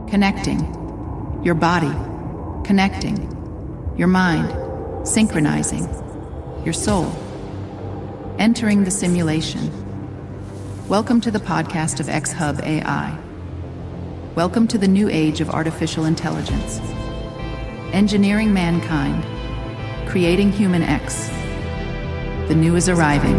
connecting, your body, connecting, your mind, synchronizing, your soul, entering the simulation. Welcome to the podcast of X-Hub AI. Welcome to the new age of artificial intelligence. Engineering mankind, creating human X. The new is arriving.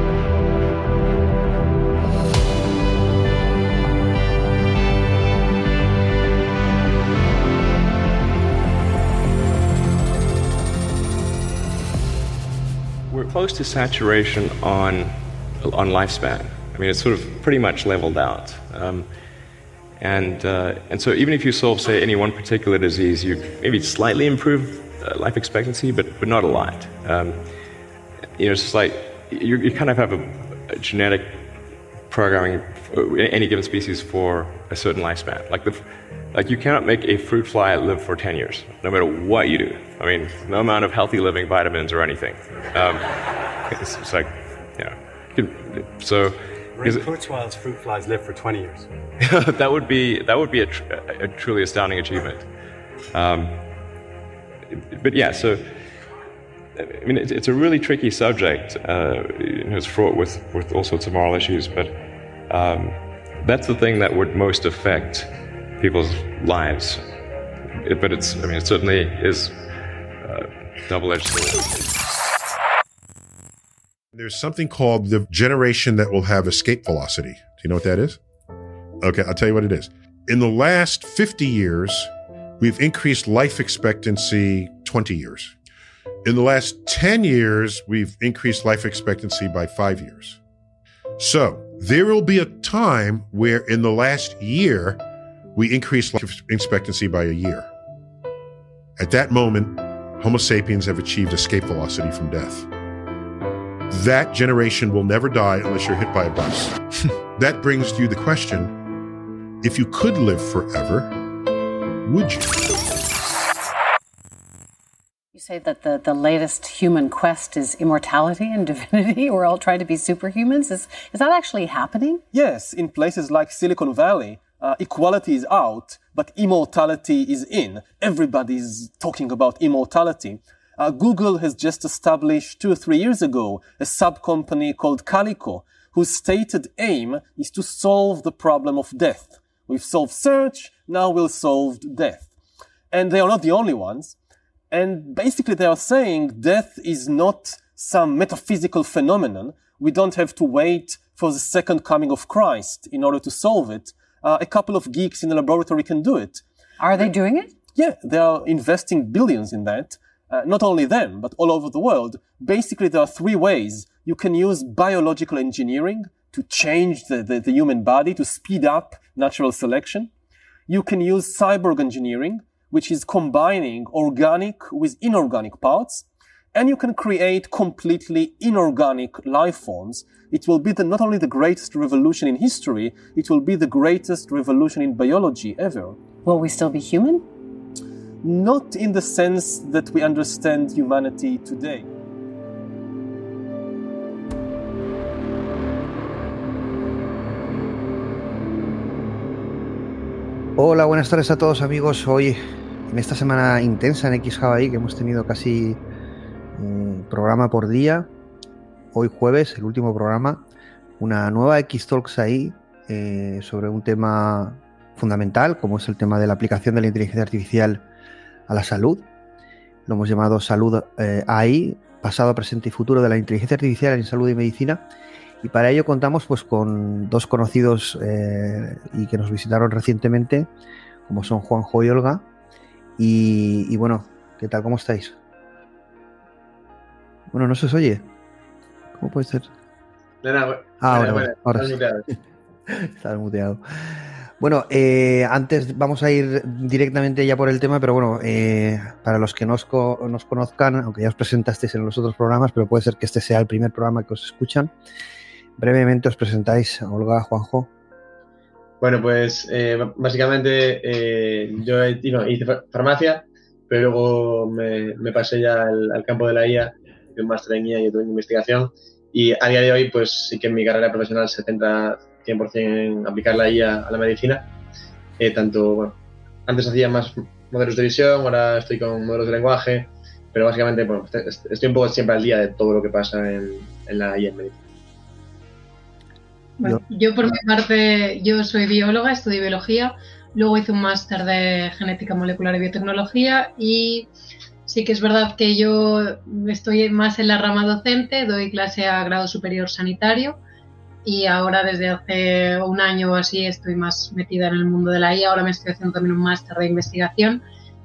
We're close to saturation on lifespan. I mean, it's sort of pretty much leveled out. And so even if you solve, say, any one particular disease, you maybe slightly improve life expectancy, but not a lot. It's just like you kind of have a genetic programming for any given species for a certain lifespan. Like you cannot make a fruit fly live for 10 years, no matter what you do. I mean, no amount of healthy living, vitamins, or anything. It's just like, so. Kurzweil's fruit flies live for 20 years. that would be a truly astounding achievement. But yeah, so I mean, it's a really tricky subject. It's fraught with all sorts of moral issues. But that's the thing that would most affect people's lives. But it certainly is a double-edged sword. There's something called the generation that will have escape velocity. Do you know what that is? Okay, I'll tell you what it is. In the last 50 years, we've increased life expectancy 20 years. In the last 10 years, we've increased life expectancy by 5 years. So there will be a time where in the last year, we increase life expectancy by a year. At that moment, Homo sapiens have achieved escape velocity from death. That generation will never die unless you're hit by a bus. That brings you the question, if you could live forever, would you? You say that the latest human quest is immortality and divinity. We're all trying to be superhumans. Is that actually happening? Yes, in places like Silicon Valley, equality is out, but immortality is in. Everybody's talking about immortality. Google has just established 2 or 3 years ago a sub-company called Calico, whose stated aim is to solve the problem of death. We've solved search, now we'll solve death. And they are not the only ones. And basically they are saying death is not some metaphysical phenomenon. We don't have to wait for the second coming of Christ in order to solve it. A couple of geeks in a laboratory can do it. Are they doing it? Yeah, they are investing billions in that. Not only them, but all over the world. Basically, there are 3 ways. You can use biological engineering to change the human body, to speed up natural selection. You can use cyborg engineering, which is combining organic with inorganic parts. And you can create completely inorganic life forms. It will be not only the greatest revolution in history, it will be the greatest revolution in biology ever. Will we still be human? Not in the sense that we understand humanity today. Hola, buenas tardes a todos amigos. Hoy, en esta semana intensa en X-Hub AI, que hemos tenido casi programa por día, hoy jueves, el último programa, una nueva X-Talks ahí sobre un tema fundamental, como es el tema de la aplicación de la inteligencia artificial a la salud. Lo hemos llamado Salud AI, pasado, presente y futuro de la inteligencia artificial en salud y medicina. Y para ello contamos pues con 2 conocidos y que nos visitaron recientemente, como son Juanjo y Olga. Y bueno, ¿qué tal? ¿Cómo estáis? Bueno, no se os oye. ¿Cómo puede ser? Ahora sí. Estás muteado. Bueno, antes vamos a ir directamente ya por el tema, pero bueno, para los que no os conozcan, aunque ya os presentasteis en los otros programas, pero puede ser que este sea el primer programa que os escuchan, brevemente os presentáis, Olga, Juanjo. Bueno, pues básicamente yo hice farmacia, pero luego me pasé ya al campo de la IA, hice un máster en IA y otro en investigación, y a día de hoy pues sí que en mi carrera profesional se centra 100% en aplicar la IA a la medicina, tanto Antes hacía más modelos de visión, ahora estoy con modelos de lenguaje, pero básicamente bueno, estoy un poco siempre al día de todo lo que pasa en la IA en medicina. Bueno, yo por mi parte, yo soy bióloga, estudié biología, luego hice un máster de genética molecular y biotecnología y sí que es verdad que yo estoy más en la rama docente, doy clase a grado superior sanitario y ahora desde hace un año o así estoy más metida en el mundo de la IA. Ahora me estoy haciendo también un máster de investigación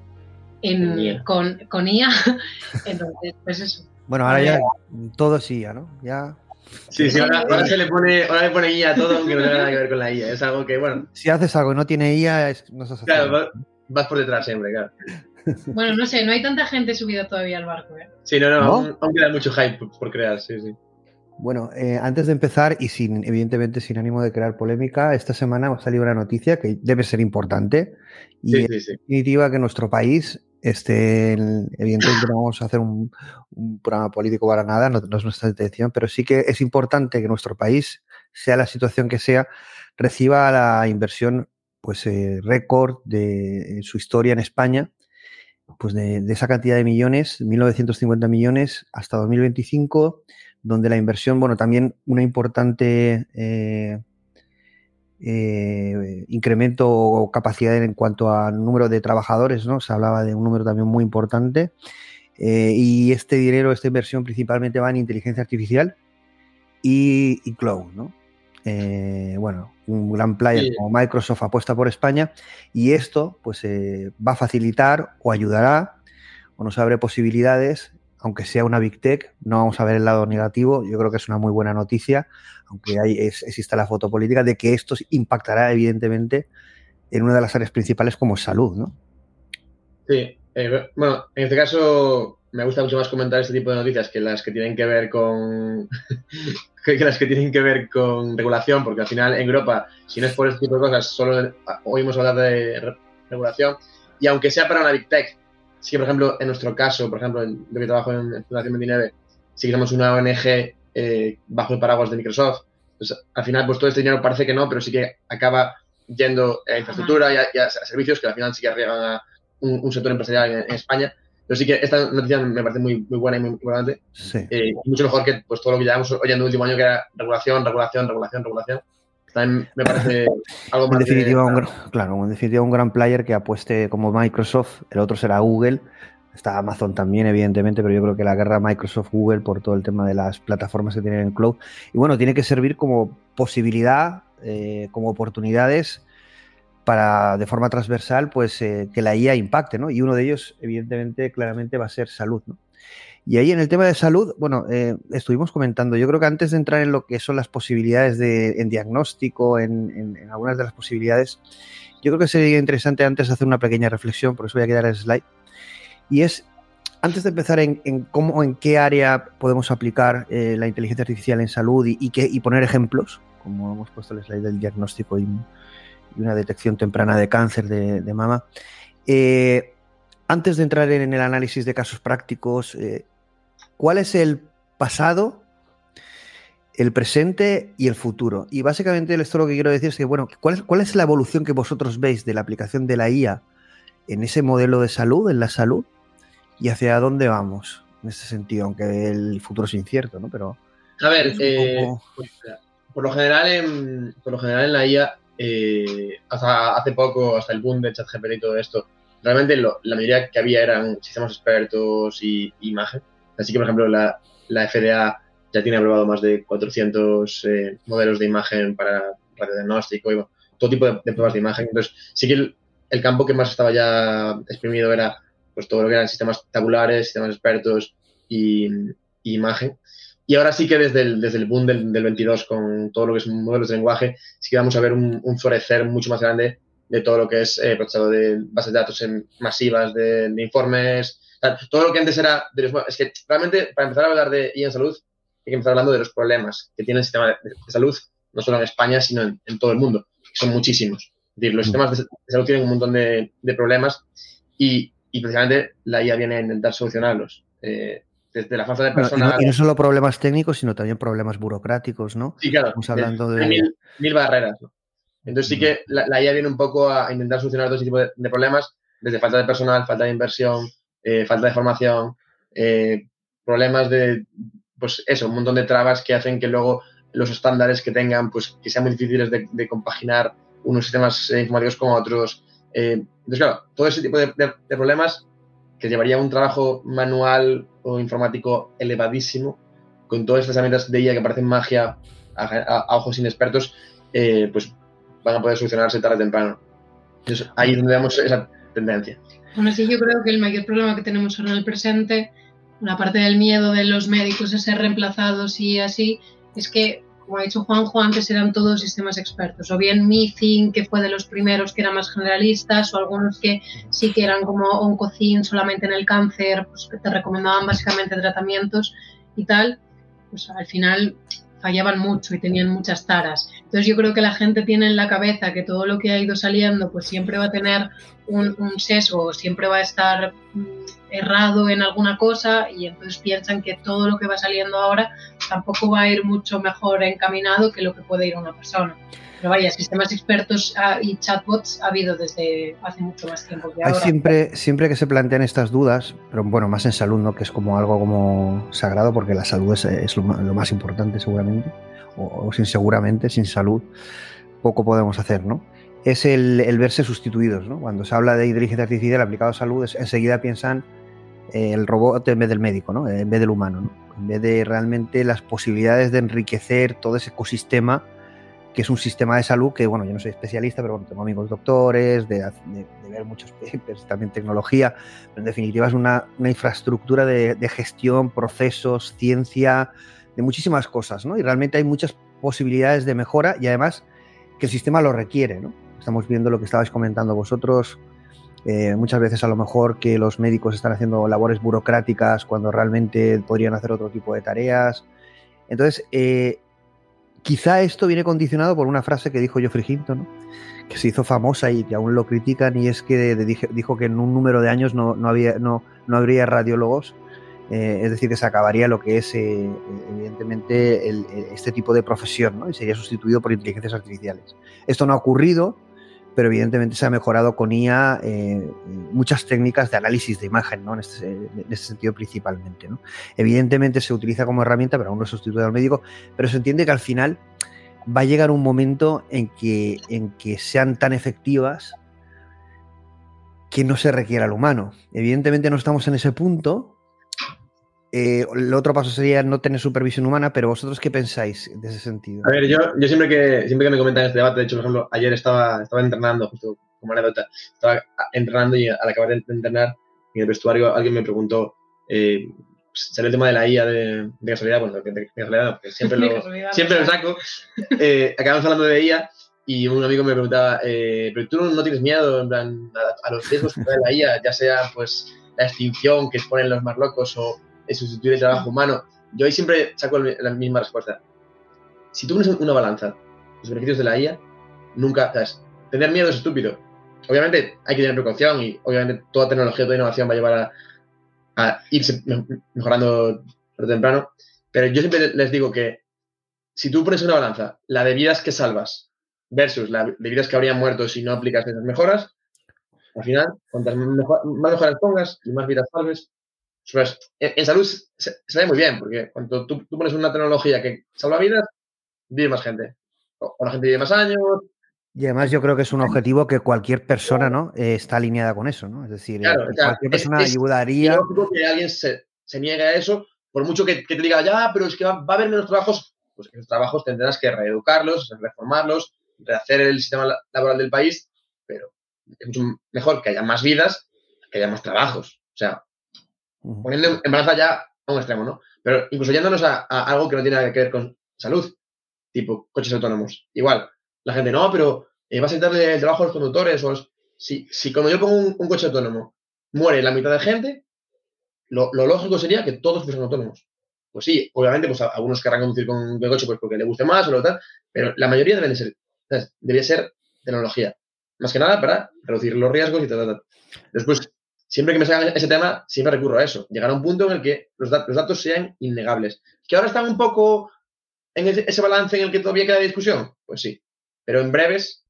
con IA. Entonces, pues eso. Bueno, ahora ya todo es IA, ¿no? Ya... Sí, ahora le pone IA a todo, aunque no tenga nada que ver con la IA. Es algo que, bueno... Si haces algo y no tiene IA, no estás haciendo. Claro, vas por detrás siempre, claro. Bueno, no sé, no hay tanta gente subida todavía al barco, ¿eh? Sí, no, aún queda mucho hype por crear, sí. Bueno, antes de empezar y evidentemente sin ánimo de crear polémica, esta semana ha salido una noticia que debe ser importante y en definitiva que nuestro país evidentemente no vamos a hacer un programa político para nada, no es nuestra intención, pero sí que es importante que nuestro país, sea la situación que sea, reciba la inversión pues récord de su historia en España, pues de esa cantidad de millones, 1.950 millones hasta 2025, donde la inversión, bueno, también una importante incremento o capacidad en cuanto a número de trabajadores, ¿no? Se hablaba de un número también muy importante y este dinero, esta inversión principalmente va en inteligencia artificial y cloud, ¿no? Bueno, un gran player como Microsoft apuesta por España y esto pues va a facilitar o ayudará o nos abre posibilidades, aunque sea una Big Tech, no vamos a ver el lado negativo, yo creo que es una muy buena noticia, aunque exista la foto política, de que esto impactará evidentemente en una de las áreas principales como salud, ¿no? Sí, bueno, en este caso me gusta mucho más comentar este tipo de noticias que las que tienen que ver con regulación, porque al final en Europa, si no es por este tipo de cosas, solo oímos hablar de regulación, y aunque sea para una Big Tech, sí que, por ejemplo, en nuestro caso, por ejemplo, yo que trabajo en Fundación 29, sí que somos una ONG bajo el paraguas de Microsoft. Pues, al final, pues todo este dinero parece que no, pero sí que acaba yendo a infraestructura y a servicios que al final sí que arriesgan a un sector empresarial en España. Pero sí que esta noticia me parece muy buena y muy importante. Sí. Mucho mejor que pues, todo lo que llevamos oyendo el último año, que era regulación. También me parece algo más. En definitiva, un gran player que apueste como Microsoft, el otro será Google, está Amazon también, evidentemente, pero yo creo que la guerra Microsoft-Google por todo el tema de las plataformas que tienen en cloud, y bueno, tiene que servir como posibilidad, como oportunidades para, de forma transversal, pues que la IA impacte, ¿no? Y uno de ellos, evidentemente, claramente va a ser salud, ¿no? Y ahí en el tema de salud, bueno, estuvimos comentando, yo creo que antes de entrar en lo que son las posibilidades en diagnóstico, en algunas de las posibilidades, yo creo que sería interesante antes hacer una pequeña reflexión, por eso voy a quedar el slide, y es, antes de empezar en cómo, en qué área podemos aplicar la inteligencia artificial en salud y poner ejemplos, como hemos puesto el slide del diagnóstico y una detección temprana de cáncer de mama, antes de entrar en el análisis de casos prácticos, ¿cuál es el pasado, el presente y el futuro? Y básicamente esto lo que quiero decir es que, bueno, ¿cuál es la evolución que vosotros veis de la aplicación de la IA en ese modelo de salud, en la salud, y hacia dónde vamos en ese sentido? Aunque el futuro es incierto, ¿no? Pero a ver, por lo general en la IA, hasta hace poco, hasta el boom de ChatGPT y todo esto, realmente la mayoría que había eran sistemas expertos y imagen. Así que, por ejemplo, la FDA ya tiene aprobado más de 400 modelos de imagen para radiodiagnóstico y bueno, todo tipo de pruebas de imagen. Entonces, sí que el campo que más estaba ya exprimido era pues todo lo que eran sistemas tabulares, sistemas expertos y imagen. Y ahora sí que desde el boom del 22 con todo lo que es modelos de lenguaje, sí que vamos a ver un florecer mucho más grande de todo lo que es procesado de bases de datos masivas, de informes, todo lo que antes era es que realmente para empezar a hablar de IA en salud hay que empezar hablando de los problemas que tiene el sistema de salud, no solo en España, sino en todo el mundo, que son muchísimos. Es decir, los sistemas de salud tienen un montón de problemas y precisamente la IA viene a intentar solucionarlos. Desde la falta de personal... Y no solo problemas técnicos, sino también problemas burocráticos, ¿no? Sí, claro. Estamos hablando hay mil barreras, ¿no? Entonces sí que la IA viene un poco a intentar solucionar todo ese tipo de problemas, desde falta de personal, falta de inversión, falta de formación, problemas de, pues eso, un montón de trabas que hacen que luego los estándares que tengan, pues que sean muy difíciles de compaginar unos sistemas informáticos con otros. Entonces, claro, todo ese tipo de problemas que llevaría un trabajo manual o informático elevadísimo, con todas estas herramientas de IA que parecen magia a ojos inexpertos, pues van a poder solucionarse tarde o temprano. Entonces, ahí es donde vemos esa tendencia. Aún así, yo creo que el mayor problema que tenemos ahora en el presente, aparte del miedo de los médicos a ser reemplazados y así, es que, como ha dicho Juanjo, antes eran todos sistemas expertos, o bien MiFIN, que fue de los primeros que eran más generalistas, o algunos que sí que eran como OncoCin solamente en el cáncer, pues que te recomendaban básicamente tratamientos y tal, pues al final fallaban mucho y tenían muchas taras. Entonces yo creo que la gente tiene en la cabeza que todo lo que ha ido saliendo pues siempre va a tener un sesgo, siempre va a estar errado en alguna cosa, y entonces piensan que todo lo que va saliendo ahora tampoco va a ir mucho mejor encaminado que lo que puede ir una persona. Pero vaya, sistemas expertos y chatbots ha habido desde hace mucho más tiempo que ahora. Hay siempre que se plantean estas dudas, pero bueno, más en salud, ¿no? Que es como algo como sagrado, porque la salud es lo más importante seguramente, o sin salud poco podemos hacer, ¿no? Es el verse sustituidos, ¿no? Cuando se habla de inteligencia artificial aplicada a salud, enseguida piensan el robot en vez del médico, ¿no? En vez del humano, ¿no? En vez de realmente las posibilidades de enriquecer todo ese ecosistema, que es un sistema de salud que, bueno, yo no soy especialista, pero bueno, tengo amigos doctores, de ver muchos papers, también tecnología, pero en definitiva es una infraestructura de gestión, procesos, ciencia, de muchísimas cosas, ¿no? Y realmente hay muchas posibilidades de mejora, y además que el sistema lo requiere, ¿no? Estamos viendo lo que estabais comentando vosotros, muchas veces a lo mejor que los médicos están haciendo labores burocráticas cuando realmente podrían hacer otro tipo de tareas. Entonces, quizá esto viene condicionado por una frase que dijo Geoffrey Hinton, ¿no? Que se hizo famosa y que aún lo critican, y es que dijo que en un número de años no habría radiólogos, es decir, que se acabaría lo que es evidentemente este tipo de profesión, ¿no? Y sería sustituido por inteligencias artificiales. Esto no ha ocurrido, pero evidentemente se ha mejorado con IA muchas técnicas de análisis de imagen, ¿no? En este sentido principalmente, ¿no? Evidentemente se utiliza como herramienta, pero aún no sustituye al médico, pero se entiende que al final va a llegar un momento en que sean tan efectivas que no se requiera al humano. Evidentemente no estamos en ese punto. El otro paso sería no tener supervisión humana, pero ¿vosotros qué pensáis de ese sentido? A ver, yo siempre que me comentan este debate, de hecho, por ejemplo, ayer estaba entrenando, justo como anécdota, estaba entrenando y al acabar de entrenar, en el vestuario alguien me preguntó, salió el tema de la IA de casualidad, bueno, de casualidad no, porque siempre lo saco, acabamos hablando de IA y un amigo me preguntaba, pero tú no tienes miedo en plan, a los riesgos que trae la IA, ya sea pues la extinción que exponen los más locos o sustituir el trabajo humano. Yo ahí siempre saco la misma respuesta. Si tú pones una balanza, los beneficios de la IA, nunca, ¿sabes? Tener miedo es estúpido. Obviamente hay que tener precaución y obviamente toda tecnología, toda innovación va a llevar a irse mejorando tarde o temprano, pero yo siempre les digo que si tú pones una balanza, la de vidas que salvas versus la de vidas que habrían muerto si no aplicas esas mejoras, al final, cuantas más mejoras pongas y más vidas salves, pues en salud se ve muy bien, porque cuando tú pones una tecnología que salva vidas, vive más gente. O la gente vive más años. Y además yo creo que es un objetivo que cualquier persona, ¿no? Está alineada con eso, ¿no? Es decir, claro, cualquier persona ayudaría. Es lógico que alguien se niegue a eso, por mucho que te diga, ya, pero es que va a haber menos trabajos, pues esos trabajos tendrás que reeducarlos, reformarlos, rehacer el sistema laboral del país, pero es mucho mejor que haya más vidas que haya más trabajos. O sea, poniendo en balanza ya a un extremo, ¿no? Pero incluso yéndonos a algo que no tiene nada que ver con salud, tipo coches autónomos. Igual, la gente, no, pero vas a quitarle el trabajo a los conductores. Si cuando yo pongo un coche autónomo muere la mitad de gente, lo lógico sería que todos fuesen autónomos. Pues sí, obviamente, pues algunos querrán conducir con el coche pues porque le guste más o lo tal, pero la mayoría deben de ser, ¿sabes? Debería ser tecnología. Más que nada para reducir los riesgos y tal. Después, siempre que me salga ese tema, siempre recurro a eso. Llegar a un punto en el que los datos sean innegables. ¿Que ahora están un poco en ese balance en el que todavía queda discusión? Pues sí. Pero en breves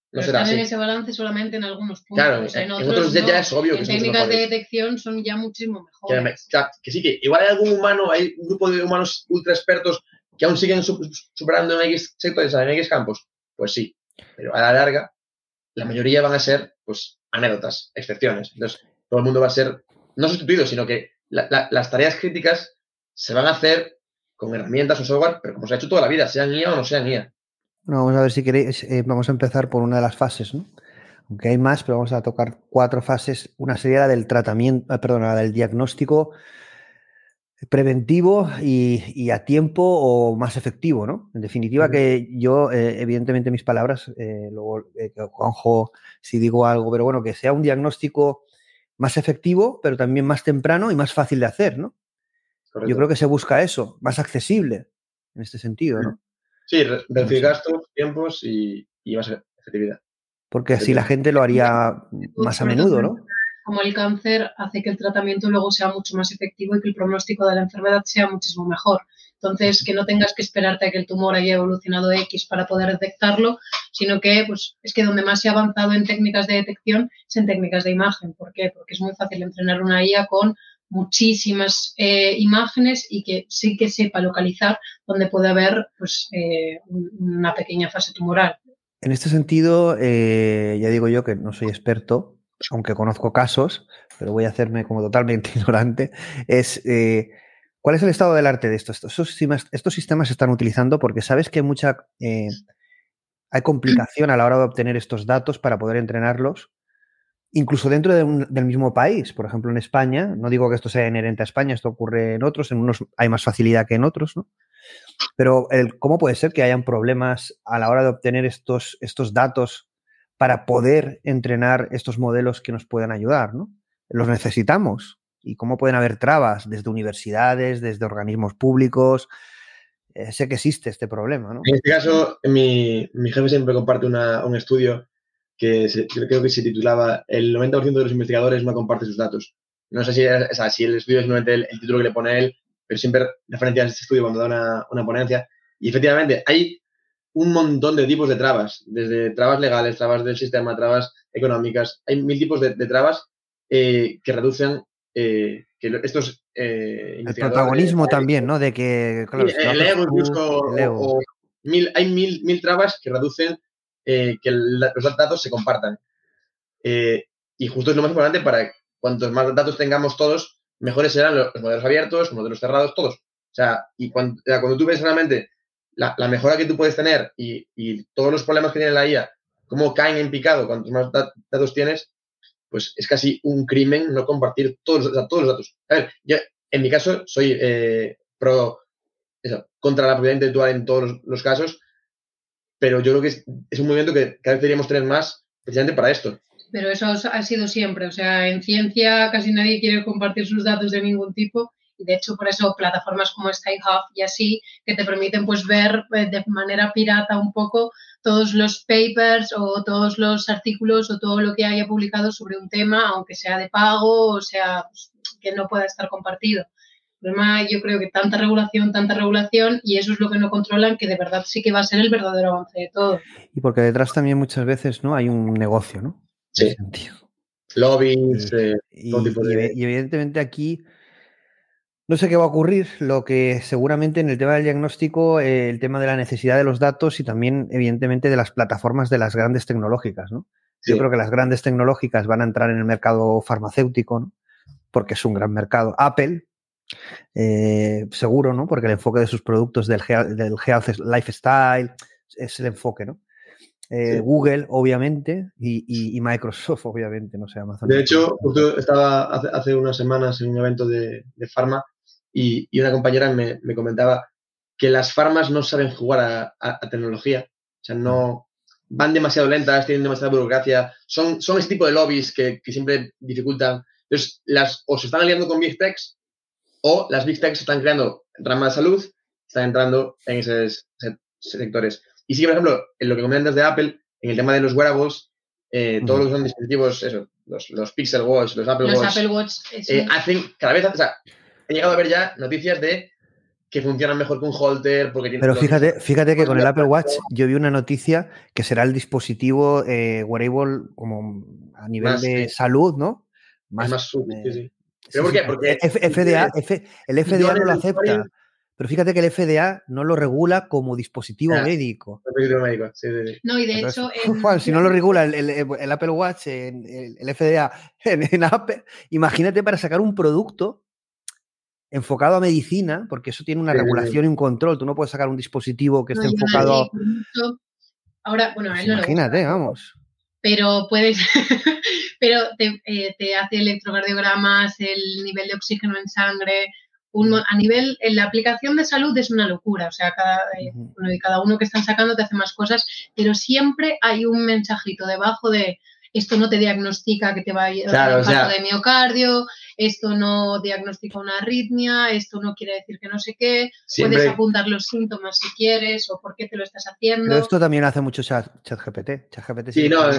no será así. En ese balance solamente en algunos puntos. Claro, en otros ya es obvio que en son técnicas de mejores. detección son ya muchísimo mejores. Que sí, que igual hay un grupo de humanos ultra expertos que aún siguen superando en X sectores, en X campos. Pues sí, pero a la larga, la mayoría van a ser, pues, anécdotas, excepciones. Entonces, todo el mundo va a ser, no sustituido, sino que las tareas críticas se van a hacer con herramientas o software, pero como se ha hecho toda la vida, sean IA o no sean IA. Bueno, vamos a ver si queréis, vamos a empezar por una de las fases, ¿no? Aunque hay más, pero vamos a tocar 4 fases. Una sería la del tratamiento, la del diagnóstico preventivo y a tiempo o más efectivo, ¿no? En definitiva, que yo, evidentemente, mis palabras, luego, Juanjo, si digo algo, pero bueno, que sea un diagnóstico más efectivo, pero también más temprano y más fácil de hacer, ¿no? Correcto. Yo creo que se busca eso, más accesible en este sentido, ¿no? Sí, reducir gastos, tiempos y más efectividad. Porque así la gente lo haría más a menudo, ¿no? Como el cáncer hace que el tratamiento luego sea mucho más efectivo y que el pronóstico de la enfermedad sea muchísimo mejor. Entonces, que no tengas que esperarte a que el tumor haya evolucionado X para poder detectarlo, sino que pues, es que donde más se ha avanzado en técnicas de detección es en técnicas de imagen. ¿Por qué? Porque es muy fácil entrenar una IA con muchísimas imágenes y que sí que sepa localizar donde puede haber pues, una pequeña fase tumoral. En este sentido, ya digo yo que no soy experto, aunque conozco casos, pero voy a hacerme como totalmente ignorante, ¿cuál es el estado del arte de esto? Estos sistemas se están utilizando porque sabes que hay complicación a la hora de obtener estos datos para poder entrenarlos, incluso dentro del mismo país. Por ejemplo, en España, no digo que esto sea inherente a España, esto ocurre en otros hay más facilidad que en otros, ¿no? Pero ¿cómo puede ser que hayan problemas a la hora de obtener estos datos para poder entrenar estos modelos que nos puedan ayudar, ¿no? Los necesitamos. ¿Y cómo pueden haber trabas desde universidades, desde organismos públicos? Sé que existe este problema, ¿no? En este caso, mi jefe siempre comparte un estudio que creo que se titulaba El 90% de los investigadores no comparte sus datos. No sé si el estudio es simplemente el título que le pone él, pero siempre referencia a este estudio cuando da una ponencia. Y efectivamente, hay un montón de tipos de trabas, desde trabas legales, trabas del sistema, trabas económicas. Hay 1000 tipos de trabas que reducen que estos el protagonismo también, ¿no? De que, claro, el ego incluso, hay mil trabas que reducen que los datos se compartan. Y justo es lo más importante para cuantos más datos tengamos todos, mejores serán los modelos abiertos, los modelos cerrados, todos. O sea, y cuando tú ves realmente la mejora que tú puedes tener y todos los problemas que tiene la IA, cómo caen en picado cuantos más datos tienes, pues es casi un crimen no compartir todos los datos. A ver, yo en mi caso soy contra la propiedad intelectual en todos los casos, pero yo creo que es un movimiento que cada vez deberíamos tener más precisamente para esto. Pero eso ha sido siempre, o sea, en ciencia casi nadie quiere compartir sus datos de ningún tipo y de hecho por eso plataformas como SkyHub y así que te permiten pues ver de manera pirata un poco todos los papers o todos los artículos o todo lo que haya publicado sobre un tema, aunque sea de pago o sea pues, que no pueda estar compartido. El problema, yo creo que tanta regulación y eso es lo que no controlan, que de verdad sí que va a ser el verdadero avance de todo. Y porque detrás también muchas veces no hay un negocio, ¿no? Sí. Lobbies, todo tipo de... Y evidentemente aquí no sé qué va a ocurrir, lo que seguramente en el tema del diagnóstico, el tema de la necesidad de los datos y también evidentemente de las plataformas de las grandes tecnológicas, ¿no? Sí. Yo creo que las grandes tecnológicas van a entrar en el mercado farmacéutico, ¿no? Porque es un gran mercado. Apple, seguro, ¿no? Porque el enfoque de sus productos del health lifestyle es el enfoque, ¿no? Sí. Google, obviamente, y Microsoft, obviamente, no sé, Amazon. De hecho, justo estaba hace unas semanas en un evento de farma y una compañera me comentaba que las farmas no saben jugar a tecnología, o sea, no van demasiado lentas, tienen demasiada burocracia, son ese tipo de lobbies que siempre dificultan. Entonces, o se están aliando con Big Techs o las Big Techs están creando ramas de salud, están entrando en esos sectores. Y sí, por ejemplo, en lo que comentas de Apple, en el tema de los wearables, todos los que son dispositivos, los Pixel Watch, los Apple Watch, Apple Watch hacen cada vez, o sea, he llegado a ver ya noticias de que funcionan mejor que un holter. Porque pero fíjate que con el Apple Watch yo vi una noticia que será el dispositivo wearable como a nivel más, de sí, salud, ¿no? más útil, sí. Sí, ¿Pero por qué? Porque el FDA no lo acepta. Pero fíjate que el FDA no lo regula como dispositivo médico. Dispositivo médico, sí. No, y de Entonces, hecho... si no lo regula el Apple Watch, el FDA en Apple, imagínate para sacar un producto enfocado a medicina, porque eso tiene una regulación y un control. Tú no puedes sacar un dispositivo que esté enfocado... Ahora, bueno, pues a él no le gusta. Imagínate, vamos. Pero puedes... pero te hace electrocardiogramas, el nivel de oxígeno en sangre... a nivel, en la aplicación de salud es una locura, o sea, cada uno que están sacando te hace más cosas, pero siempre hay un mensajito debajo de esto no te diagnostica que te va a ir un infarto de miocardio, esto no diagnostica una arritmia, esto no quiere decir que no sé qué, siempre puedes apuntar los síntomas si quieres o por qué te lo estás haciendo. Pero esto también hace mucho ChatGPT. ChatGPT sí, no,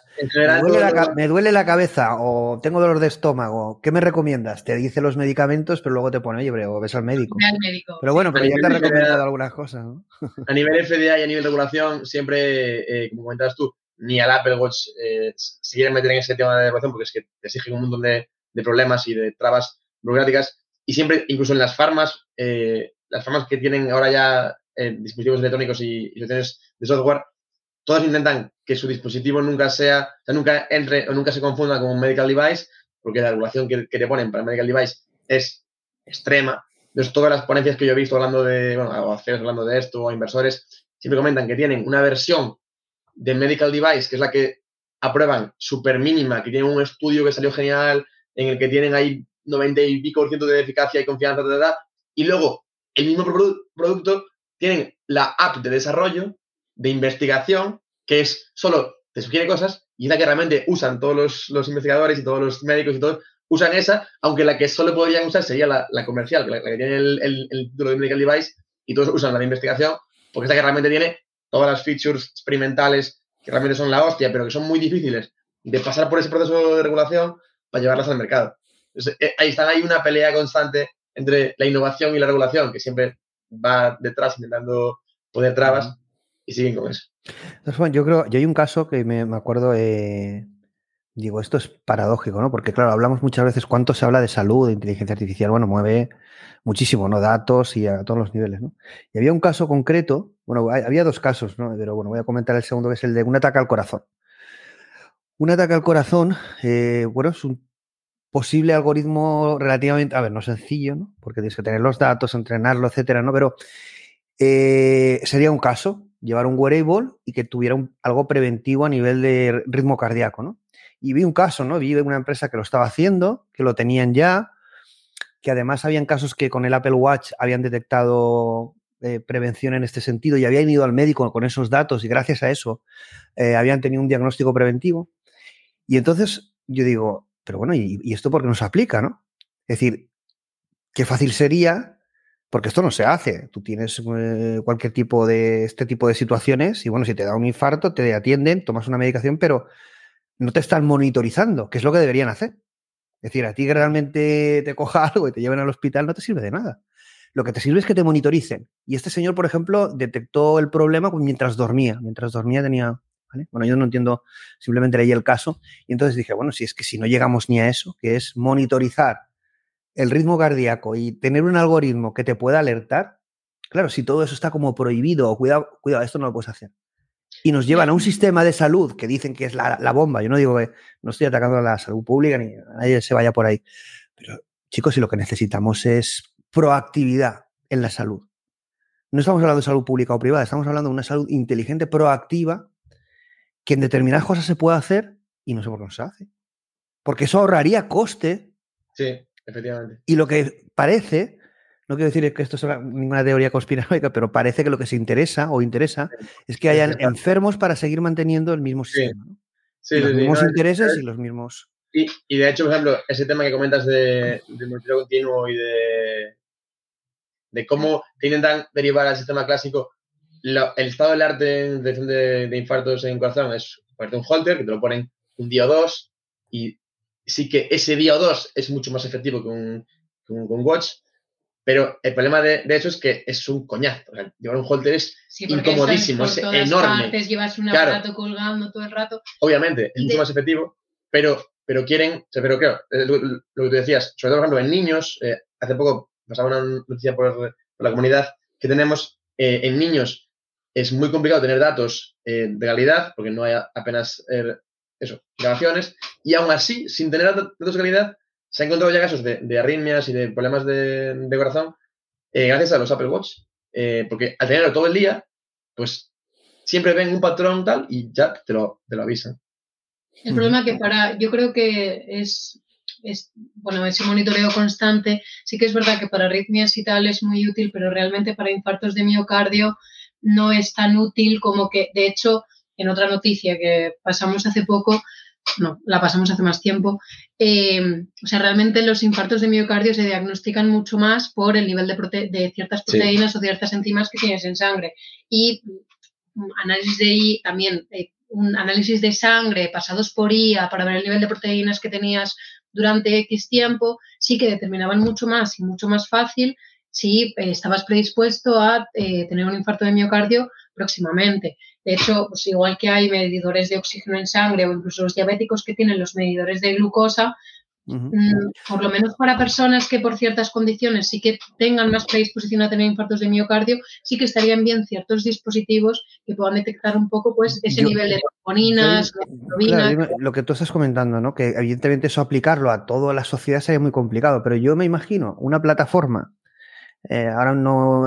me duele la cabeza o tengo dolor de estómago, ¿qué me recomiendas? Te dice los medicamentos, pero luego te pone, oye, o ves al médico. Pero bueno, pero ya te ha recomendado algunas cosas, ¿no? A nivel FDA y a nivel de regulación, siempre, como comentabas tú, ni al Apple Watch si quieren meter en ese tema de regulación, porque es que te exigen un montón de problemas y de trabas burocráticas. Y siempre, incluso en las farmas que tienen ahora ya dispositivos electrónicos y soluciones de software, todos intentan que su dispositivo nunca entre o nunca se confunda con un medical device, porque la regulación que te ponen para el medical device es extrema. Entonces, todas las ponencias que yo he visto hablando de esto, o inversores, siempre comentan que tienen una versión de medical device, que es la que aprueban súper mínima, que tiene un estudio que salió genial, en el que tienen ahí 90 y pico % de eficacia y confianza, y luego el mismo producto tienen la app de desarrollo, de investigación, que es solo te sugiere cosas, y es la que realmente usan todos los investigadores y todos los médicos y todos, usan esa, aunque la que solo podrían usar sería la comercial, la que tiene el título de medical device, y todos usan la de investigación, porque es la que realmente tiene todas las features experimentales que realmente son la hostia, pero que son muy difíciles de pasar por ese proceso de regulación para llevarlas al mercado. Entonces, hay una pelea constante entre la innovación y la regulación, que siempre va detrás intentando poner trabas, y siguen con eso. Entonces, bueno, yo hay un caso que me acuerdo, digo, esto es paradójico, ¿no? Porque claro, hablamos muchas veces cuánto se habla de salud, de inteligencia artificial, bueno, mueve muchísimo, ¿no? Datos y a todos los niveles, ¿no? Y había un caso concreto, bueno, había dos casos, ¿no? Pero bueno, voy a comentar el segundo, que es el de un ataque al corazón. Un ataque al corazón, bueno, es un posible algoritmo relativamente, a ver, no sencillo, ¿no? Porque tienes que tener los datos, entrenarlo, etcétera, ¿no? Pero sería un caso, llevar un wearable y que tuviera algo preventivo a nivel de ritmo cardíaco, ¿no? Y vi un caso, ¿no? Vi una empresa que lo estaba haciendo, que lo tenían ya, que además habían casos que con el Apple Watch habían detectado prevención en este sentido y habían ido al médico con esos datos y gracias a eso habían tenido un diagnóstico preventivo. Y entonces yo digo, pero bueno, ¿y esto por qué no se aplica, no? Es decir, qué fácil sería, porque esto no se hace. Tú tienes cualquier tipo de este tipo de situaciones y bueno, si te da un infarto, te atienden, tomas una medicación, pero no te están monitorizando, que es lo que deberían hacer. Es decir, a ti que realmente te coja algo y te lleven al hospital no te sirve de nada. Lo que te sirve es que te monitoricen. Y este señor, por ejemplo, detectó el problema mientras dormía. Mientras dormía tenía... ¿vale? Bueno, yo no entiendo, simplemente leí el caso. Y entonces dije, bueno, si es que si no llegamos ni a eso, que es monitorizar el ritmo cardíaco y tener un algoritmo que te pueda alertar, claro, si todo eso está como prohibido o cuidado, esto no lo puedes hacer. Y nos llevan a un sistema de salud que dicen que es la bomba. Yo no digo que no estoy atacando a la salud pública ni a nadie se vaya por ahí. Pero, chicos, si lo que necesitamos es proactividad en la salud. No estamos hablando de salud pública o privada, estamos hablando de una salud inteligente, proactiva, que en determinadas cosas se puede hacer y no sé por qué no se hace. Porque eso ahorraría coste. Sí, efectivamente. Y lo que parece... No quiero decir que esto sea ninguna teoría conspiranoica, pero parece que lo que se interesa es que hayan enfermos para seguir manteniendo el mismo sistema. ¿no? Sí, los mismos intereses y los mismos... Y de hecho, por ejemplo, ese tema que comentas de monitoreo continuo y de cómo te intentan derivar al sistema clásico, el estado del arte en detección de infartos en corazón es ponerte un holter, que te lo ponen un día o dos, y sí que ese día o dos es mucho más efectivo que un watch, Pero el problema de eso es que es un coñazo. O sea, llevar un holter es incomodísimo, es enorme. Partes, llevas un aparato colgando todo el rato. Obviamente, es mucho más efectivo, pero quieren... Pero claro, lo que tú decías, sobre todo, por ejemplo, en niños, hace poco pasaba una noticia por la comunidad que tenemos, en niños es muy complicado tener datos de calidad, porque no hay apenas grabaciones, y aún así, sin tener datos de calidad, se han encontrado ya casos de arritmias y de problemas de corazón gracias a los Apple Watch. Porque al tenerlo todo el día, pues siempre ven un patrón tal y ya te lo avisan. El problema que yo creo que es ese monitoreo constante, sí que es verdad que para arritmias y tal es muy útil, pero realmente para infartos de miocardio no es tan útil como que, de hecho, en otra noticia que pasamos hace poco, no, la pasamos hace más tiempo, realmente los infartos de miocardio se diagnostican mucho más por el nivel de ciertas proteínas o ciertas enzimas que tienes en sangre. Y análisis de también un análisis de sangre pasados por IA para ver el nivel de proteínas que tenías durante X tiempo, sí que determinaban mucho más y mucho más fácil si estabas predispuesto a tener un infarto de miocardio próximamente. De hecho, pues igual que hay medidores de oxígeno en sangre o incluso los diabéticos que tienen los medidores de glucosa, por lo menos para personas que por ciertas condiciones sí que tengan más predisposición a tener infartos de miocardio, sí que estarían bien ciertos dispositivos que puedan detectar un poco pues ese nivel de tromboninas, claro, lo que tú estás comentando, ¿no? Que evidentemente eso aplicarlo a toda la sociedad sería muy complicado, pero yo me imagino una plataforma, ahora no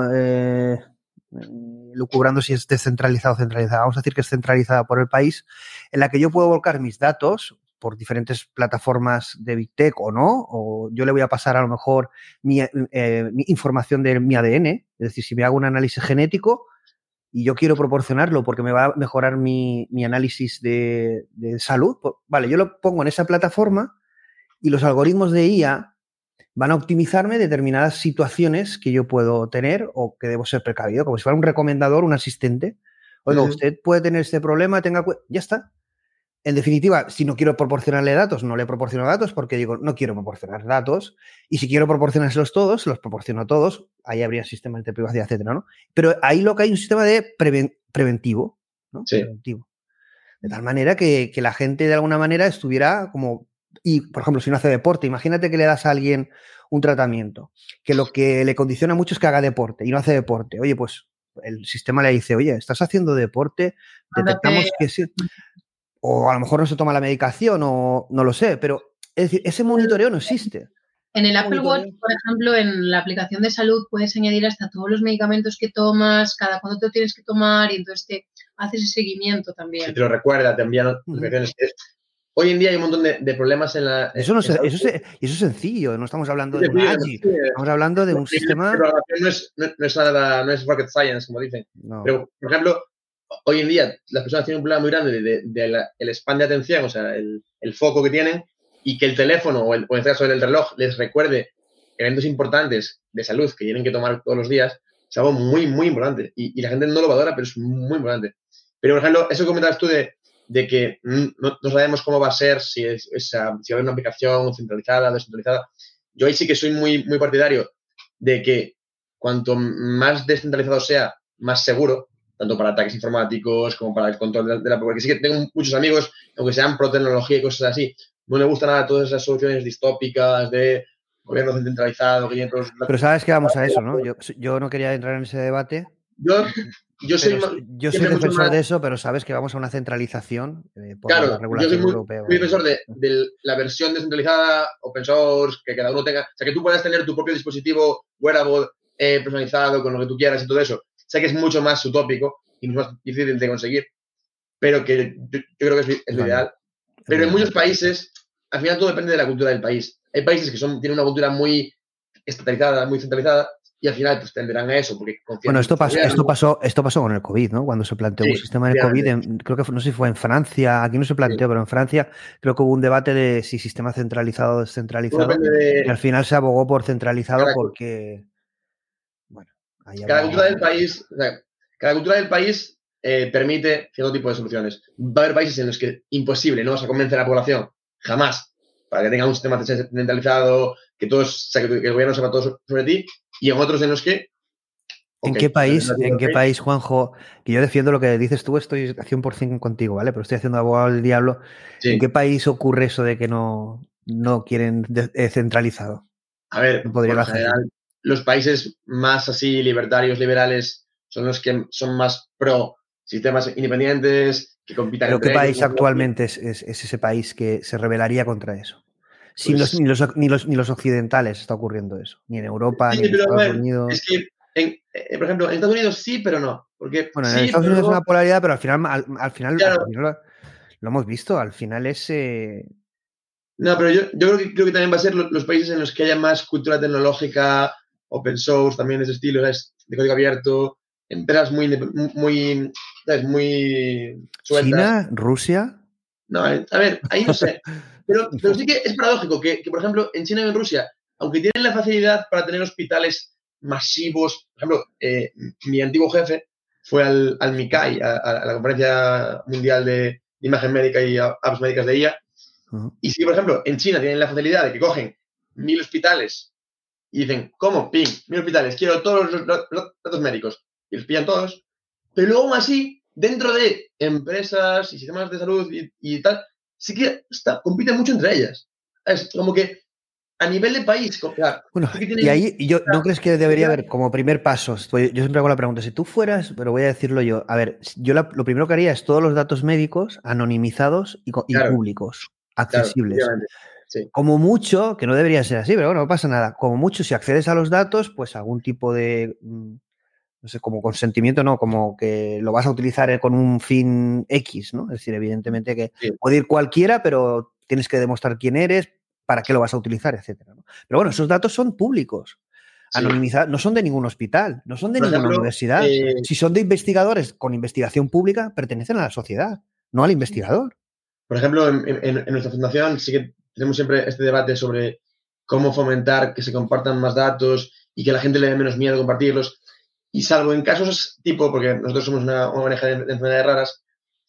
lucubrando si es descentralizada o centralizada, vamos a decir que es centralizada por el país, en la que yo puedo volcar mis datos por diferentes plataformas de Big Tech o no, o yo le voy a pasar a lo mejor mi información de mi ADN, es decir, si me hago un análisis genético y yo quiero proporcionarlo porque me va a mejorar mi análisis de salud, pues, vale, yo lo pongo en esa plataforma y los algoritmos de IA van a optimizarme determinadas situaciones que yo puedo tener o que debo ser precavido, como si fuera un recomendador, un asistente. Oiga, usted puede tener este problema, ya está. En definitiva, si no quiero proporcionarle datos, no le proporciono datos porque digo, no quiero proporcionar datos. Y si quiero proporcionárselos todos, los proporciono todos. Ahí habría sistemas de privacidad, etcétera, ¿no? Pero ahí lo que hay un sistema de preventivo, ¿no? Sí. Preventivo. De tal manera que la gente de alguna manera estuviera como... Y, por ejemplo, si uno hace deporte, imagínate que le das a alguien un tratamiento que lo que le condiciona mucho es que haga deporte y no hace deporte. Oye, pues el sistema le dice, oye, ¿estás haciendo deporte? Detectamos que sí. O a lo mejor no se toma la medicación o no lo sé, pero es decir, ese monitoreo no existe. En el Apple Watch, por ejemplo, en la aplicación de salud puedes añadir hasta todos los medicamentos que tomas, cada cuándo te lo tienes que tomar y entonces te haces ese seguimiento también. Y te lo recuerda, te envían notificaciones. Hoy en día hay un montón de problemas en la... Eso es sencillo, no estamos hablando de Magic, estamos hablando de un sistema... No es nada, no es rocket science, como dicen. No. Pero, por ejemplo, hoy en día las personas tienen un problema muy grande del span de atención, o sea, el foco que tienen, y que el teléfono o en este caso el reloj les recuerde eventos importantes de salud que tienen que tomar todos los días, es algo muy, muy importante. Y la gente no lo valora, pero es muy importante. Pero, por ejemplo, eso que comentabas tú de que no sabemos cómo va a ser, si va a haber una aplicación centralizada, descentralizada. Yo ahí sí que soy muy, muy partidario de que cuanto más descentralizado sea, más seguro, tanto para ataques informáticos como para el control de la... Porque sí que tengo muchos amigos, aunque sean pro tecnología y cosas así, no les gusta nada todas esas soluciones distópicas de gobierno centralizado. Pero sabes que vamos a eso, ¿no? Yo no quería entrar en ese debate. Yo soy defensor de eso, pero sabes que vamos a una centralización por la regulación europea. Yo soy defensor de la versión descentralizada, open source, que cada uno tenga... O sea, que tú puedas tener tu propio dispositivo wearable personalizado con lo que tú quieras y todo eso. Sé que es mucho más utópico y mucho más difícil de conseguir, pero que yo creo que es lo ideal. Pero en muchos países, al final todo depende de la cultura del país. Hay países que tienen una cultura muy estatalizada, muy centralizada, y al final pues tenderán a eso. Porque bueno, esto pasó con el COVID, ¿no? Cuando se planteó un sistema de COVID, creo que no sé si fue en Francia, aquí no se planteó, pero en Francia creo que hubo un debate de si sistema centralizado o descentralizado, y al final se abogó por centralizado porque... Bueno, cada cultura del país permite cierto tipo de soluciones. Va a haber países en los que imposible, no vas a convencer a la población, jamás, para que tenga un sistema centralizado, que el gobierno sepa todo sobre ti, y en otros en los que... ¿En qué país, Juanjo? Que yo defiendo lo que dices tú, estoy 100% contigo, ¿vale? Pero estoy haciendo abogado del diablo. Sí. ¿En qué país ocurre eso de que no quieren centralizado? A ver, por general, los países más así libertarios, liberales, son los que son más pro sistemas independientes, que compitan entre ellos. ¿Pero qué país actualmente es ese país que se rebelaría contra eso? Pues, ni los occidentales está ocurriendo eso. Ni en Europa, ni en Estados Unidos. Es que, por ejemplo, en Estados Unidos sí, pero no. Porque bueno, sí, en Estados Unidos es una polaridad, pero al final claro. Lo hemos visto. Al final es... No, pero yo creo que también va a ser los países en los que haya más cultura tecnológica, open source, también de ese estilo, ¿sabes? De código abierto, empresas muy ¿sabes? Muy sueltas. ¿China? ¿Rusia? No, a ver, ahí no sé. Pero sí que es paradójico que, por ejemplo, en China y en Rusia, aunque tienen la facilidad para tener hospitales masivos, por ejemplo, mi antiguo jefe fue al MICAI, a la Conferencia Mundial de Imagen Médica y Apps Médicas de IA. Y si, por ejemplo, en China tienen la facilidad de que cogen 1000 hospitales y dicen, ¿cómo? Ping, 1000 hospitales, quiero todos los datos médicos. Y los pillan todos. Pero luego, aún así, dentro de empresas y sistemas de salud y tal, sí que compiten mucho entre ellas. Es como que a nivel de país... Bueno, sí y ahí ¿no crees que debería haber como primer paso? Yo siempre hago la pregunta, si tú fueras, pero voy a decirlo yo, a ver, yo lo primero que haría es todos los datos médicos anonimizados y públicos. Accesibles. Claro, sí. Como mucho, que no debería ser así, pero bueno, no pasa nada. Como mucho, si accedes a los datos, pues algún tipo de, no sé, como consentimiento, no, como que lo vas a utilizar con un fin X, ¿no? Es decir, evidentemente que puede ir cualquiera, pero tienes que demostrar quién eres, para qué lo vas a utilizar, etcétera, ¿no? Pero bueno, esos datos son públicos. Anonimizados, no son de ningún hospital, no son de ninguna universidad. Si son de investigadores con investigación pública, pertenecen a la sociedad, no al investigador. Por ejemplo, en nuestra fundación sí que tenemos siempre este debate sobre cómo fomentar que se compartan más datos y que a la gente le dé menos miedo compartirlos. Y salvo en casos tipo, porque nosotros somos una ONG de enfermedades raras,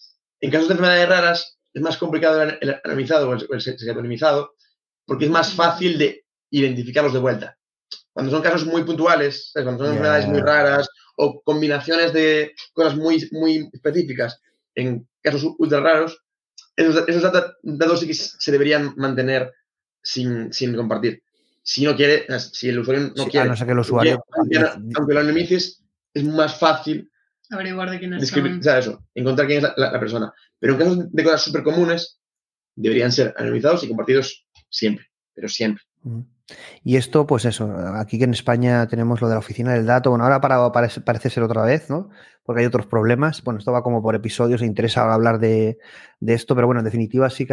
en casos de enfermedades raras es más complicado el anonimizado o el pseudonimizado porque es más fácil de identificarlos de vuelta. Cuando son casos muy puntuales, cuando son enfermedades muy raras o combinaciones de cosas muy, muy específicas en casos ultra raros, esos datos sí que se deberían mantener sin compartir. Si no quiere, si el usuario no quiere. A no ser que el usuario... Aunque lo anonimices, es más fácil averiguar de quién es. Encontrar quién es la persona. Pero en casos de cosas súper comunes, deberían ser anonimizados y compartidos siempre, pero siempre. Y esto, pues eso, aquí que en España tenemos lo de la oficina del dato, bueno, ahora parece ser otra vez, ¿no? Porque hay otros problemas. Bueno, esto va como por episodios, me interesa hablar de esto, pero bueno, en definitiva sí que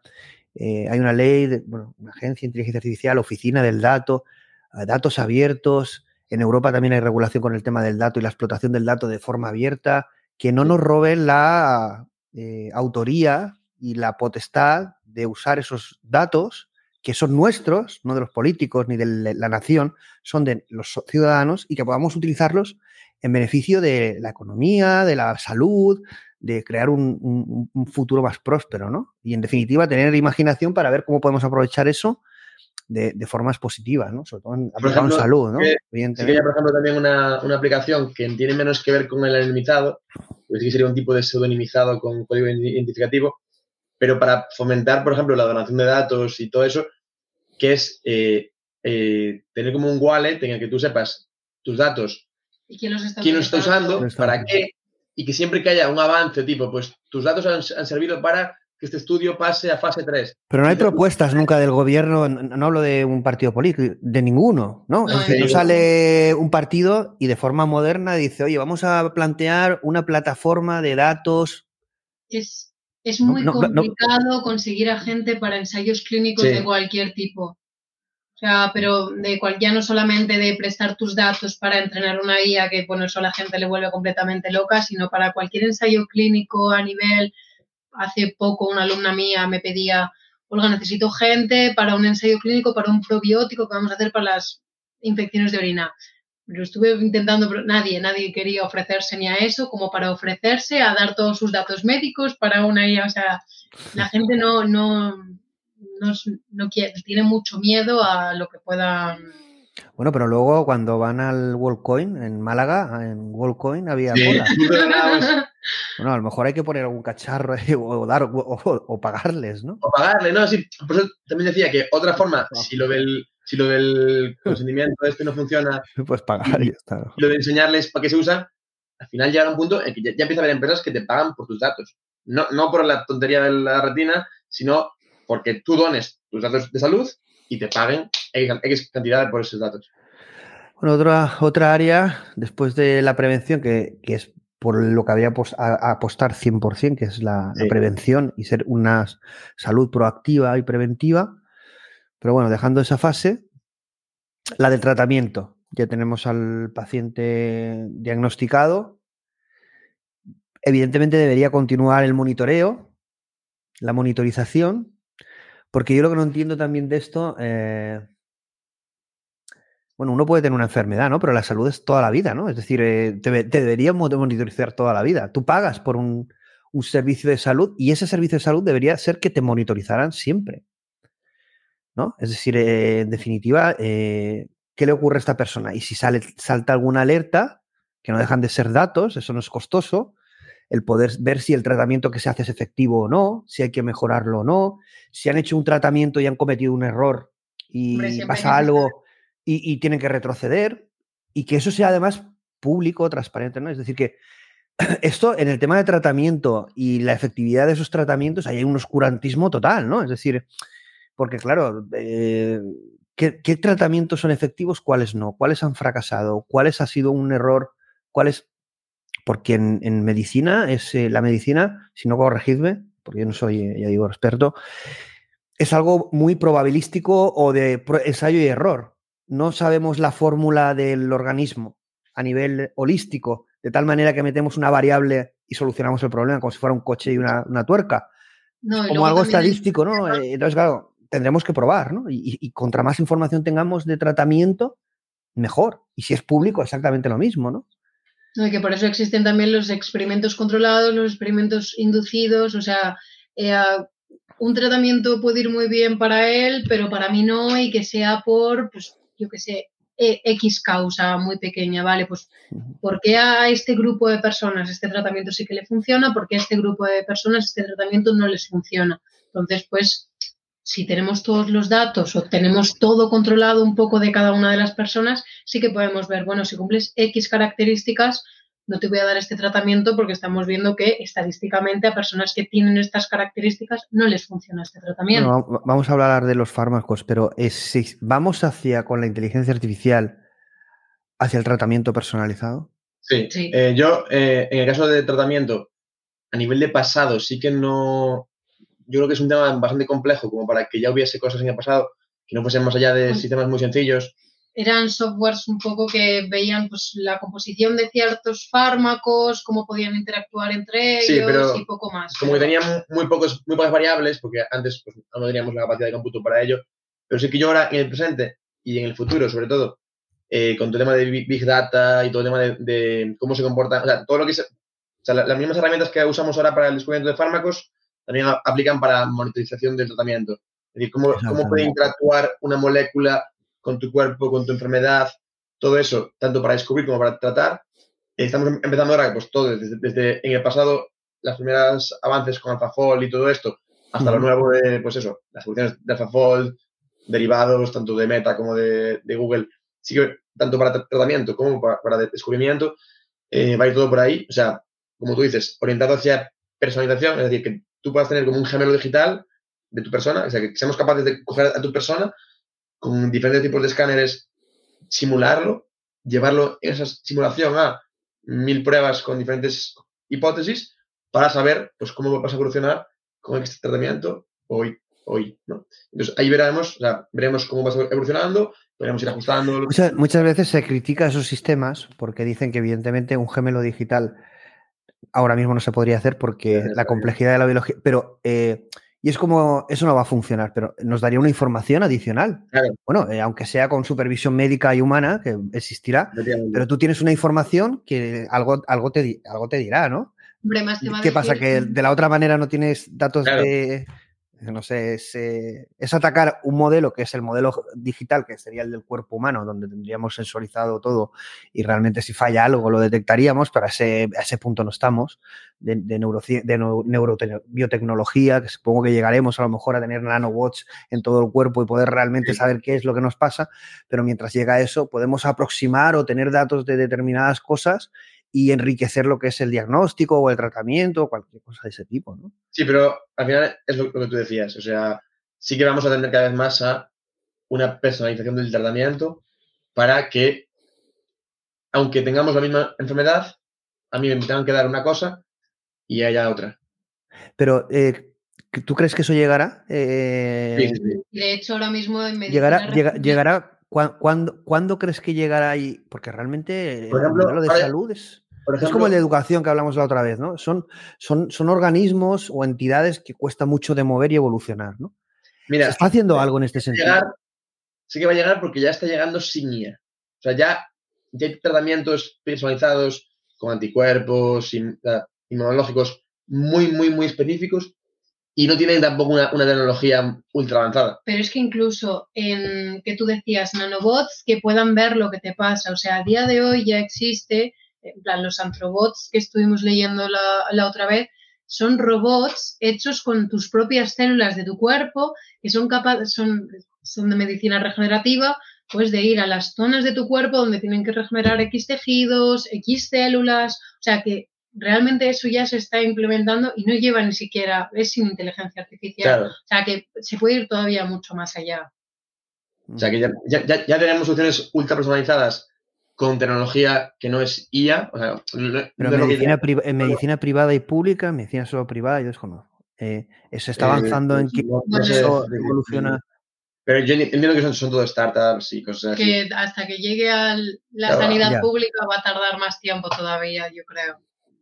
hay una ley, una agencia de inteligencia artificial, oficina del dato, datos abiertos. En Europa también hay regulación con el tema del dato y la explotación del dato de forma abierta, que no nos roben la autoría y la potestad de usar esos datos que son nuestros, no de los políticos ni de la nación, son de los ciudadanos y que podamos utilizarlos en beneficio de la economía, de la salud, de crear un futuro más próspero, ¿no? Y en definitiva tener imaginación para ver cómo podemos aprovechar eso de formas positivas, ¿no? Sobre todo en salud, ¿no? Sí que hay, por ejemplo, también una aplicación que tiene menos que ver con el anonimizado, pues sí que sería un tipo de pseudonimizado con código identificativo, pero para fomentar, por ejemplo, la donación de datos y todo eso, que es tener como un wallet en el que tú sepas tus datos, ¿y quién los está usando, para qué, y que siempre que haya un avance tipo, pues tus datos han servido para que este estudio pase a fase 3. Pero no hay propuestas nunca del gobierno, no hablo de un partido político, de ninguno, ¿no? Es decir, no sale un partido y de forma moderna dice, oye, vamos a plantear una plataforma de datos. Es muy complicado conseguir a gente para ensayos clínicos de cualquier tipo. O sea, pero ya no solamente de prestar tus datos para entrenar una IA, que bueno, eso a la gente le vuelve completamente loca, sino para cualquier ensayo clínico a nivel... Hace poco una alumna mía me pedía, Olga, necesito gente para un ensayo clínico, para un probiótico que vamos a hacer para las infecciones de orina. Lo estuve intentando, pero nadie quería ofrecerse ni a eso, como para ofrecerse a dar todos sus datos médicos para una IA. O sea, la gente no quiere, tiene mucho miedo a lo que pueda Bueno, pero luego cuando van al WorldCoin en Málaga, en WorldCoin había cola. Bueno, a lo mejor hay que poner algún cacharro o pagarles, ¿no? O pagarle, ¿no? Sí, por eso también decía que otra forma, si lo del consentimiento no funciona, pues pagar y ya está. Lo de enseñarles para qué se usa, al final llega un punto en que ya empieza a haber empresas que te pagan por tus datos. No por la tontería de la retina, sino porque tú dones tus datos de salud y te paguen X cantidad por esos datos. Bueno, otra área, después de la prevención, que es por lo que había a apostar 100%, que es la prevención y ser una salud proactiva y preventiva. Pero bueno, dejando esa fase, la del tratamiento. Ya tenemos al paciente diagnosticado. Evidentemente debería continuar el monitoreo, la monitorización, porque yo lo que no entiendo también de esto, bueno, uno puede tener una enfermedad, ¿no? Pero la salud es toda la vida, ¿no? Es decir, te deberían monitorizar toda la vida. Tú pagas por un servicio de salud y ese servicio de salud debería ser que te monitorizaran siempre, ¿no? Es decir, en definitiva, ¿qué le ocurre a esta persona? Y si salta alguna alerta, que no dejan de ser datos, eso no es costoso, el poder ver si el tratamiento que se hace es efectivo o no, si hay que mejorarlo o no, si han hecho un tratamiento y han cometido un error y pasa algo y tienen que retroceder, y que eso sea además público, transparente, ¿no? Es decir, que esto en el tema de tratamiento y la efectividad de esos tratamientos hay un oscurantismo total, ¿no? Es decir, porque claro, ¿qué tratamientos son efectivos? ¿Cuáles no? ¿Cuáles han fracasado? ¿Cuáles ha sido un error? ¿Cuáles? Porque en medicina, la medicina, si no corregidme, porque yo no soy, ya digo, experto, es algo muy probabilístico o de ensayo y error. No sabemos la fórmula del organismo a nivel holístico, de tal manera que metemos una variable y solucionamos el problema, como si fuera un coche y una tuerca. No, como algo estadístico, ¿no? Entonces, claro, tendremos que probar, ¿no? Y contra más información tengamos de tratamiento, mejor. Y si es público, exactamente lo mismo, ¿no? No, y que por eso existen también los experimentos controlados, los experimentos inducidos, o sea, un tratamiento puede ir muy bien para él, pero para mí no, y que sea por, pues, yo qué sé, X causa muy pequeña, ¿vale? Pues, ¿por qué a este grupo de personas este tratamiento sí que le funciona? ¿Por qué a este grupo de personas este tratamiento no les funciona? Entonces, pues, si tenemos todos los datos o tenemos todo controlado un poco de cada una de las personas, sí que podemos ver, bueno, si cumples X características, no te voy a dar este tratamiento porque estamos viendo que estadísticamente a personas que tienen estas características no les funciona este tratamiento. Bueno, vamos a hablar de los fármacos, pero si vamos con la inteligencia artificial hacia el tratamiento personalizado. Sí. Yo, en el caso de tratamiento, a nivel de pasado, sí que no... Yo creo que es un tema bastante complejo como para que ya hubiese cosas en el pasado que no fuesen más allá de sistemas muy sencillos. Eran softwares un poco que veían pues la composición de ciertos fármacos, cómo podían interactuar entre ellos y poco más. Como que tenían muy pocas variables, porque antes pues, no teníamos la capacidad de cómputo para ello, pero sí que yo ahora en el presente y en el futuro, sobre todo, con todo el tema de Big Data y todo el tema de cómo se comporta, o sea, todo lo que las mismas herramientas que usamos ahora para el descubrimiento de fármacos también aplican para monitorización del tratamiento. Es decir, cómo puede interactuar una molécula con tu cuerpo, con tu enfermedad, todo eso, tanto para descubrir como para tratar. Estamos empezando ahora, pues todo, desde en el pasado, los primeros avances con AlphaFold y todo esto, hasta lo nuevo de, pues eso, las soluciones de AlphaFold, derivados, tanto de Meta como de Google, sí que tanto para tratamiento como para descubrimiento, va a ir todo por ahí. O sea, como tú dices, orientado hacia personalización, es decir, que tú puedas tener como un gemelo digital de tu persona, o sea, que seamos capaces de coger a tu persona con diferentes tipos de escáneres, simularlo, llevarlo en esa simulación a 1000 pruebas con diferentes hipótesis para saber pues cómo vas a evolucionar con este tratamiento hoy, ¿no? Entonces ahí veremos cómo vas evolucionando, podremos ir ajustando. Muchas veces se critica esos sistemas porque dicen que evidentemente un gemelo digital ahora mismo no se podría hacer porque la complejidad de la biología, pero y es como, eso no va a funcionar, pero nos daría una información adicional. Claro. Bueno, aunque sea con supervisión médica y humana, que existirá, pero tú tienes una información que algo te dirá, ¿no? Hombre, más tema ¿Qué pasa? ¿Que de la otra manera no tienes datos de No sé, es atacar un modelo que es el modelo digital, que sería el del cuerpo humano, donde tendríamos sensorizado todo y realmente si falla algo lo detectaríamos, pero a ese punto no estamos, de neurobiotecnología, que supongo que llegaremos a lo mejor a tener nanobots en todo el cuerpo y poder realmente saber qué es lo que nos pasa, pero mientras llega a eso podemos aproximar o tener datos de determinadas cosas y enriquecer lo que es el diagnóstico o el tratamiento o cualquier cosa de ese tipo, ¿no? Sí, pero al final es lo que tú decías. O sea, sí que vamos a tender cada vez más a una personalización del tratamiento para que, aunque tengamos la misma enfermedad, a mí me tengan que dar una cosa y a ella otra. Pero, ¿tú crees que eso llegará? Sí. De hecho, ahora mismo en medicina... ¿Llegará? ¿Cuándo crees que llegará ahí? Porque realmente Por ejemplo, el modelo de salud es como el de educación que hablamos la otra vez, ¿no? Son organismos o entidades que cuesta mucho de mover y evolucionar, ¿no? Mira, ¿se está haciendo algo en este sentido? Sí que va a llegar porque ya está llegando sin IA. O sea, ya hay tratamientos personalizados con anticuerpos, inmunológicos muy, muy, muy específicos y no tienen tampoco una tecnología ultra avanzada. Pero es que incluso en que tú decías nanobots que puedan ver lo que te pasa. O sea, a día de hoy ya existe, en plan, los anthrobots que estuvimos leyendo la otra vez, son robots hechos con tus propias células de tu cuerpo, que son de medicina regenerativa, pues de ir a las zonas de tu cuerpo donde tienen que regenerar X tejidos, X células, o sea que realmente eso ya se está implementando y no lleva ni siquiera, es sin inteligencia artificial. Claro. O sea que se puede ir todavía mucho más allá. O sea que ya tenemos soluciones ultra personalizadas con tecnología que no es IA. O sea, pero en medicina privada y pública, en medicina solo privada, yo desconozco. Se está avanzando en que eso evoluciona. Pero yo entiendo que son todo startups y cosas así. Que hasta que llegue a la sanidad pública va a tardar más tiempo todavía, yo creo.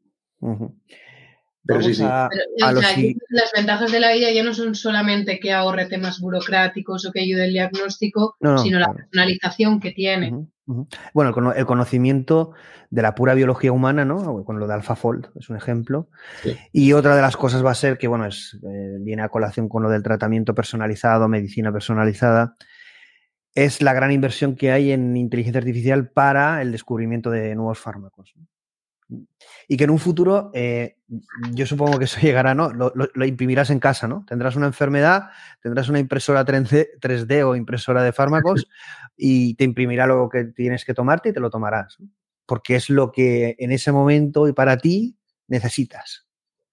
Pero sí. Las ventajas de la IA ya no son solamente que ahorre temas burocráticos o que ayude el diagnóstico, sino la personalización que tiene. Bueno, el conocimiento de la pura biología humana, ¿no? Con lo de AlphaFold es un ejemplo. Sí. Y otra de las cosas va a ser que, bueno, viene a colación con lo del tratamiento personalizado, medicina personalizada, es la gran inversión que hay en inteligencia artificial para el descubrimiento de nuevos fármacos. Y que en un futuro, yo supongo que eso llegará, ¿no? Lo imprimirás en casa, ¿no? Tendrás una enfermedad, tendrás una impresora 3D o impresora de fármacos y te imprimirá lo que tienes que tomarte y te lo tomarás, ¿no? Porque es lo que en ese momento y para ti necesitas.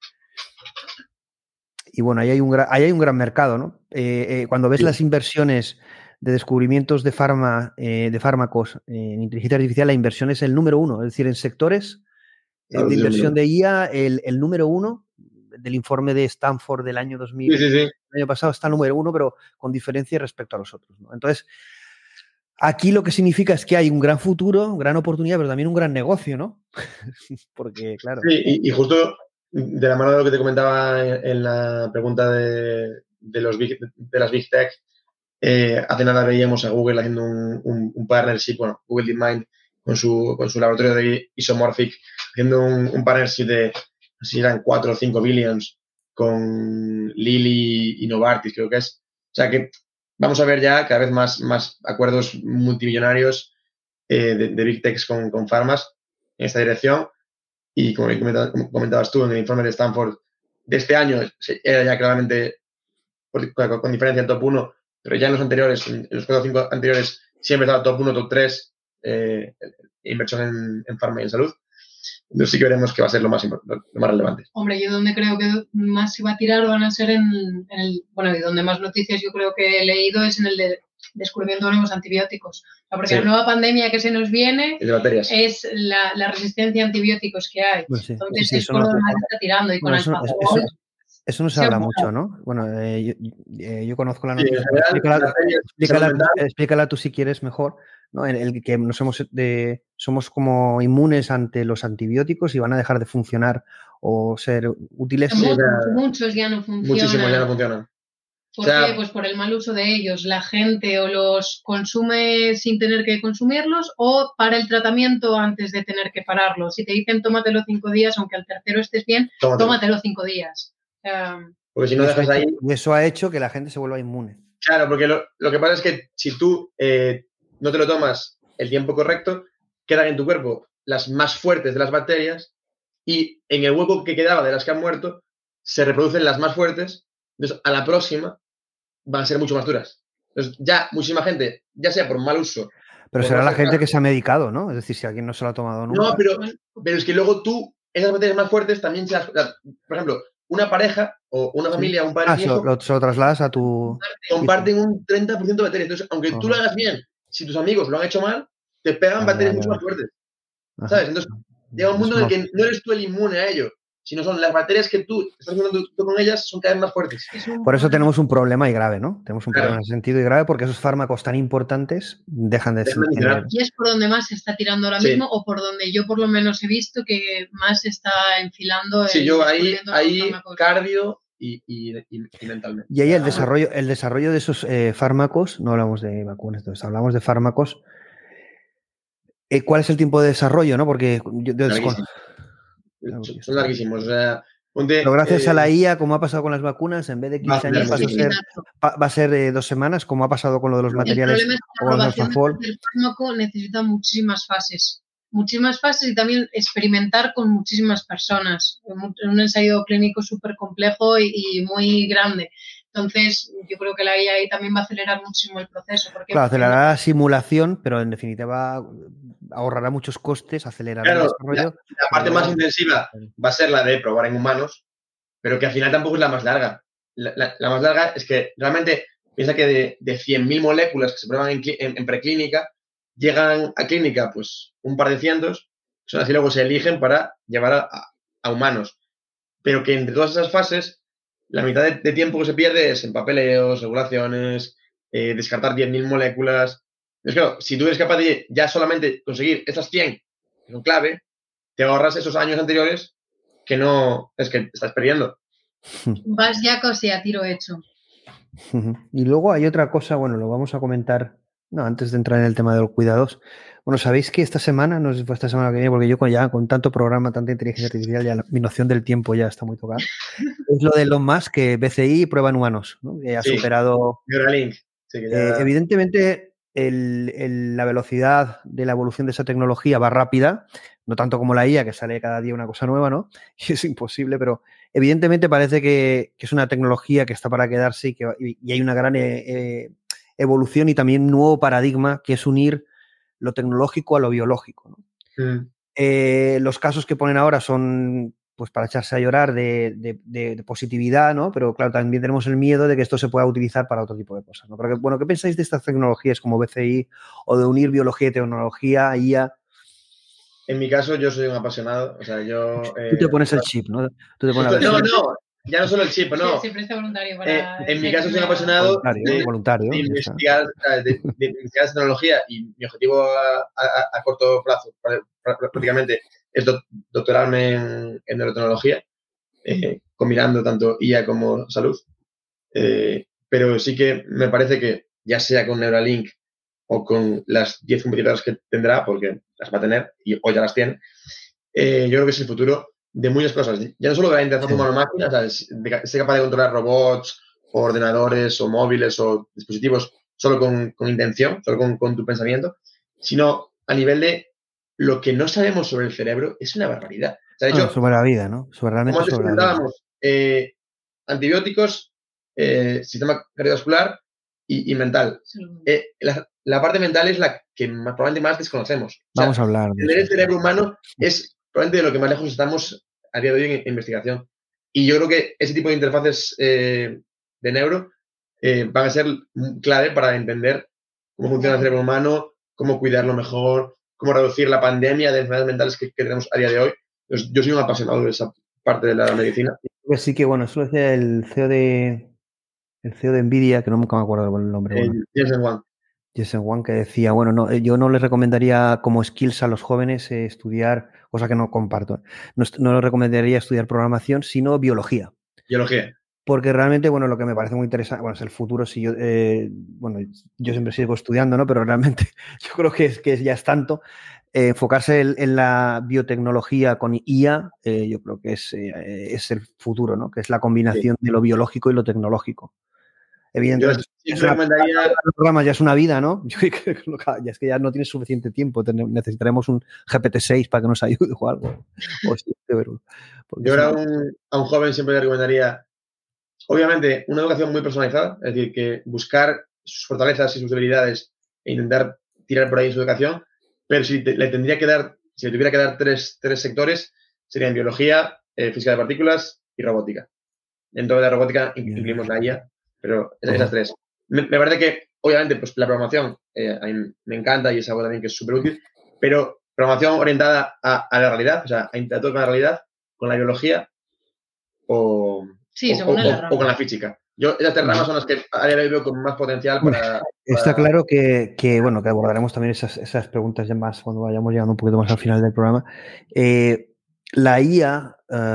Y bueno, ahí hay un gran mercado, ¿no? Cuando ves las inversiones de descubrimientos de fármacos en inteligencia artificial, la inversión es el número 1, es decir, en sectores de inversión de IA, el número 1 del informe de Stanford del año 2000, el año pasado está el número 1, pero con diferencia respecto a los otros, ¿no? Entonces, aquí lo que significa es que hay un gran futuro, gran oportunidad, pero también un gran negocio, ¿no? Porque, claro. Sí, y justo de la mano de lo que te comentaba en la pregunta de las Big Tech, hace nada veíamos a Google haciendo un partnership, bueno, Google DeepMind con su laboratorio de Isomorphic, haciendo un partnership de, no sé si eran 4 o 5 billions con Lilly y Novartis, creo que es. O sea que vamos a ver ya cada vez más acuerdos multimillonarios de Big Techs con farmas en esta dirección. Y como comentabas tú en el informe de Stanford de este año, era ya claramente con diferencia en top 1, pero ya en los anteriores, en los 4 o 5 anteriores, siempre estaba top 1, top 3, inversión en farma y en salud. Entonces sí que veremos que va a ser lo más relevante. Hombre, yo donde creo que más se va a tirar van a ser bueno, y donde más noticias yo creo que he leído es en el de descubrimiento de nuevos antibióticos. O sea, porque la nueva pandemia que se nos viene es la resistencia a antibióticos que hay. Pues sí, entonces sí, es por donde más se está tirando. Y con eso no se habla mucho, ¿no? Bueno, yo conozco la noticia. Explícala tú si quieres mejor, ¿no? El que somos como inmunes ante los antibióticos y van a dejar de funcionar o ser útiles. Muchos ya no funcionan. Muchísimos ya no funcionan. ¿Por qué? Pues por el mal uso de ellos. La gente o los consume sin tener que consumirlos o para el tratamiento antes de tener que pararlo. Si te dicen tómatelo 5 días, aunque al tercero estés bien, tómatelo 5 días. Porque si no dejas ahí... Y eso ha hecho que la gente se vuelva inmune. Claro, porque lo que pasa es que si tú no te lo tomas el tiempo correcto, quedan en tu cuerpo las más fuertes de las bacterias y en el hueco que quedaba de las que han muerto se reproducen las más fuertes. Entonces, a la próxima van a ser mucho más duras. Entonces, ya muchísima gente, ya sea por mal uso... Pero será la gente que se ha medicado, ¿no? Es decir, si alguien no se lo ha tomado nunca... No, pero es que luego tú, esas bacterias más fuertes también por ejemplo, una pareja o una familia, un padre y hijo... se lo trasladas a tu... Comparten un 30% de bacterias. Entonces, aunque tú lo hagas bien, si tus amigos lo han hecho mal, te pegan bacterias mucho más fuertes. ¿Sabes? Entonces, llega un mundo en el que no eres tú el inmune a ello, sino son las bacterias que tú estás haciendo tú con ellas, son cada vez más fuertes. Por eso tenemos un problema y grave, ¿no? Tenemos un problema en ese sentido y grave porque esos fármacos tan importantes dejan de funcionar. Y es por donde más se está tirando ahora mismo, o por donde yo por lo menos he visto que más se está enfilando. Sí, yo ahí cardio y mentalmente. Y ahí el desarrollo de esos fármacos, no hablamos de vacunas, entonces hablamos de fármacos. ¿Cuál es el tiempo de desarrollo, no? Porque son larguísimos. O sea, pero gracias a la IA, como ha pasado con las vacunas, en vez de 15 años va a ser 2 semanas, como ha pasado con lo de los materiales. El problema es que la aprobación del fármaco necesita muchísimas fases y también experimentar con muchísimas personas. Un ensayo clínico súper complejo y muy grande. Entonces, yo creo que la IA ahí también va a acelerar muchísimo el proceso. Claro, acelerará la simulación, pero en definitiva ahorrará muchos costes, acelerará el desarrollo. La parte más intensiva va a ser la de probar en humanos, pero que al final tampoco es la más larga. La más larga es que realmente piensa que de 100.000 moléculas que se prueban en preclínica, llegan a clínica pues un par de cientos, son así luego se eligen para llevar a humanos. Pero que entre todas esas fases, la mitad de tiempo que se pierde es en papeleos, regulaciones, descartar 10.000 moléculas. Es claro, si tú eres capaz de ya solamente conseguir esas 100, que son clave, te ahorras esos años anteriores que no, es que estás perdiendo. Vas ya casi a tiro hecho. Y luego hay otra cosa, bueno, lo vamos a comentar, no, antes de entrar en el tema de los cuidados. Bueno, sabéis que esta semana, no sé si fue esta semana que viene, porque yo con tanto programa, tanta inteligencia artificial, ya mi noción del tiempo ya está muy tocada. Es lo de Elon Musk, que BCI prueba en humanos, ¿no? Que ha superado... Neuralink. Sí, que ya... evidentemente, la velocidad de la evolución de esa tecnología va rápida, no tanto como la IA, que sale cada día una cosa nueva, ¿no? Y es imposible, pero evidentemente parece que es una tecnología que está para quedarse y hay una gran evolución y también un nuevo paradigma que es unir lo tecnológico a lo biológico, ¿no? Los casos que ponen ahora son pues para echarse a llorar de positividad, ¿no? Pero claro, también tenemos el miedo de que esto se pueda utilizar para otro tipo de cosas, ¿no? Pero bueno, ¿qué pensáis de estas tecnologías como BCI o de unir biología y tecnología, IA? En mi caso, yo soy un apasionado, o sea, yo... Tú te pones el chip, ¿no? Tú te pones no, ya no solo el chip, no. Siempre está voluntario para... en mi caso soy un apasionado voluntario, de investigar tecnología y mi objetivo a corto plazo prácticamente es doctorarme en neurotecnología, combinando tanto IA como salud. Pero sí que me parece que ya sea con Neuralink o con las 10 competidoras que tendrá, porque las va a tener o ya las tiene, yo creo que es el futuro de muchas cosas. Ya no solo de la interfaz humano-máquina, de ser capaz de controlar robots, o ordenadores, o móviles, o dispositivos solo con intención, solo con tu pensamiento, sino a nivel de lo que no sabemos sobre el cerebro es una barbaridad. O sea, de hecho, sobre la vida, ¿no? Realmente como antes hablábamos, antibióticos, sistema cardiovascular y mental. La parte mental es la que probablemente más desconocemos. Vamos a hablar de el cerebro humano es probablemente de lo que más lejos estamos a día de hoy en investigación. Y yo creo que ese tipo de interfaces de neuro van a ser clave para entender cómo funciona el cerebro humano, cómo cuidarlo mejor, cómo reducir la pandemia de enfermedades mentales que tenemos a día de hoy. Entonces, yo soy un apasionado de esa parte de la medicina. Sí que, bueno, eso lo decía el CEO de Nvidia, que nunca me acuerdo el nombre. Jensen Huang, que decía, bueno, no, yo no les recomendaría como skills a los jóvenes estudiar, cosa que no comparto, no les recomendaría estudiar programación, sino biología. Biología. Porque realmente, bueno, lo que me parece muy interesante, bueno, es el futuro, si yo, bueno, yo siempre sigo estudiando, ¿no? Pero realmente yo creo que ya es tanto. enfocarse en la biotecnología con IA, yo creo que es el futuro, ¿no? Que es la combinación de lo biológico y lo tecnológico. Evidentemente, ya es una vida, ¿no? Ya es que ya no tienes suficiente tiempo. Necesitaremos un GPT-6 para que nos ayude o algo. Yo ahora a un joven siempre le recomendaría, obviamente, una educación muy personalizada, es decir, que buscar sus fortalezas y sus debilidades e intentar tirar por ahí su educación, pero si le tuviera que dar tres sectores, serían biología, física de partículas y robótica. Dentro de la robótica incluimos la IA, pero esas tres. Me parece que, obviamente, pues la programación a mí me encanta y es algo también que es súper útil, pero programación orientada a la realidad, o sea, a interactuar con la realidad, con la biología o con la física. Esas tres ramas son las que a día de hoy veo con más potencial para... Está claro que abordaremos también esas preguntas ya más cuando vayamos llegando un poquito más al final del programa. La IA...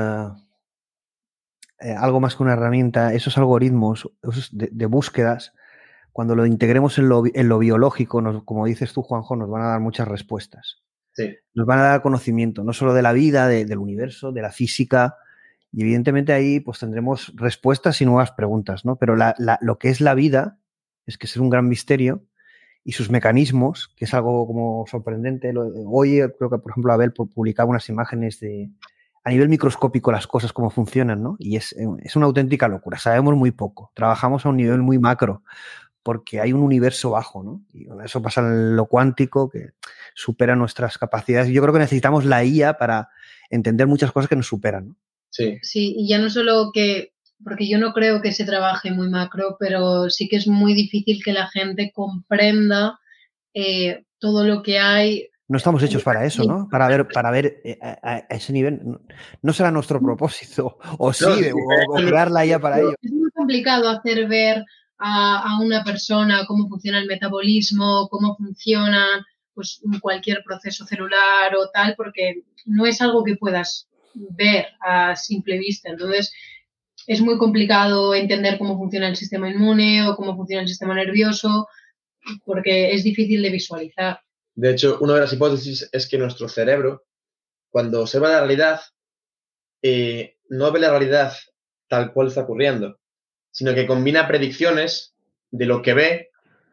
algo más que una herramienta, esos algoritmos de búsquedas, cuando lo integremos en lo biológico, como dices tú, Juanjo, nos van a dar muchas respuestas. Sí. Nos van a dar conocimiento, no solo de la vida, del universo, de la física, y evidentemente ahí pues tendremos respuestas y nuevas preguntas, ¿no? Pero lo que es la vida es que es un gran misterio y sus mecanismos, que es algo como sorprendente. Hoy creo que, por ejemplo, Abel publicaba unas imágenes a nivel microscópico las cosas, cómo funcionan, ¿no? Y es una auténtica locura. Sabemos muy poco. Trabajamos a un nivel muy macro porque hay un universo bajo, ¿no? Y eso pasa en lo cuántico que supera nuestras capacidades. Yo creo que necesitamos la IA para entender muchas cosas que nos superan, ¿no? Sí. Sí, y ya no solo porque yo no creo que se trabaje muy macro, pero sí que es muy difícil que la gente comprenda todo lo que hay. No estamos hechos para eso, ¿no? Para ver a ese nivel. No será nuestro propósito, o crear la IA para ello. Es muy complicado hacer ver a una persona cómo funciona el metabolismo, cómo funciona pues, cualquier proceso celular o tal, porque no es algo que puedas ver a simple vista. Entonces, es muy complicado entender cómo funciona el sistema inmune o cómo funciona el sistema nervioso, porque es difícil de visualizar. De hecho, una de las hipótesis es que nuestro cerebro, cuando observa la realidad, no ve la realidad tal cual está ocurriendo, sino que combina predicciones de lo que ve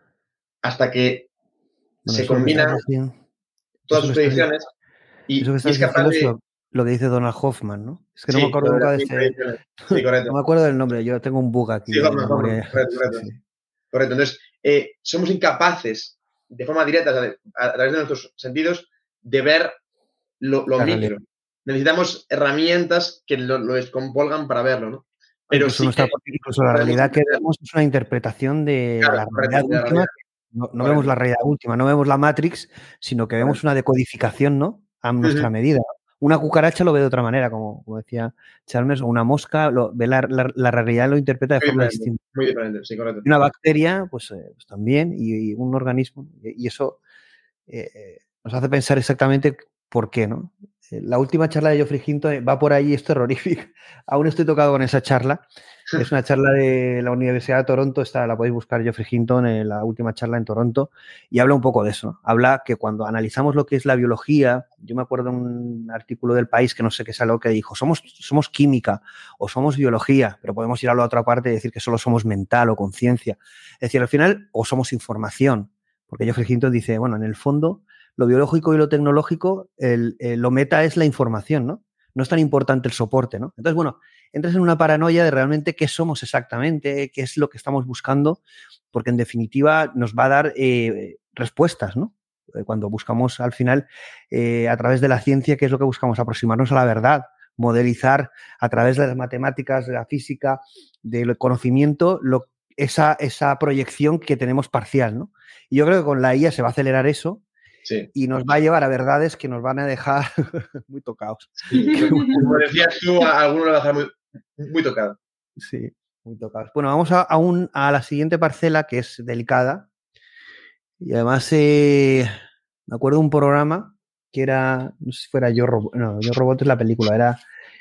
hasta que se combinan todas sus predicciones y es capaz de... Lo que dice Donald Hoffman, ¿no? Es que no me acuerdo nunca de ese... Sí, correcto. No me acuerdo del nombre, yo tengo un bug aquí. Sí, correcto. Sí. Correcto. Entonces, somos incapaces, de forma directa, a través de nuestros sentidos, de ver lo micro. Necesitamos herramientas que lo descompolgan para verlo, ¿no? Pero incluso la realidad que vemos es una interpretación de la realidad última. No vemos la realidad última, no vemos la Matrix, sino que vemos una decodificación, ¿no? A nuestra medida. Una cucaracha lo ve de otra manera, como decía Chalmers, o una mosca ve la realidad lo interpreta de forma distinta. Muy diferente, sí, correcto. Y una bacteria, pues también, y un organismo, y eso nos hace pensar exactamente por qué, ¿no? La última charla de Geoffrey Hinton va por ahí, es terrorífico. Aún estoy tocado con esa charla. Es una charla de la Universidad de Toronto, la podéis buscar, Geoffrey Hinton, en la última charla en Toronto, y habla un poco de eso, ¿no? Habla que cuando analizamos lo que es la biología, yo me acuerdo de un artículo del País, que no sé qué es algo que dijo, somos química o somos biología, pero podemos ir a la otra parte y decir que solo somos mental o conciencia. Es decir, al final, o somos información, porque Geoffrey Hinton dice, bueno, en el fondo, lo biológico y lo tecnológico, lo meta es la información, ¿no? No es tan importante el soporte, ¿no? Entonces, bueno, entras en una paranoia de realmente qué somos exactamente, qué es lo que estamos buscando, porque en definitiva nos va a dar respuestas, ¿no? Cuando buscamos al final, a través de la ciencia, ¿qué es lo que buscamos? Aproximarnos a la verdad, modelizar a través de las matemáticas, de la física, del conocimiento, esa proyección que tenemos parcial, ¿no? Y yo creo que con la IA se va a acelerar eso. Sí. Y nos va a llevar a verdades que nos van a dejar muy tocados. Sí. Como decías tú, a algunos lo va a dejar muy tocado. Sí, muy tocados. Bueno, vamos a la siguiente parcela, que es delicada. Y además, me acuerdo de un programa que era, no sé si fuera Yo Robot, no, Yo Robot es la película, era,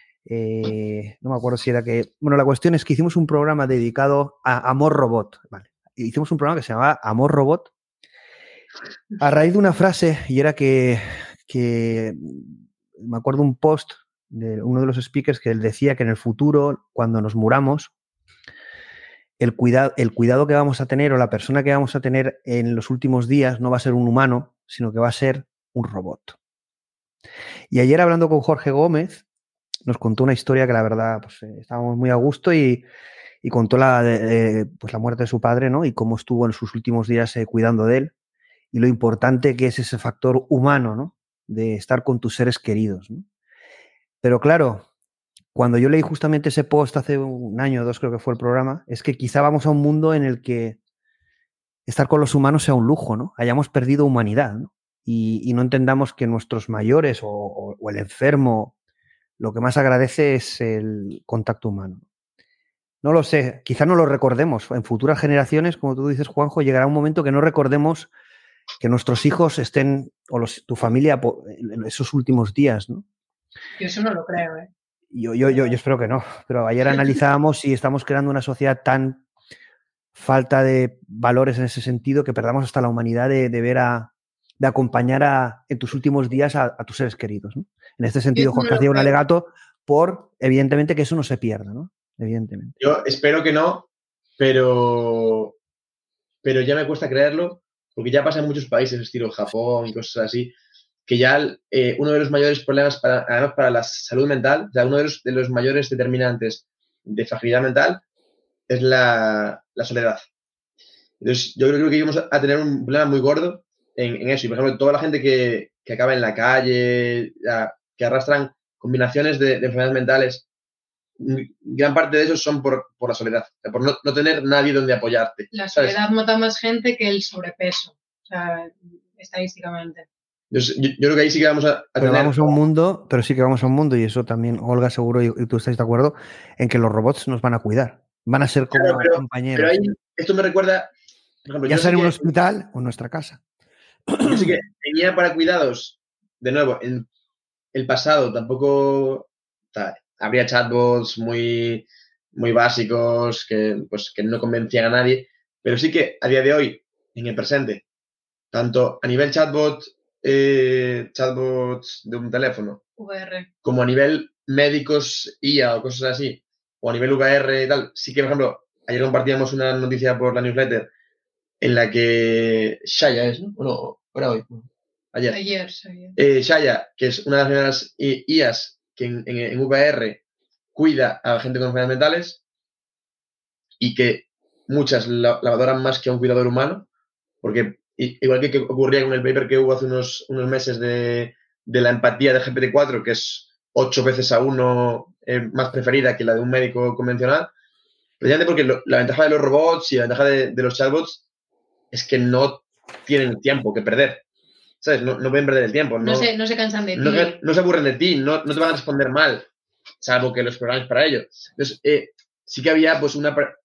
no me acuerdo si era que, bueno, la cuestión es que hicimos un programa dedicado a Amor Robot, ¿vale? Hicimos un programa que se llamaba Amor Robot, a raíz de una frase, y era que que me acuerdo un post de uno de los speakers que él decía que en el futuro, cuando nos muramos, el cuidado que vamos a tener o la persona que vamos a tener en los últimos días no va a ser un humano, sino que va a ser un robot. Y ayer, hablando con Jorge Gómez, nos contó una historia que la verdad pues, estábamos muy a gusto y contó pues la muerte de su padre, ¿no? Y cómo estuvo en sus últimos días cuidando de él y lo importante que es ese factor humano, ¿no? De estar con tus seres queridos, ¿no? Pero claro, cuando yo leí justamente ese post hace un año o dos, creo que fue el programa, es que quizá vamos a un mundo en el que estar con los humanos sea un lujo, ¿no? Hayamos perdido humanidad, ¿no? Y no entendamos que nuestros mayores o el enfermo lo que más agradece es el contacto humano. No lo sé, quizá no lo recordemos. En futuras generaciones, como tú dices, Juanjo, llegará un momento que no recordemos que nuestros hijos estén, o tu familia, en esos últimos días, ¿no? Yo eso no lo creo, ¿eh? Yo espero que no. Pero ayer analizábamos si estamos creando una sociedad tan falta de valores en ese sentido que perdamos hasta la humanidad de acompañar en tus últimos días a tus seres queridos, ¿no? En este sentido, Jorge hacía un alegato por, evidentemente, que eso no se pierda, ¿no? Evidentemente. Yo espero que no, pero ya me cuesta creerlo, porque ya pasa en muchos países, estilo Japón y cosas así, que ya uno de los mayores problemas además para la salud mental, o sea, uno de los mayores determinantes de fragilidad mental es la soledad. Entonces, yo creo que vamos a tener un problema muy gordo en eso. Y, por ejemplo, toda la gente que acaba en la calle, que arrastran combinaciones de enfermedades mentales, gran parte de esos son por la soledad, por no tener nadie donde apoyarte. La soledad mata más gente que el sobrepeso, o sea, estadísticamente. Yo creo que ahí sí que vamos a pero tener... vamos a un mundo, pero sí que vamos a un mundo, y eso también, Olga, seguro, y tú estáis de acuerdo, en que los robots nos van a cuidar. Van a ser como compañeros. Pero ahí, esto me recuerda... Por ejemplo, ya sea en un hospital o en nuestra casa. Yo sí que tenía para cuidados, de nuevo, en el pasado tampoco... habría chatbots muy básicos que no convencían a nadie, pero sí que a día de hoy, en el presente, tanto a nivel chatbots de un teléfono, VR, como a nivel médicos IA o cosas así, o a nivel VR y tal, sí que, por ejemplo, ayer compartíamos una noticia por la newsletter en la que Shaya es, ¿no? Bueno, era hoy. Ayer. Shaya, que es una de las primeras IAs que en VR cuida a gente con enfermedades mentales y que muchas la valoran más que a un cuidador humano, porque igual que ocurría con el paper que hubo hace unos meses de la empatía de GPT-4, que es 8 veces a 1 más preferida que la de un médico convencional, precisamente porque la ventaja de los robots y la ventaja de los chatbots es que no tienen tiempo que perder. ¿Sabes? No pueden perder el tiempo. No se cansan de ti. No se aburren de ti, no te van a responder mal, salvo que los programes para ello. Entonces, sí que había pues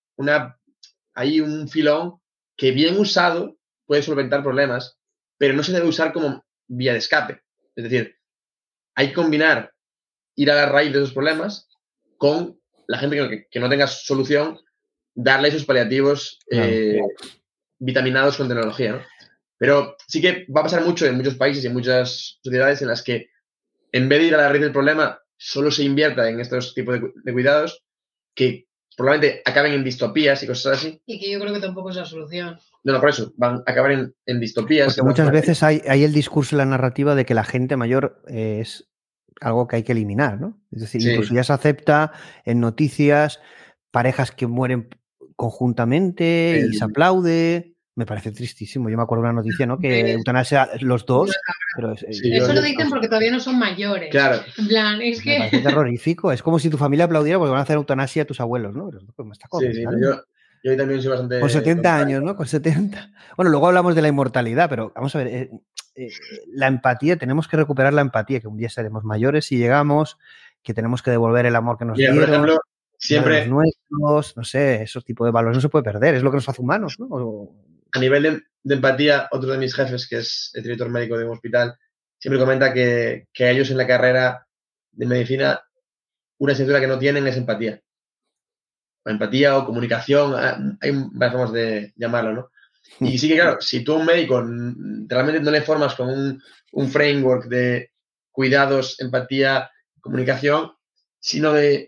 ahí un filón que bien usado puede solventar problemas, pero no se debe usar como vía de escape. Es decir, hay que combinar ir a la raíz de esos problemas con la gente que no tenga solución, darle esos paliativos vitaminados con tecnología, ¿no? Pero sí que va a pasar mucho en muchos países y en muchas sociedades en las que en vez de ir a la raíz del problema, solo se invierta en estos tipos de cuidados que probablemente acaben en distopías y cosas así. Y que yo creo que tampoco es la solución. No, por eso, van a acabar en distopías. Porque muchas veces hay el discurso y la narrativa de que la gente mayor es algo que hay que eliminar, ¿no? Es decir, incluso ya se acepta en noticias parejas que mueren conjuntamente y se aplaude. Me parece tristísimo. Yo me acuerdo de una noticia, ¿no? Que eutanasia los dos. Pero eso lo dicen porque todavía no son mayores. Claro. En plan, es que... Me parece terrorífico. Es como si tu familia aplaudiera porque van a hacer eutanasia a tus abuelos, ¿no? Pero me está yo también soy bastante... Con 70 años, ¿no? Con 70. Bueno, luego hablamos de la inmortalidad, pero vamos a ver, la empatía, tenemos que recuperar la empatía, que un día seremos mayores si llegamos, que tenemos que devolver el amor que nos dieron. Por ejemplo, siempre... Los nuestros, no sé, esos tipos de valores no se puede perder, es lo que nos hace humanos, ¿no? A nivel de empatía, otro de mis jefes, que es el director médico de un hospital, siempre comenta que a ellos en la carrera de medicina una asignatura que no tienen es empatía. O empatía o comunicación, hay varias formas de llamarlo, ¿no? Y sí que, claro, si tú a un médico realmente no le formas con un framework de cuidados, empatía, comunicación, sino de...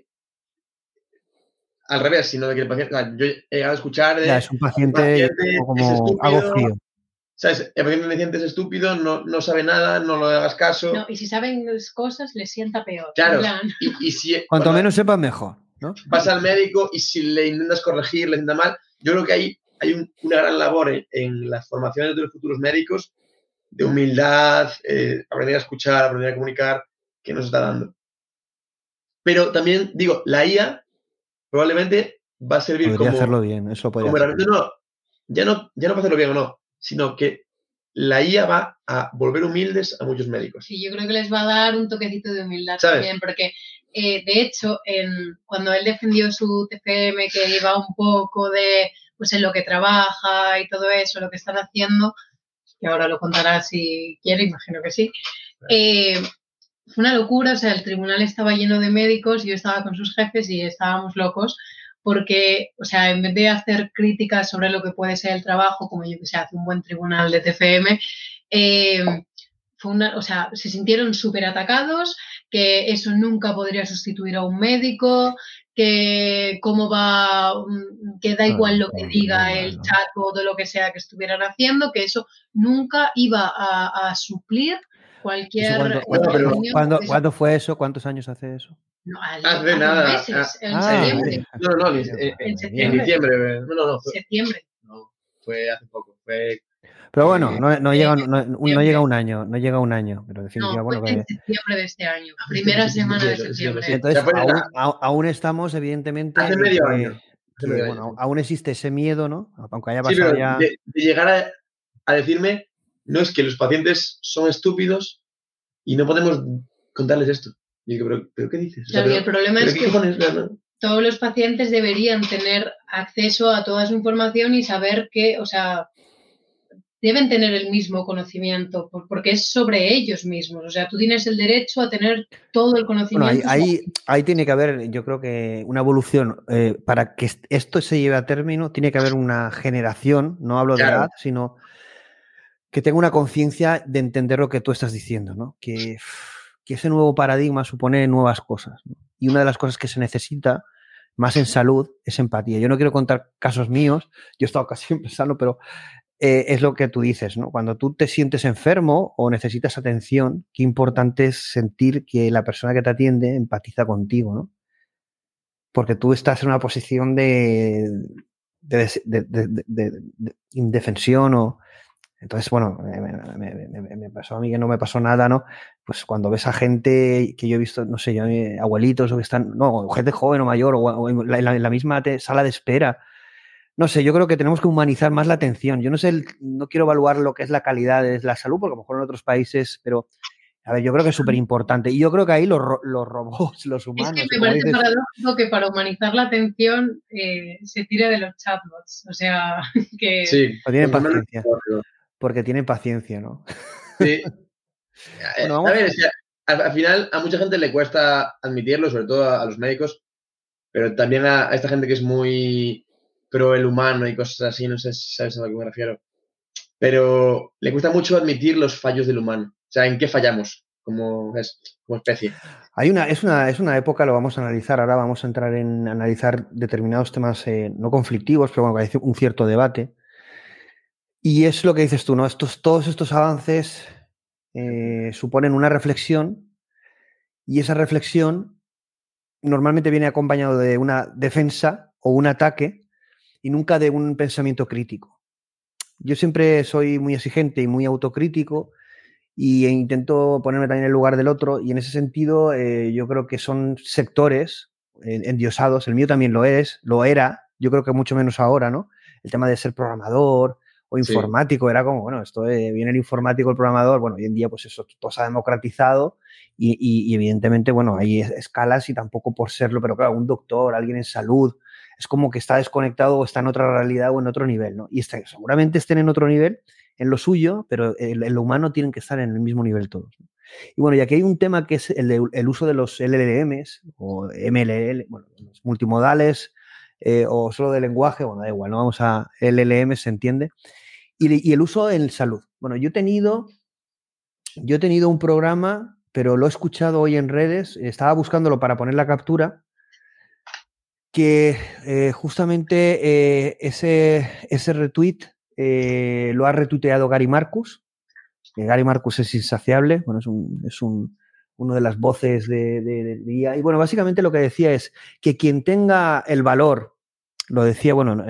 Al revés, sino de que el paciente... Yo he llegado a escuchar de... Ya, es un paciente como algo frío. ¿Sabes? El paciente me siente es estúpido, no sabe nada, no lo hagas caso. No, y si saben cosas, les sienta peor. Claro, y si... Cuanto menos sepas, mejor, ¿no? Vas al médico y si le intentas corregir, le sienta mal. Yo creo que hay una gran labor en las formaciones de los futuros médicos de humildad, aprender a escuchar, aprender a comunicar, que nos está dando. Pero también, digo, la IA probablemente va a servir podría como... hacerlo bien, eso podría como herramienta. No, ya no para hacerlo bien o no, sino que la IA va a volver humildes a muchos médicos. Sí, yo creo que les va a dar un toquecito de humildad, ¿sabes? También, porque de hecho, cuando él defendió su TFM, que iba un poco de pues en lo que trabaja y todo eso, lo que están haciendo, que ahora lo contará si quiere, imagino que sí, fue una locura, o sea, el tribunal estaba lleno de médicos, yo estaba con sus jefes y estábamos locos, porque, o sea, en vez de hacer críticas sobre lo que puede ser el trabajo, como yo que sé, hace un buen tribunal de TFM, o sea, se sintieron súper atacados, que eso nunca podría sustituir a un médico, que cómo va, que da igual lo que diga el chat o de lo que sea que estuvieran haciendo, que eso nunca iba a suplir cualquier... ¿Cuándo fue eso? ¿Cuántos años hace eso? No, hace nada. Meses, en septiembre. En diciembre. No. Septiembre. No, fue hace poco. Pero bueno, no llega un año, no llega un año. Pero definitivamente, bueno, en septiembre de este año, primera semana de septiembre. Entonces, aún estamos, evidentemente. Hace medio año. Bueno, aún existe ese miedo, ¿no? Aunque haya pasado ya. De llegar a decirme, no es que los pacientes son estúpidos y no podemos contarles esto. Y digo, ¿pero qué dices? Claro, y el problema es que todos los pacientes deberían tener acceso a toda su información y saber que, o sea, deben tener el mismo conocimiento, porque es sobre ellos mismos. O sea, tú tienes el derecho a tener todo el conocimiento. Bueno, ahí tiene que haber, yo creo que una evolución. Para que esto se lleve a término, tiene que haber una generación, no hablo de edad, sino que tenga una conciencia de entender lo que tú estás diciendo, ¿no? Que ese nuevo paradigma supone nuevas cosas, ¿no? Y una de las cosas que se necesita más en salud es empatía. Yo no quiero contar casos míos, yo he estado casi empezando, pero es lo que tú dices, ¿no? Cuando tú te sientes enfermo o necesitas atención, qué importante es sentir que la persona que te atiende empatiza contigo, ¿no? Porque tú estás en una posición de indefensión o... Entonces, bueno, me pasó a mí que no me pasó nada, ¿no? Pues cuando ves a gente que yo he visto, no sé, abuelitos o que están, no, gente joven o mayor o en la misma sala de espera. No sé, yo creo que tenemos que humanizar más la atención. Yo no quiero evaluar lo que es la calidad de la salud, porque a lo mejor en otros países, pero a ver, yo creo que es súper importante. Y yo creo que ahí los robots, los humanos... Es que me parece paradójico que para humanizar la atención se tire de los chatbots. O sea, que... Sí, tienen paciencia. Porque tienen paciencia, ¿no? Sí. Bueno, a ver, al final a mucha gente le cuesta admitirlo, sobre todo a los médicos, pero también a esta gente que es muy pro el humano y cosas así, no sé si sabes a lo que me refiero. Pero le cuesta mucho admitir los fallos del humano. O sea, ¿en qué fallamos como especie? Es una época, lo vamos a analizar, ahora vamos a entrar en analizar determinados temas no conflictivos, pero bueno, hay un cierto debate. Y es lo que dices tú, ¿no? Todos estos avances suponen una reflexión y esa reflexión normalmente viene acompañado de una defensa o un ataque y nunca de un pensamiento crítico. Yo siempre soy muy exigente y muy autocrítico y intento ponerme también en el lugar del otro y en ese sentido yo creo que son sectores endiosados, el mío también lo era, yo creo que mucho menos ahora, ¿no? El tema de ser programador o informático, era como, bueno, esto viene el informático, el programador, bueno, hoy en día pues eso todo se ha democratizado y evidentemente, bueno, hay escalas y tampoco por serlo, pero claro, un doctor, alguien en salud, es como que está desconectado o está en otra realidad o en otro nivel, ¿no? Y seguramente estén en otro nivel, en lo suyo, pero en lo humano tienen que estar en el mismo nivel todos, ¿no? Y bueno, y aquí hay un tema que es el uso de los LLMs o MLL, bueno, los multimodales o solo de lenguaje, bueno, da igual, no vamos a LLM, se entiende. y el uso en salud. Bueno, yo he tenido un programa, pero lo he escuchado hoy en redes, estaba buscándolo para poner la captura, que justamente ese retweet lo ha retuiteado Gary Marcus. Gary Marcus es insaciable, bueno, es uno de las voces de IA. Y bueno, básicamente lo que decía es que quien tenga el valor, lo decía,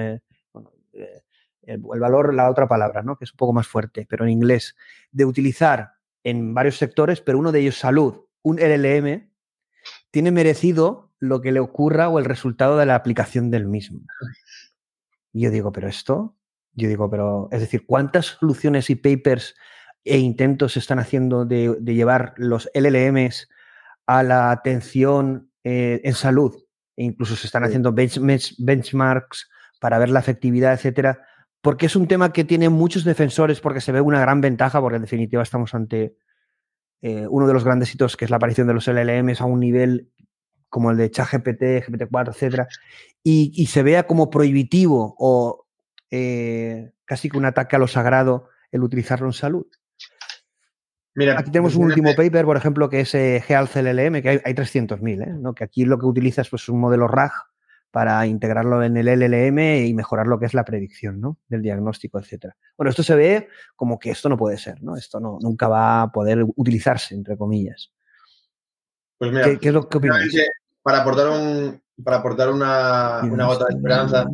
el valor, la otra palabra, ¿no? Que es un poco más fuerte, pero en inglés, de utilizar en varios sectores, pero uno de ellos salud, un LLM, tiene merecido lo que le ocurra o el resultado de la aplicación del mismo. Y yo digo, es decir, ¿cuántas soluciones y papers e intentos se están haciendo de llevar los LLMs a la atención en salud? E incluso se están haciendo benchmarks para ver la efectividad, etcétera, porque es un tema que tiene muchos defensores, porque se ve una gran ventaja, porque en definitiva estamos ante uno de los grandes hitos, que es la aparición de los LLMs a un nivel como el de ChatGPT, GPT-4, etcétera, y se vea como prohibitivo o casi que un ataque a lo sagrado el utilizarlo en salud. Mira, aquí tenemos un último paper, por ejemplo, que es Health LLM, que hay 300.000, ¿no? Que aquí lo que utiliza es pues, un modelo RAG para integrarlo en el LLM y mejorar lo que es la predicción, ¿no? Del diagnóstico, etcétera. Bueno, esto se ve como que esto no puede ser, ¿no? Esto nunca va a poder utilizarse, entre comillas. Pues mira, ¿Qué es lo que opináis? Para aportar una gota de esperanza,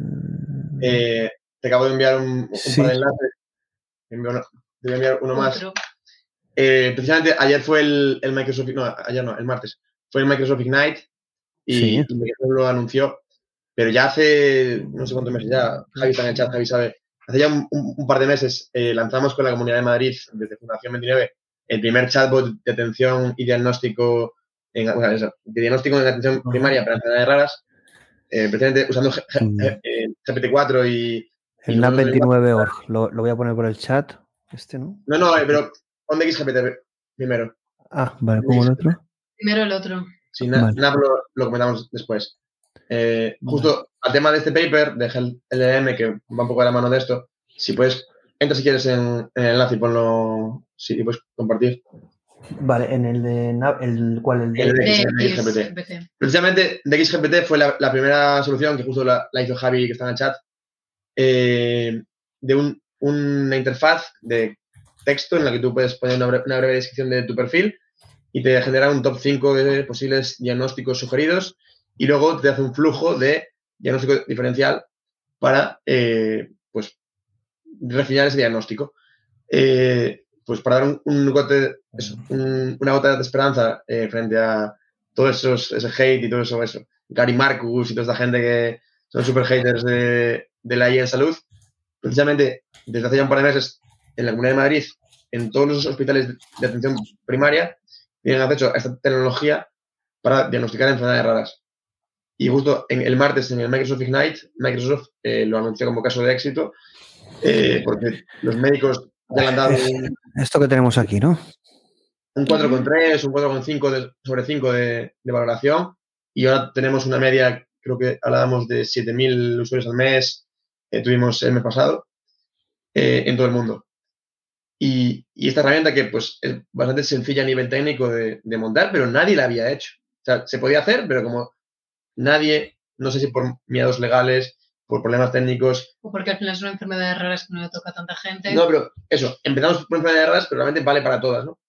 te acabo de enviar un par de enlaces. Te voy a enviar uno más. Precisamente ayer fue el Microsoft, el martes, fue el Microsoft Ignite y Microsoft lo anunció, pero ya hace no sé cuántos meses ya, Javi está en el chat, Javi sabe, hace ya un par de meses lanzamos con la Comunidad de Madrid, desde Fundación 29, el primer chatbot de atención y diagnóstico de diagnóstico en atención primaria para enfermedades raras, precisamente usando GPT-4 y el NAP29.org, lo voy a poner por el chat, ¿no? No, pero pon de XGPT primero. Ah, vale, ¿cómo el otro? Primero el otro. Sí, NAP lo comentamos después. Justo al tema de este paper de LLM, que va un poco de la mano de esto, si puedes, entra si quieres en el enlace y ponlo, si puedes compartir. Vale, en el de NAP, ¿cuál? El de XGPT. Precisamente de XGPT fue la primera solución que justo la hizo Javi, que está en el chat, de una interfaz de texto en la que tú puedes poner una breve descripción de tu perfil y te genera un top 5 de posibles diagnósticos sugeridos y luego te hace un flujo de diagnóstico diferencial para pues refinar ese diagnóstico. Pues para dar una gota de esperanza frente a todo ese hate y todo eso. Gary Marcus y toda esta gente que son super haters de la IA en salud. Precisamente desde hace ya un par de meses en la Comunidad de Madrid, en todos los hospitales de atención primaria, tienen acceso a esta tecnología para diagnosticar enfermedades raras. Y justo el martes en el Microsoft Ignite, Microsoft lo anunció como caso de éxito, porque los médicos ya le han dado esto que tenemos aquí, ¿no? Un 4,3, un 4,5 sobre 5 de valoración, y ahora tenemos una media, creo que hablábamos de 7.000 usuarios al mes, tuvimos el mes pasado, en todo el mundo. Y esta herramienta que pues es bastante sencilla a nivel técnico de montar, pero nadie la había hecho. O sea, se podía hacer, pero como nadie, no sé si por miedos legales, por problemas técnicos. O porque al final son enfermedades raras que no le toca a tanta gente. No, pero eso, empezamos por enfermedades raras, pero realmente vale para todas, ¿no?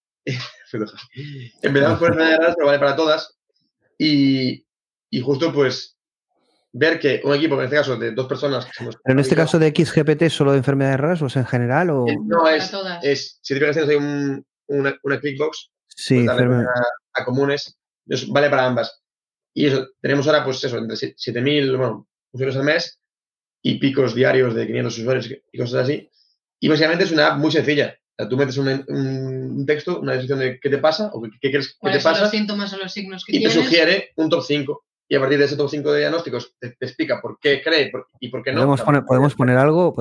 Empezamos por enfermedades raras, pero vale para todas. Y justo pues ver que un equipo, en este caso, de 2 personas... Pero en este caso de XGPT, ¿solo de enfermedades raras o es en general? O... No, si te fijas, hay una Quickbox, sí, pues a comunes, vale para ambas. Y eso, tenemos ahora, pues eso, entre 7.000 usuarios al mes y picos diarios de 500 usuarios y cosas así. Y básicamente es una app muy sencilla. O sea, tú metes un texto, una descripción de qué te pasa o qué crees que te pasa. ¿Cuáles son los síntomas o los signos que tienes? Y te sugiere un top 5. Y a partir de ese top 5 de diagnósticos te explica por qué cree y por qué no. ¿Podemos poner algo?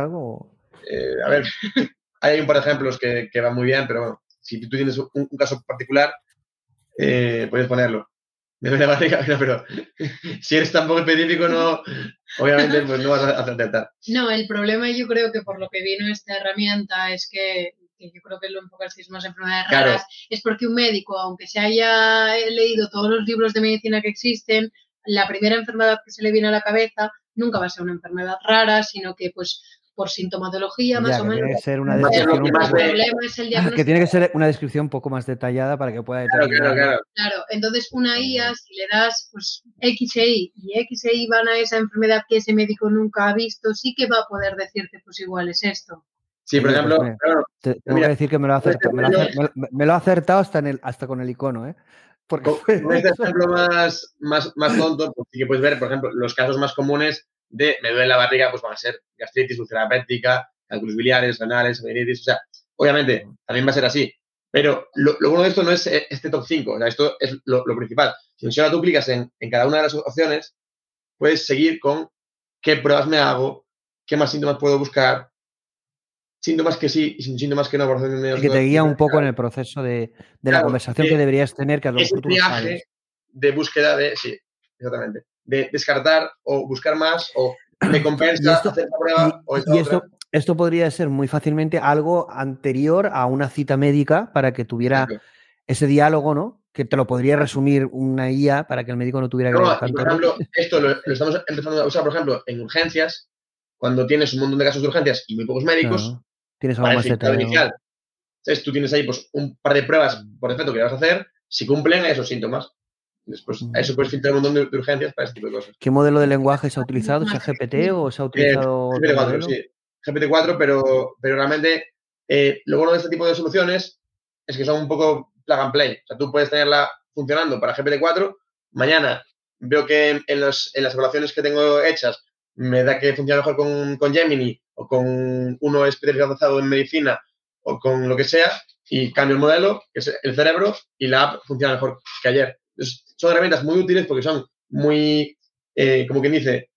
A ver, hay un par de ejemplos que van muy bien, pero bueno, si tú tienes un caso particular, puedes ponerlo. me duele la barriga, pero si eres tan poco específico, no, obviamente pues no vas a acertar. No, el problema yo creo que por lo que vino esta herramienta es que yo creo que lo enfocasteis más en enfermedades raras, es porque un médico, aunque se haya leído todos los libros de medicina que existen, la primera enfermedad que se le viene a la cabeza nunca va a ser una enfermedad rara, sino que pues por sintomatología más o menos. Tiene que ser una descripción que tiene que ser una descripción un poco más detallada para que pueda determinar. Claro, entonces una IA, si le das pues X e Y y X e Y van a esa enfermedad que ese médico nunca ha visto, sí que va a poder decirte pues igual es esto. Sí, por ejemplo, tengo que decir que me lo ha acertado hasta con el icono, ¿eh? Porque con este ejemplo más tonto, pues sí que puedes ver, por ejemplo, los casos más comunes de me duele la barriga, pues van a ser gastritis, úlcera héptica, cálculos biliares, renales, amigdalitis, o sea, obviamente también va a ser así, pero lo bueno de esto no es este top 5, o sea, esto es lo principal. Si ahora tú clicas en cada una de las opciones, puedes seguir con qué pruebas me hago, qué más síntomas puedo buscar, síntomas que sí y sin síntomas que no. Por ejemplo, que te guía un poco en el proceso de la conversación que deberías tener, que a lo mejor tú lo sabes. De búsqueda sí, exactamente, de descartar o buscar más o me compensa hacer la prueba o esto podría ser muy fácilmente algo anterior a una cita médica para que tuviera ese diálogo, ¿no? Que te lo podría resumir una IA para que el médico no tuviera que leer tanto. Por ejemplo, esto lo estamos empezando a usar, por ejemplo, en urgencias, cuando tienes un montón de casos de urgencias y muy pocos médicos, tienes algo más detallado. Inicial. Entonces tú tienes ahí pues un par de pruebas por defecto que vas a hacer, si cumplen esos síntomas. Después a eso puedes filtrar un montón de urgencias para este tipo de cosas. ¿Qué modelo de lenguaje se ha utilizado? ¿Es GPT o se ha utilizado GPT-4, sí. GPT-4, pero realmente lo bueno de este tipo de soluciones es que son un poco plug and play. O sea, tú puedes tenerla funcionando para GPT-4. Mañana veo que en las evaluaciones que tengo hechas me da que funciona mejor con Gemini o con uno especializado en medicina o con lo que sea y cambio el modelo, que es el cerebro, y la app funciona mejor que ayer. Entonces, son herramientas muy útiles porque son muy, como quien dice,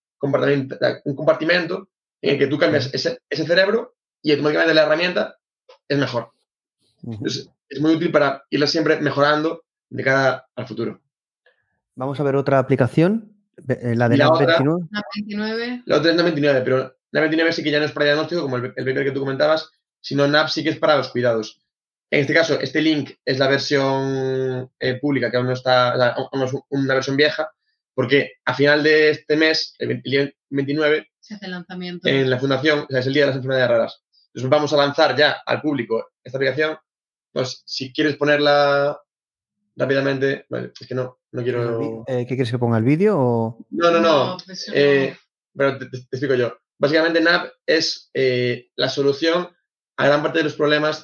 un compartimento en el que tú cambias ese cerebro y automáticamente la herramienta es mejor. Entonces, es muy útil para irla siempre mejorando de cara al futuro. Vamos a ver otra aplicación, la de NAP29. La otra es NAP29, pero NAP29 sí que ya no es para diagnóstico, como el paper que tú comentabas, sino NAP sí que es para los cuidados. En este caso, este link es la versión pública, que aún no está, aún es una versión vieja, porque a final de este mes, el día 29, se hace el lanzamiento en la fundación, o sea, es el día de las enfermedades raras. Entonces vamos a lanzar ya al público esta aplicación. Pues si quieres ponerla rápidamente, vale, es que no quiero... ¿Qué quieres que ponga el vídeo? O... No. Pero te explico yo. Básicamente NAP es la solución a gran parte de los problemas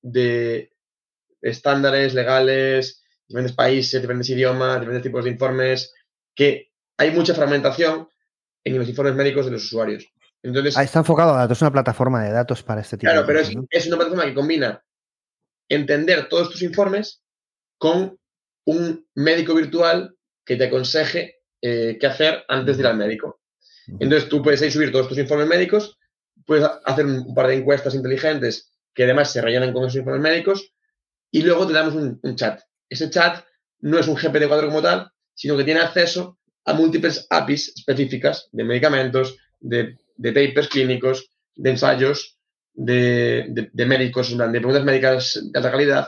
de estándares legales, diferentes países, diferentes idiomas, diferentes tipos de informes, que hay mucha fragmentación en los informes médicos de los usuarios. Entonces, está enfocado a datos, es una plataforma de datos para este tipo de cosas. Claro, pero es una plataforma que combina entender todos tus informes con un médico virtual que te aconseje qué hacer antes de ir al médico. Entonces tú puedes ahí subir todos tus informes médicos, puedes hacer un par de encuestas inteligentes que además se rellenan con esos informes médicos y luego te damos un chat. Ese chat no es un GPT-4 como tal, sino que tiene acceso a múltiples APIs específicas de medicamentos, de papers clínicos, de ensayos, de médicos, de preguntas médicas de alta calidad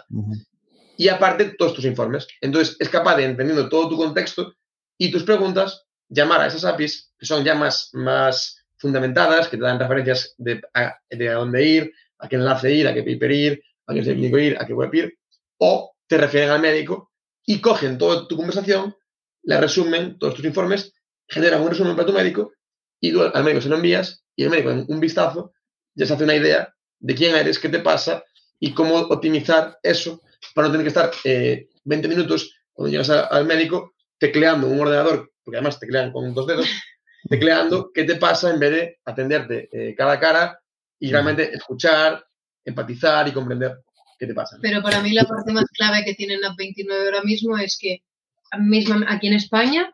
y aparte todos tus informes. Entonces es capaz de, entendiendo todo tu contexto y tus preguntas, llamar a esas APIs que son ya más fundamentadas, que te dan referencias de a dónde ir, a qué enlace ir, a qué paper ir, a qué clínico ir, a qué web ir, o te refieren al médico y cogen toda tu conversación, la resumen, todos tus informes, generan un resumen para tu médico y tú al médico se lo envías y el médico en un vistazo ya se hace una idea de quién eres, qué te pasa y cómo optimizar eso para no tener que estar 20 minutos cuando llegas al médico tecleando un ordenador, porque además teclean con 2 dedos, tecleando qué te pasa en vez de atenderte cara a cara y realmente escuchar, empatizar y comprender qué te pasa. Pero para mí la parte más clave que tiene NAP29 ahora mismo es que mismo aquí en España,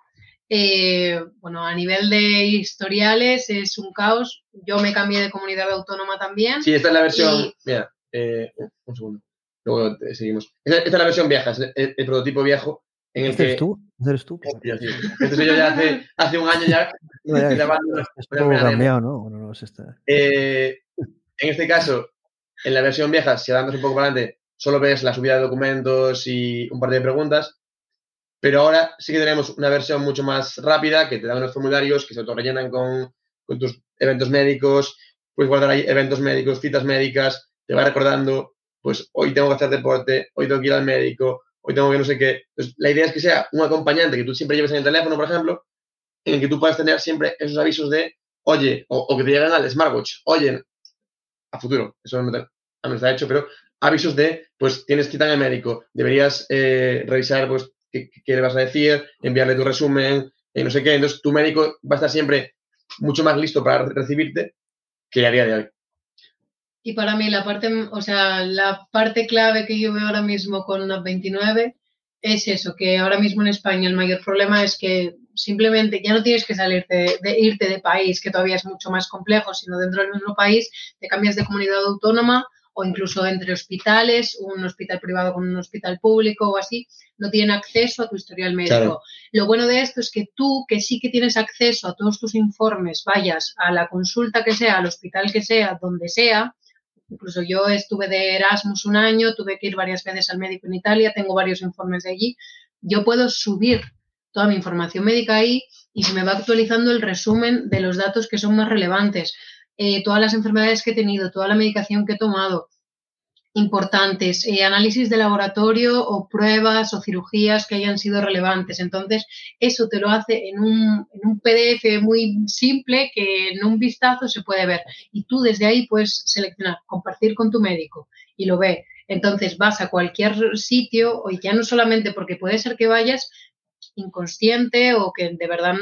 a nivel de historiales es un caos. Yo me cambié de comunidad autónoma también. Sí, esta es la versión... Mira, un segundo. Luego seguimos. Esta es la versión vieja, es el prototipo viejo. en el ¿Este que... eres tú? ¿Este eres tú? Este soy yo ya hace un año ya. Es un poco cambiado, ¿no? Bueno, no sé. En este caso, en la versión vieja, si avanzas un poco para adelante, solo ves la subida de documentos y un par de preguntas. Pero ahora sí que tenemos una versión mucho más rápida que te da unos formularios que se autorrellenan con tus eventos médicos. Puedes guardar ahí eventos médicos, citas médicas. Te va recordando, pues hoy tengo que hacer deporte, hoy tengo que ir al médico, hoy tengo que no sé qué. Entonces, la idea es que sea un acompañante que tú siempre lleves en el teléfono, por ejemplo, en el que tú puedas tener siempre esos avisos de, oye, o que te lleguen al smartwatch, oye, a futuro, eso no está hecho, pero avisos de, pues tienes cita en el médico, deberías revisar, pues, qué le vas a decir, enviarle tu resumen, no sé qué. Entonces, tu médico va a estar siempre mucho más listo para recibirte que a día de hoy. Y para mí la parte clave que yo veo ahora mismo con NAP 29 es eso, que ahora mismo en España el mayor problema es que simplemente ya no tienes que salirte irte de país, que todavía es mucho más complejo, sino dentro del mismo país te cambias de comunidad autónoma o incluso entre hospitales, un hospital privado con un hospital público o así, no tienen acceso a tu historial médico. Claro. Lo bueno de esto es que tú, que sí que tienes acceso a todos tus informes, vayas a la consulta que sea, al hospital que sea, donde sea. Incluso yo estuve de Erasmus un año, tuve que ir varias veces al médico en Italia, tengo varios informes de allí. Yo puedo subir toda mi información médica ahí y se me va actualizando el resumen de los datos que son más relevantes. Todas las enfermedades que he tenido, toda la medicación que he tomado, importantes, análisis de laboratorio o pruebas o cirugías que hayan sido relevantes. Entonces, eso te lo hace en un PDF muy simple que en un vistazo se puede ver. Y tú desde ahí puedes seleccionar, compartir con tu médico y lo ve. Entonces, vas a cualquier sitio, o ya no solamente porque puede ser que vayas inconsciente o que de verdad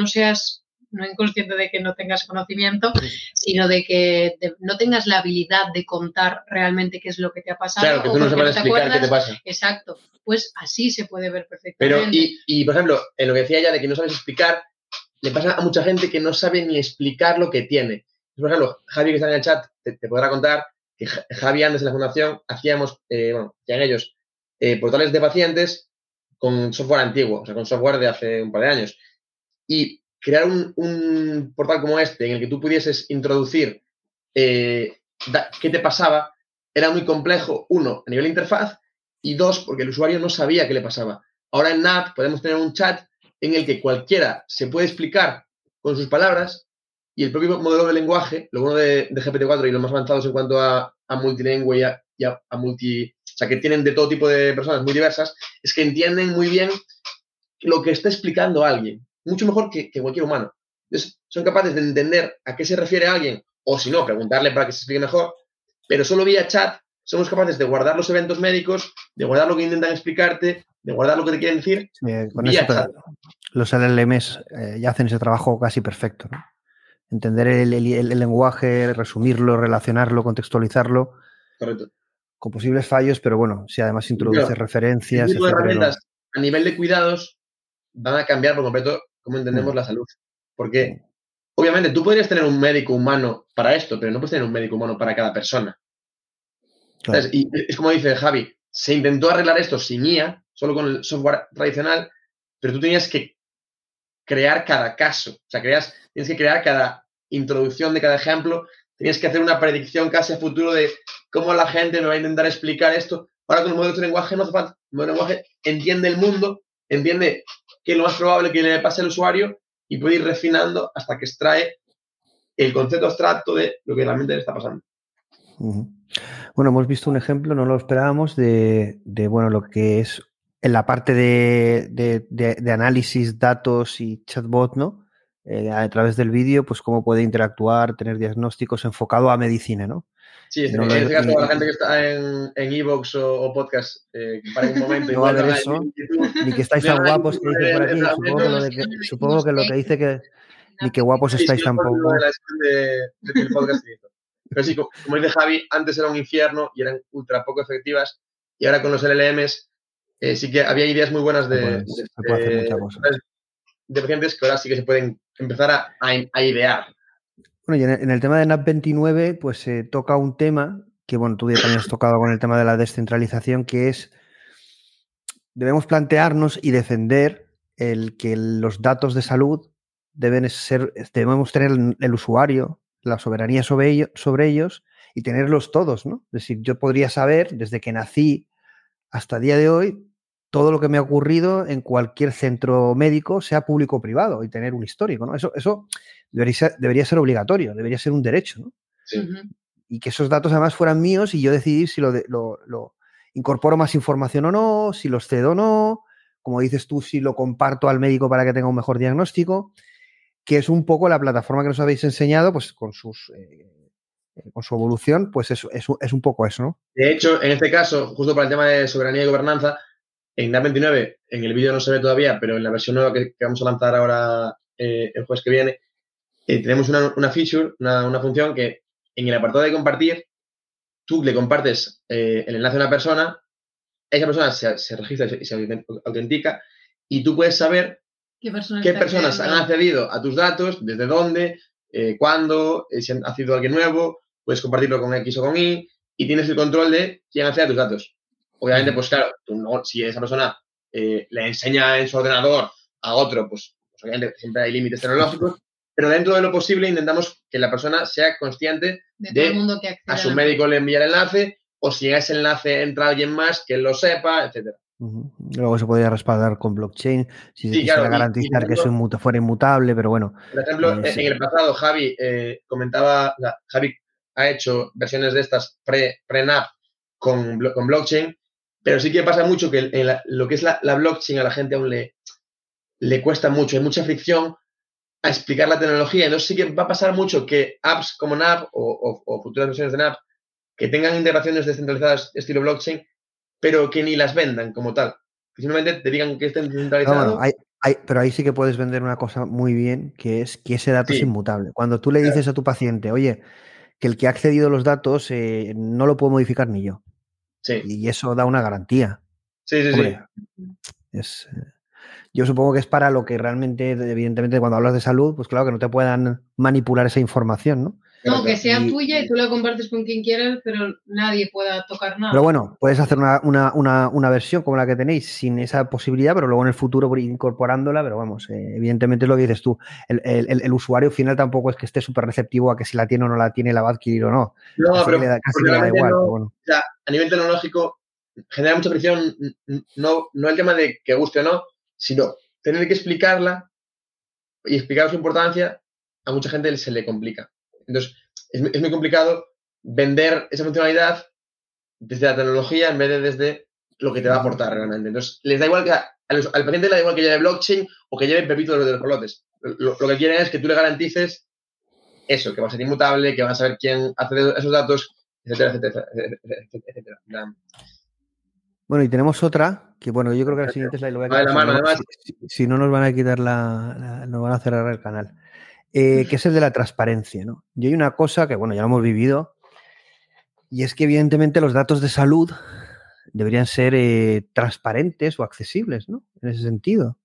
no inconsciente de que no tengas conocimiento, sino de que no tengas la habilidad de contar realmente qué es lo que te ha pasado. Claro, que tú no sabes explicar qué te pasa. Exacto, pues así se puede ver perfectamente. Pero, y por ejemplo, en lo que decía ella de que no sabes explicar, le pasa a mucha gente que no sabe ni explicar lo que tiene. Por ejemplo, Javi, que está en el chat, te podrá contar que Javi antes en la fundación hacían ellos portales de pacientes con software antiguo, o sea, con software de hace un par de años. Y crear un portal como este en el que tú pudieses introducir qué te pasaba era muy complejo, uno, a nivel de interfaz, y dos, porque el usuario no sabía qué le pasaba. Ahora en NAP podemos tener un chat en el que cualquiera se puede explicar con sus palabras y el propio modelo de lenguaje, lo bueno de GPT-4 y los más avanzados en cuanto a multilingüe y a multi... O sea, que tienen de todo tipo de personas muy diversas, es que entienden muy bien lo que está explicando alguien. Mucho mejor que cualquier humano. Entonces, son capaces de entender a qué se refiere alguien, o si no, preguntarle para que se explique mejor, pero solo vía chat somos capaces de guardar los eventos médicos, de guardar lo que intentan explicarte, de guardar lo que te quieren decir. Con vía eso, chat. Los LLMs ya hacen ese trabajo casi perfecto, ¿no? Entender el lenguaje, resumirlo, relacionarlo, contextualizarlo. Correcto. Con posibles fallos, pero bueno, si además introduce referencias... Este tipo de herramientas a nivel de cuidados van a cambiar por completo cómo entendemos la salud. Porque, obviamente, tú podrías tener un médico humano para esto, pero no puedes tener un médico humano para cada persona. Claro. Y es como dice Javi, se intentó arreglar esto sin IA, solo con el software tradicional, pero tú tenías que crear cada caso. O sea, tienes que crear cada introducción de cada ejemplo, tenías que hacer una predicción casi a futuro de cómo la gente me va a intentar explicar esto. Ahora con el modelo de lenguaje no hace falta. El modelo de lenguaje entiende el mundo, entiende qué es lo más probable que le pase al usuario y puede ir refinando hasta que extrae el concepto abstracto de lo que realmente le está pasando. Bueno, hemos visto un ejemplo, no lo esperábamos, de lo que es en la parte de análisis, datos y chatbot, ¿no? A través del vídeo, pues cómo puede interactuar, tener diagnósticos enfocado a medicina, ¿no? Sí, en este caso, la gente que está en iVoox o podcast, que para un momento... No va a ver eso, ni que estáis tan guapos, que dicen por aquí. Supongo que lo que dice que... Ni que guapos estáis tampoco. Del podcast. Pero sí, como dice Javi, antes era un infierno y eran ultra poco efectivas. Y ahora con los LLMs sí que había ideas muy buenas de pacientes que ahora sí que se pueden empezar a idear. Bueno, y en el tema de NAP 29, pues se toca un tema que, bueno, tú ya también has tocado con el tema de la descentralización, que es debemos plantearnos y defender el que los datos de salud debemos tener el usuario, la soberanía sobre ellos y tenerlos todos, ¿no? Es decir, yo podría saber desde que nací hasta el día de hoy todo lo que me ha ocurrido en cualquier centro médico, sea público o privado, y tener un histórico, ¿no? Eso debería ser obligatorio, debería ser un derecho, ¿no? Sí. Y que esos datos además fueran míos y yo decidir si lo incorporo más información o no, si los cedo o no, como dices tú, si lo comparto al médico para que tenga un mejor diagnóstico, que es un poco la plataforma que nos habéis enseñado, pues con su evolución, pues es un poco eso, ¿no? De hecho, en este caso, justo para el tema de soberanía y gobernanza, en NAP 29, en el vídeo no se ve todavía, pero en la versión nueva que vamos a lanzar ahora el jueves que viene, tenemos una feature, una función que en el apartado de compartir, tú le compartes el enlace a una persona, esa persona se registra y se autentica, y tú puedes saber qué personas han accedido a tus datos, desde dónde, cuándo, si han accedido a alguien nuevo, puedes compartirlo con X o con Y, y tienes el control de quién accede a tus datos. Obviamente, pues claro, si esa persona le enseña en su ordenador a otro, pues obviamente siempre hay límites tecnológicos, pero dentro de lo posible intentamos que la persona sea consciente de a su médico le envía el enlace, o si a ese enlace entra alguien más, que él lo sepa, etcétera. Luego se podría respaldar con blockchain si se quisiera garantizar que eso fuera inmutable, pero bueno. Por ejemplo, en el pasado Javi comentaba, Javi ha hecho versiones de estas pre-NAP con blockchain, pero sí que pasa mucho que lo que es la blockchain a la gente aún le cuesta mucho, hay mucha fricción a explicar la tecnología. Entonces sí que va a pasar mucho que apps como NAP o futuras versiones de NAP que tengan integraciones descentralizadas estilo blockchain, pero que ni las vendan como tal. Que simplemente te digan que estén descentralizados. No, pero ahí sí que puedes vender una cosa muy bien, que es que ese dato es inmutable. Cuando tú le dices a tu paciente, oye, que el que ha accedido a los datos no lo puedo modificar ni yo. Sí. Y eso da una garantía. Sí. Hombre, yo supongo que es para lo que realmente, evidentemente, cuando hablas de salud, pues claro, que no te puedan manipular esa información, ¿no? No, que sea tuya y tú la compartes con quien quieras, pero nadie pueda tocar nada. Pero bueno, puedes hacer una versión como la que tenéis sin esa posibilidad, pero luego en el futuro incorporándola, pero vamos, evidentemente es lo que dices tú. El usuario final tampoco es que esté súper receptivo a que si la tiene o no la tiene, la va a adquirir o no. No, pero casi le da igual. No, pero bueno. O sea, a nivel tecnológico genera mucha presión, no el tema de que guste o no, sino tener que explicarla y explicar su importancia, a mucha gente se le complica. Entonces, es muy complicado vender esa funcionalidad desde la tecnología en vez de desde lo que te va a aportar realmente. Entonces, les da igual que al paciente le da igual que lleve blockchain o que lleve Pepito de los colotes. Lo que quieren es que tú le garantices eso, que va a ser inmutable, que van a saber quién accede a esos datos, etcétera. Bueno, y tenemos otra, que bueno, yo creo que la siguiente slide lo voy a quitar. La mano, además. Si no nos van a quitar nos van a cerrar el canal. Que es el de la transparencia, ¿no? Y hay una cosa que, bueno, ya lo hemos vivido, y es que evidentemente los datos de salud deberían ser transparentes o accesibles, ¿no? En ese sentido.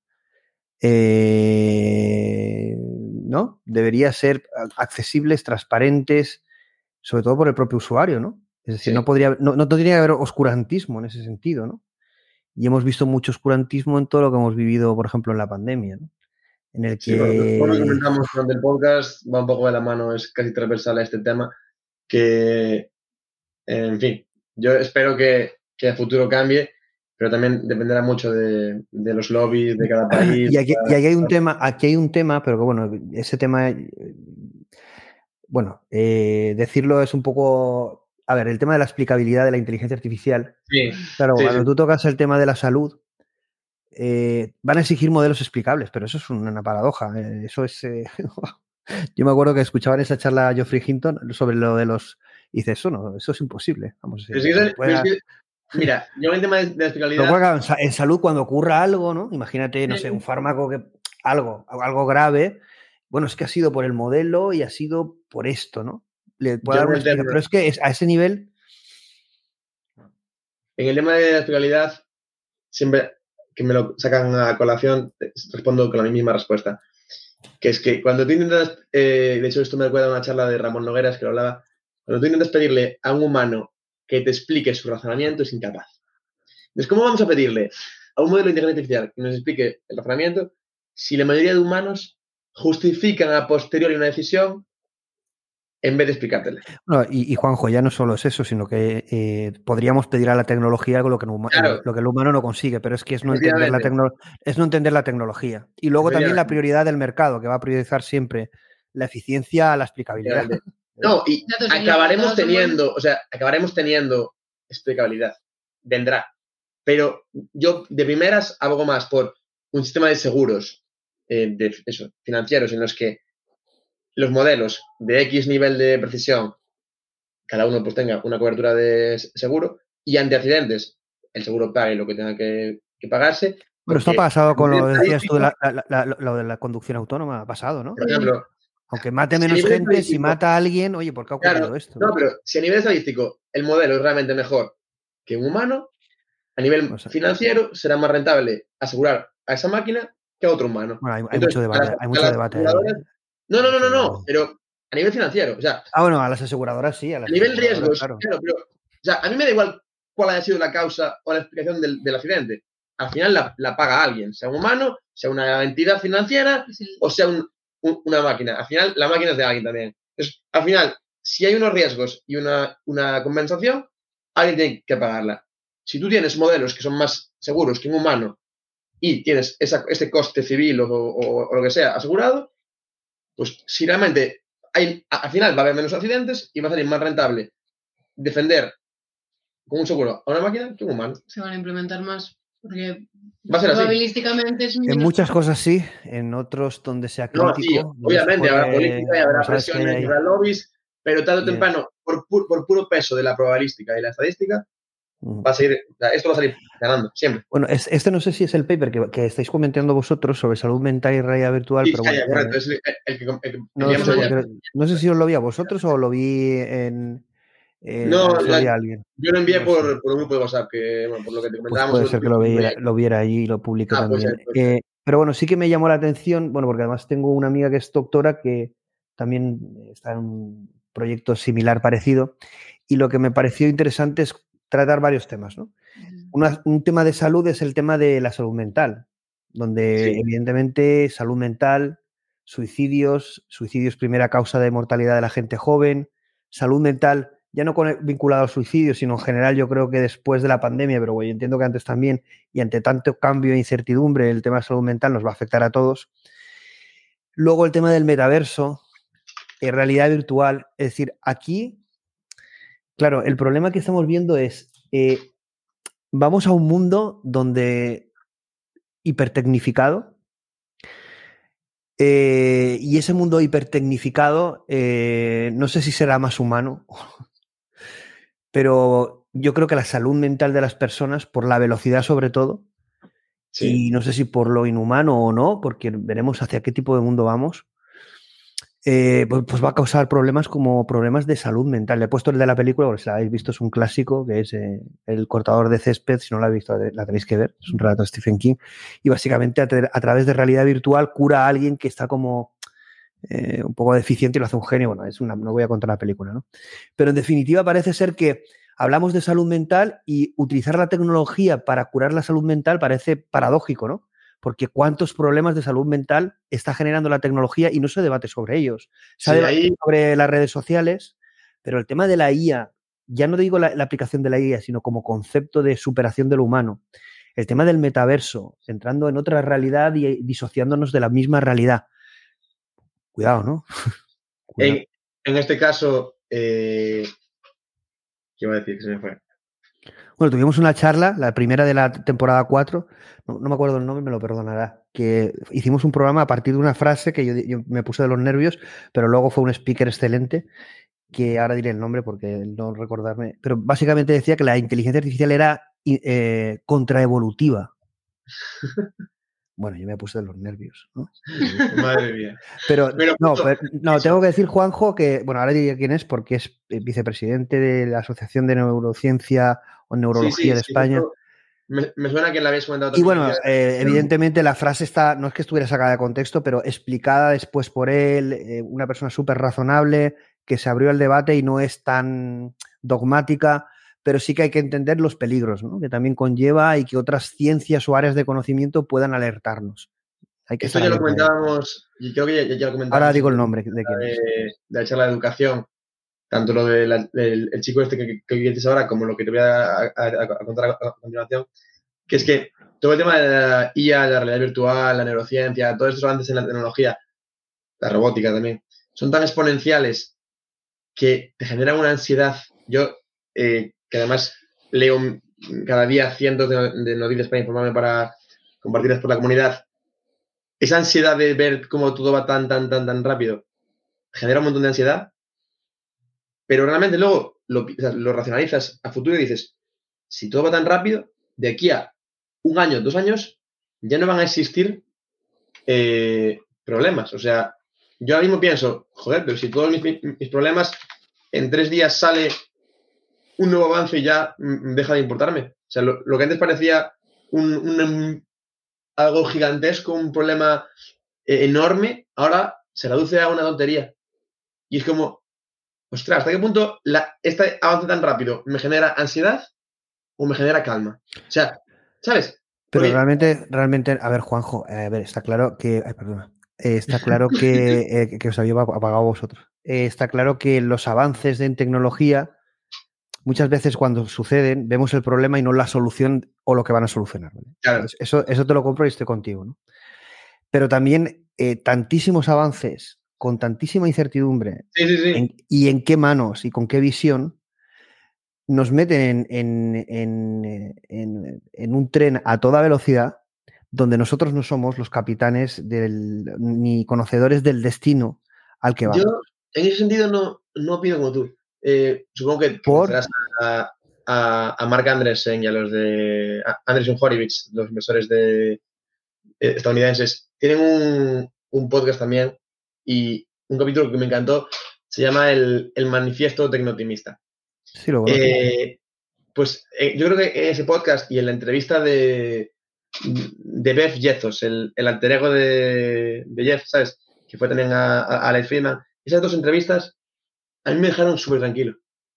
¿No? Debería ser accesibles, transparentes, sobre todo por el propio usuario, ¿no? Es decir, no tendría que haber oscurantismo en ese sentido, ¿no? Y hemos visto mucho oscurantismo en todo lo que hemos vivido, por ejemplo, en la pandemia, ¿no? En el que... Sí, bueno, como comentamos durante el podcast, va un poco de la mano, es casi transversal a este tema, que, en fin, yo espero que a futuro cambie, pero también dependerá mucho de los lobbies de cada país. Y aquí hay un tema, pero que bueno, ese tema, bueno, decirlo es un poco, a ver, el tema de la explicabilidad de la inteligencia artificial. Sí. Claro, cuando tú tocas el tema de la salud, van a exigir modelos explicables, pero eso es una paradoja. Eso es. Yo me acuerdo que escuchaba en esa charla a Geoffrey Hinton sobre lo de los. Y dice, eso es imposible. Vamos, mira, yo en el tema de la explicabilidad. Pero en salud, cuando ocurra algo, ¿no? Imagínate, no sé, un fármaco que. Algo grave. Bueno, es que ha sido por el modelo y ha sido por esto, ¿no? Le puedo dar una explicación. Pero es que a ese nivel. En el tema de la explicabilidad, siempre que me lo sacan a colación, respondo con la misma respuesta. Que es que cuando tú intentas, de hecho esto me recuerda a una charla de Ramón Nogueras que lo hablaba, cuando tú intentas pedirle a un humano que te explique su razonamiento, es incapaz. Entonces, ¿cómo vamos a pedirle a un modelo de inteligencia artificial que nos explique el razonamiento si la mayoría de humanos justifican a posteriori una decisión en vez de explicártela. No, y Juanjo, ya no solo es eso, sino que podríamos pedir a la tecnología algo lo que el humano no consigue, pero es que es no entender la tecnología. Y luego también la prioridad del mercado, que va a priorizar siempre la eficiencia a la explicabilidad. No, y acabaremos teniendo explicabilidad. Vendrá. Pero yo de primeras abogo más por un sistema de seguros financieros en los que los modelos de X nivel de precisión, cada uno pues tenga una cobertura de seguro y ante accidentes el seguro pague lo que tenga que pagarse. Pero esto ha pasado con lo que decías tú, lo de la conducción autónoma, ha pasado, ¿no? Por ejemplo, aunque mate menos gente, si mata a alguien, oye, ¿por qué ha ocurrido esto? No, pero si a nivel estadístico el modelo es realmente mejor que un humano, a nivel financiero será más rentable asegurar a esa máquina que a otro humano. Bueno, hay mucho debate. Hay mucho debate ahí. No, pero a nivel financiero, o sea... bueno, a las aseguradoras sí. A nivel riesgos, claro, pero... O sea, a mí me da igual cuál haya sido la causa o la explicación del accidente. Al final la paga alguien, sea un humano, sea una entidad financiera o sea una máquina. Al final la máquina es de alguien también. Entonces, al final, si hay unos riesgos y una compensación, alguien tiene que pagarla. Si tú tienes modelos que son más seguros que un humano y tienes este coste civil o lo que sea asegurado, pues si realmente al final va a haber menos accidentes y va a salir más rentable defender con un seguro a una máquina que un humano. Se van a implementar más, porque va a ser probabilísticamente así. En muchas cosas sí, en otros donde sea crítico. No, obviamente habrá política y habrá presiones y habrá lobbies, pero tarde o temprano, por puro peso de la probabilística y la estadística, esto va a salir ganando, siempre. Bueno, este no sé si es el paper que estáis comentando vosotros sobre salud mental y realidad virtual. Sí, pero bueno, correcto, es el que no sé si os lo vi a vosotros o lo vi en... alguien. Yo lo envié por un grupo de WhatsApp, que por lo que te comentábamos. Pues puede ser que lo viera allí y lo publique también. Pero bueno, sí que me llamó la atención, bueno, porque además tengo una amiga que es doctora que también está en un proyecto similar, parecido, y lo que me pareció interesante es tratar varios temas, ¿no? Un tema de salud es el tema de la salud mental, donde evidentemente salud mental, suicidios primera causa de mortalidad de la gente joven, salud mental ya no vinculado al suicidio, sino en general yo creo que después de la pandemia, pero yo entiendo que antes también, y ante tanto cambio e incertidumbre, el tema de salud mental nos va a afectar a todos. Luego el tema del metaverso, realidad virtual, es decir, aquí, claro, el problema que estamos viendo es, vamos a un mundo donde hipertecnificado, y ese mundo hipertecnificado, no sé si será más humano, pero yo creo que la salud mental de las personas, por la velocidad sobre todo, y no sé si por lo inhumano o no, porque veremos hacia qué tipo de mundo vamos, pues va a causar problemas como problemas de salud mental. Le he puesto el de la película, porque si la habéis visto es un clásico, que es El cortador de césped. Si no la habéis visto, la tenéis que ver. Es un relato de Stephen King. Y básicamente a través de realidad virtual cura a alguien que está como un poco deficiente y lo hace un genio. Bueno, no voy a contar la película, ¿no? Pero en definitiva parece ser que hablamos de salud mental y utilizar la tecnología para curar la salud mental parece paradójico, ¿no? Porque cuántos problemas de salud mental está generando la tecnología y no se debate sobre ellos. Se debate sobre las redes sociales, pero el tema de la IA, ya no digo la aplicación de la IA, sino como concepto de superación de lo humano. El tema del metaverso, entrando en otra realidad y disociándonos de la misma realidad. Cuidado, ¿no? Cuidado. En este caso, ¿qué iba a decir? Que se me fue. Bueno, tuvimos una charla, la primera de la temporada 4, no me acuerdo el nombre, me lo perdonará, que hicimos un programa a partir de una frase que yo me puse de los nervios, pero luego fue un speaker excelente, que ahora diré el nombre porque no recordarme, pero básicamente decía que la inteligencia artificial era contraevolutiva. Bueno, yo me puse de los nervios, ¿no? Madre mía. Pero tengo que decir, Juanjo, que, bueno, ahora diría quién es, porque es vicepresidente de la Asociación de Neurociencia o Neurología de España. Me suena que la habéis comentado también. Y bueno, evidentemente la frase está, no es que estuviera sacada de contexto, pero explicada después por él, una persona súper razonable, que se abrió el debate y no es tan dogmática, pero sí que hay que entender los peligros, ¿no? Que también conlleva y que otras ciencias o áreas de conocimiento puedan alertarnos. Hay que Esto ya lo comentábamos, y creo que ya lo comentábamos. Ahora digo el nombre de quién es. De la charla de educación, tanto lo del el chico este que dices ahora, como lo que te voy a contar a continuación, que es que todo el tema de la IA, la realidad virtual, la neurociencia, todos estos avances en la tecnología, la robótica también, son tan exponenciales que te generan una ansiedad. Yo, que además leo cada día cientos de noticias para informarme, para compartirlas por la comunidad, esa ansiedad de ver cómo todo va tan rápido genera un montón de ansiedad, pero realmente luego lo racionalizas a futuro y dices, si todo va tan rápido, de aquí a 1 año, 2 años, ya no van a existir problemas. O sea, yo ahora mismo pienso, joder, pero si todos mis problemas, en 3 días sale un nuevo avance y ya deja de importarme. O sea, lo que antes parecía algo gigantesco, un problema enorme, ahora se reduce a una tontería. Y es como, ostras, ¿hasta qué punto este avance tan rápido me genera ansiedad o me genera calma? O sea, ¿sabes? Pero realmente, a ver, Juanjo, está claro que... Ay, perdona. Está claro que os había apagado vosotros. Está claro que los avances en tecnología, muchas veces cuando suceden, vemos el problema y no la solución o lo que van a solucionar. ¿vale? Claro. Eso te lo compro y estoy contigo, ¿no? Pero también tantísimos avances con tantísima incertidumbre y en qué manos y con qué visión nos meten en un tren a toda velocidad donde nosotros no somos los capitanes ni conocedores del destino al que vamos. Yo, en ese sentido, no opino como tú. Supongo que conocerás a Mark Andreessen y a los de Andreessen Horowitz, los inversores estadounidenses. Tienen un podcast también y un capítulo que me encantó se llama el Manifiesto Tecnooptimista. Sí, lo conozco. Pues yo creo que en ese podcast y en la entrevista de Jeff Bezos, el alter ego de Jeff, ¿sabes? Que fue también a Alex Friedman. Esas 2 entrevistas a mí me dejaron súper tranquilo.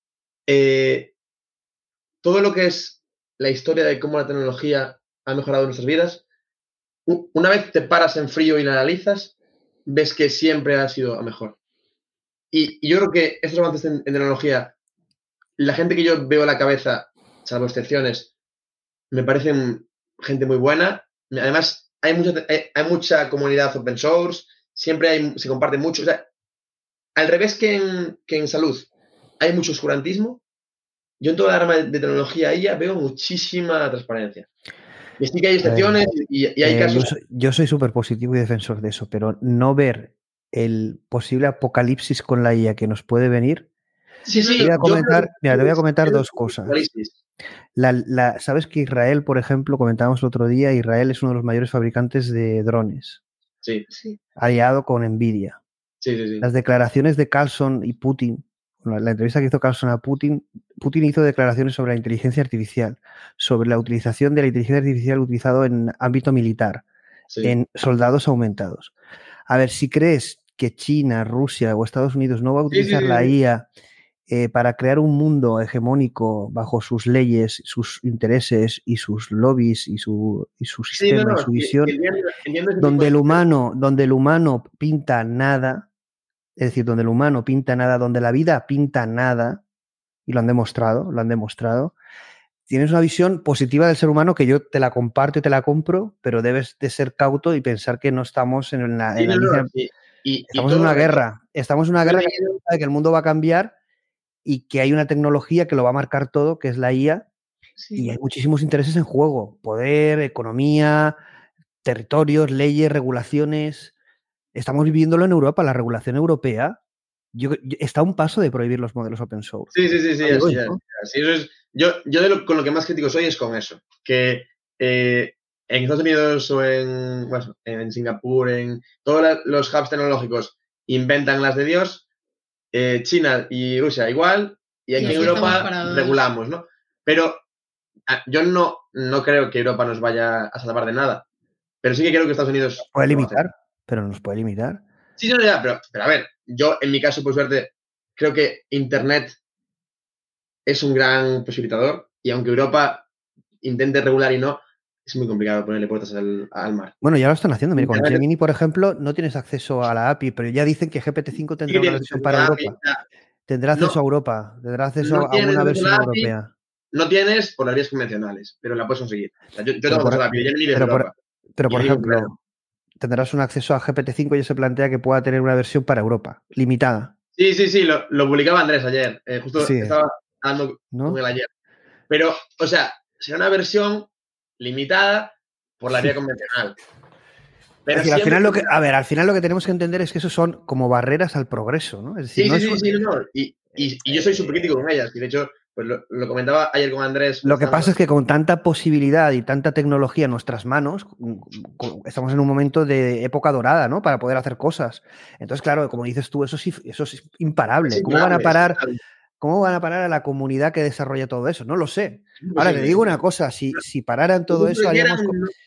Todo lo que es la historia de cómo la tecnología ha mejorado nuestras vidas, una vez te paras en frío y la analizas, ves que siempre ha sido a mejor. Y yo creo que estos avances en tecnología, la gente que yo veo a la cabeza, salvo excepciones, me parecen gente muy buena. Además, hay mucha comunidad open source, siempre se comparte mucho. O sea, al revés que en salud hay mucho oscurantismo, yo en toda la rama de tecnología IA veo muchísima transparencia. Y sí que hay excepciones y hay casos... Yo soy súper positivo y defensor de eso, pero no ver el posible apocalipsis con la IA que nos puede venir. Sí, te voy a comentar 2 cosas. Sabes que Israel, por ejemplo, comentábamos el otro día, Israel es uno de los mayores fabricantes de drones. Sí. Aliado con Nvidia. Sí. Las declaraciones de Carlson y Putin, la entrevista que hizo Carlson a Putin hizo declaraciones sobre la inteligencia artificial, sobre la utilización de la inteligencia artificial utilizado en ámbito militar, en soldados aumentados. A ver, si crees que China, Rusia o Estados Unidos no va a utilizar la IA para crear un mundo hegemónico bajo sus leyes, sus intereses y sus lobbies y su sistema y su visión, donde el humano pinta nada, es decir, donde el humano pinta nada, donde la vida pinta nada, y lo han demostrado, tienes una visión positiva del ser humano que yo te la comparto y te la compro, pero debes de ser cauto y pensar que no estamos estamos en una guerra. Estamos en una guerra que el mundo va a cambiar y que hay una tecnología que lo va a marcar todo, que es la IA, y hay muchísimos intereses en juego. Poder, economía, territorios, leyes, regulaciones. Estamos viviéndolo en Europa, la regulación europea está a un paso de prohibir los modelos open source. Sí, así es. Yo con lo que más crítico soy es con eso, que en Estados Unidos o en Singapur, en todos los hubs tecnológicos inventan las de Dios, China y Rusia igual, y aquí en Europa regulamos, ¿no? Pero yo no creo que Europa nos vaya a salvar de nada, pero sí que creo que Estados Unidos... Nos puede limitar, pero nos puede limitar. Sí, pero a ver, yo en mi caso, por suerte, creo que Internet es un gran posibilitador y aunque Europa intente regular y no, es muy complicado ponerle puertas al mar. Bueno, ya lo están haciendo. Mira, con Gemini, por ejemplo, no tienes acceso a la API, pero ya dicen que GPT-5 tendrá una versión para Europa. Tendrá acceso a Europa, tendrá acceso a una versión europea. No tienes por las vías convencionales, pero la puedes conseguir. O sea, yo tengo acceso a la API, Gemini desde Europa. Pero, por ejemplo, tendrás un acceso a GPT-5 y se plantea que pueda tener una versión para Europa, limitada. Sí, lo publicaba Andrés ayer. Justo estaba hablando con él ayer. Pero, o sea, será una versión limitada por la vía convencional. Pero es decir, al final lo que tenemos que entender es que eso son como barreras al progreso, ¿no? Es decir, Y yo soy súper crítico con ellas. Y de hecho, pues lo comentaba ayer con Andrés. Lo que pasa es que con tanta posibilidad y tanta tecnología en nuestras manos, estamos en un momento de época dorada, ¿no? Para poder hacer cosas. Entonces, claro, como dices tú, eso es imparable. ¿Cómo van a parar a la comunidad que desarrolla todo eso? No lo sé. Ahora, te digo una cosa, si pararan todo eso, haríamos...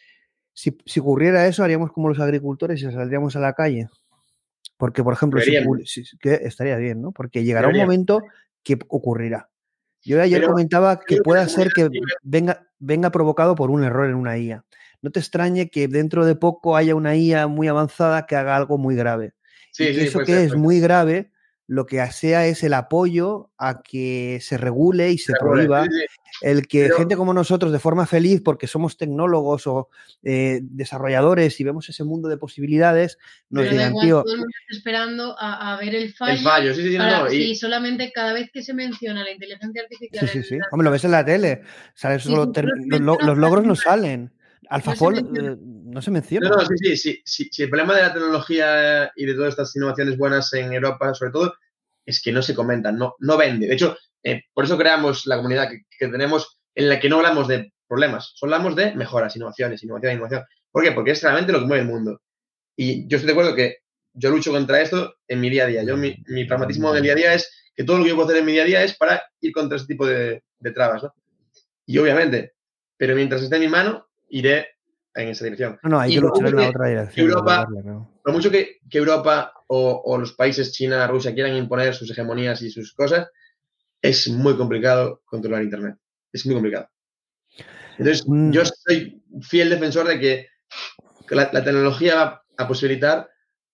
Si ocurriera eso, haríamos como los agricultores y saldríamos a la calle. Porque, por ejemplo, que estaría bien, ¿no? Porque llegará un momento que ocurrirá. Yo ayer comentaba que pueda ser que venga provocado por un error en una IA. No te extrañe que dentro de poco haya una IA muy avanzada que haga algo muy grave. Y que eso que es muy grave, lo que sea es el apoyo a que se regule y se prohíba. El que gente como nosotros, de forma feliz, porque somos tecnólogos o desarrolladores y vemos ese mundo de posibilidades, nos digan, tío... Todo el mundo está esperando a ver el fallo. El fallo, Y solamente cada vez que se menciona la inteligencia artificial... Sí. Hombre, lo ves en la tele. ¿Sabes? Los logros no salen. AlphaFold no se menciona. Sí. El problema de la tecnología y de todas estas innovaciones buenas en Europa, sobre todo, es que no se comentan, no vende. De hecho, por eso creamos la comunidad que tenemos, en la que no hablamos de problemas, solo hablamos de mejoras, innovación. ¿Por qué? Porque es realmente lo que mueve el mundo. Y yo estoy de acuerdo que yo lucho contra esto en mi día a día. Mi pragmatismo en el día a día es que todo lo que yo puedo hacer en mi día a día es para ir contra este tipo de trabas, ¿no? Y obviamente, pero mientras esté en mi mano, iré en esa dirección. No, hay que luchar en la otra dirección. Por mucho que Europa o los países, China, Rusia, quieran imponer sus hegemonías y sus cosas, es muy complicado controlar Internet. Es muy complicado. Entonces, yo soy fiel defensor de que la tecnología va a posibilitar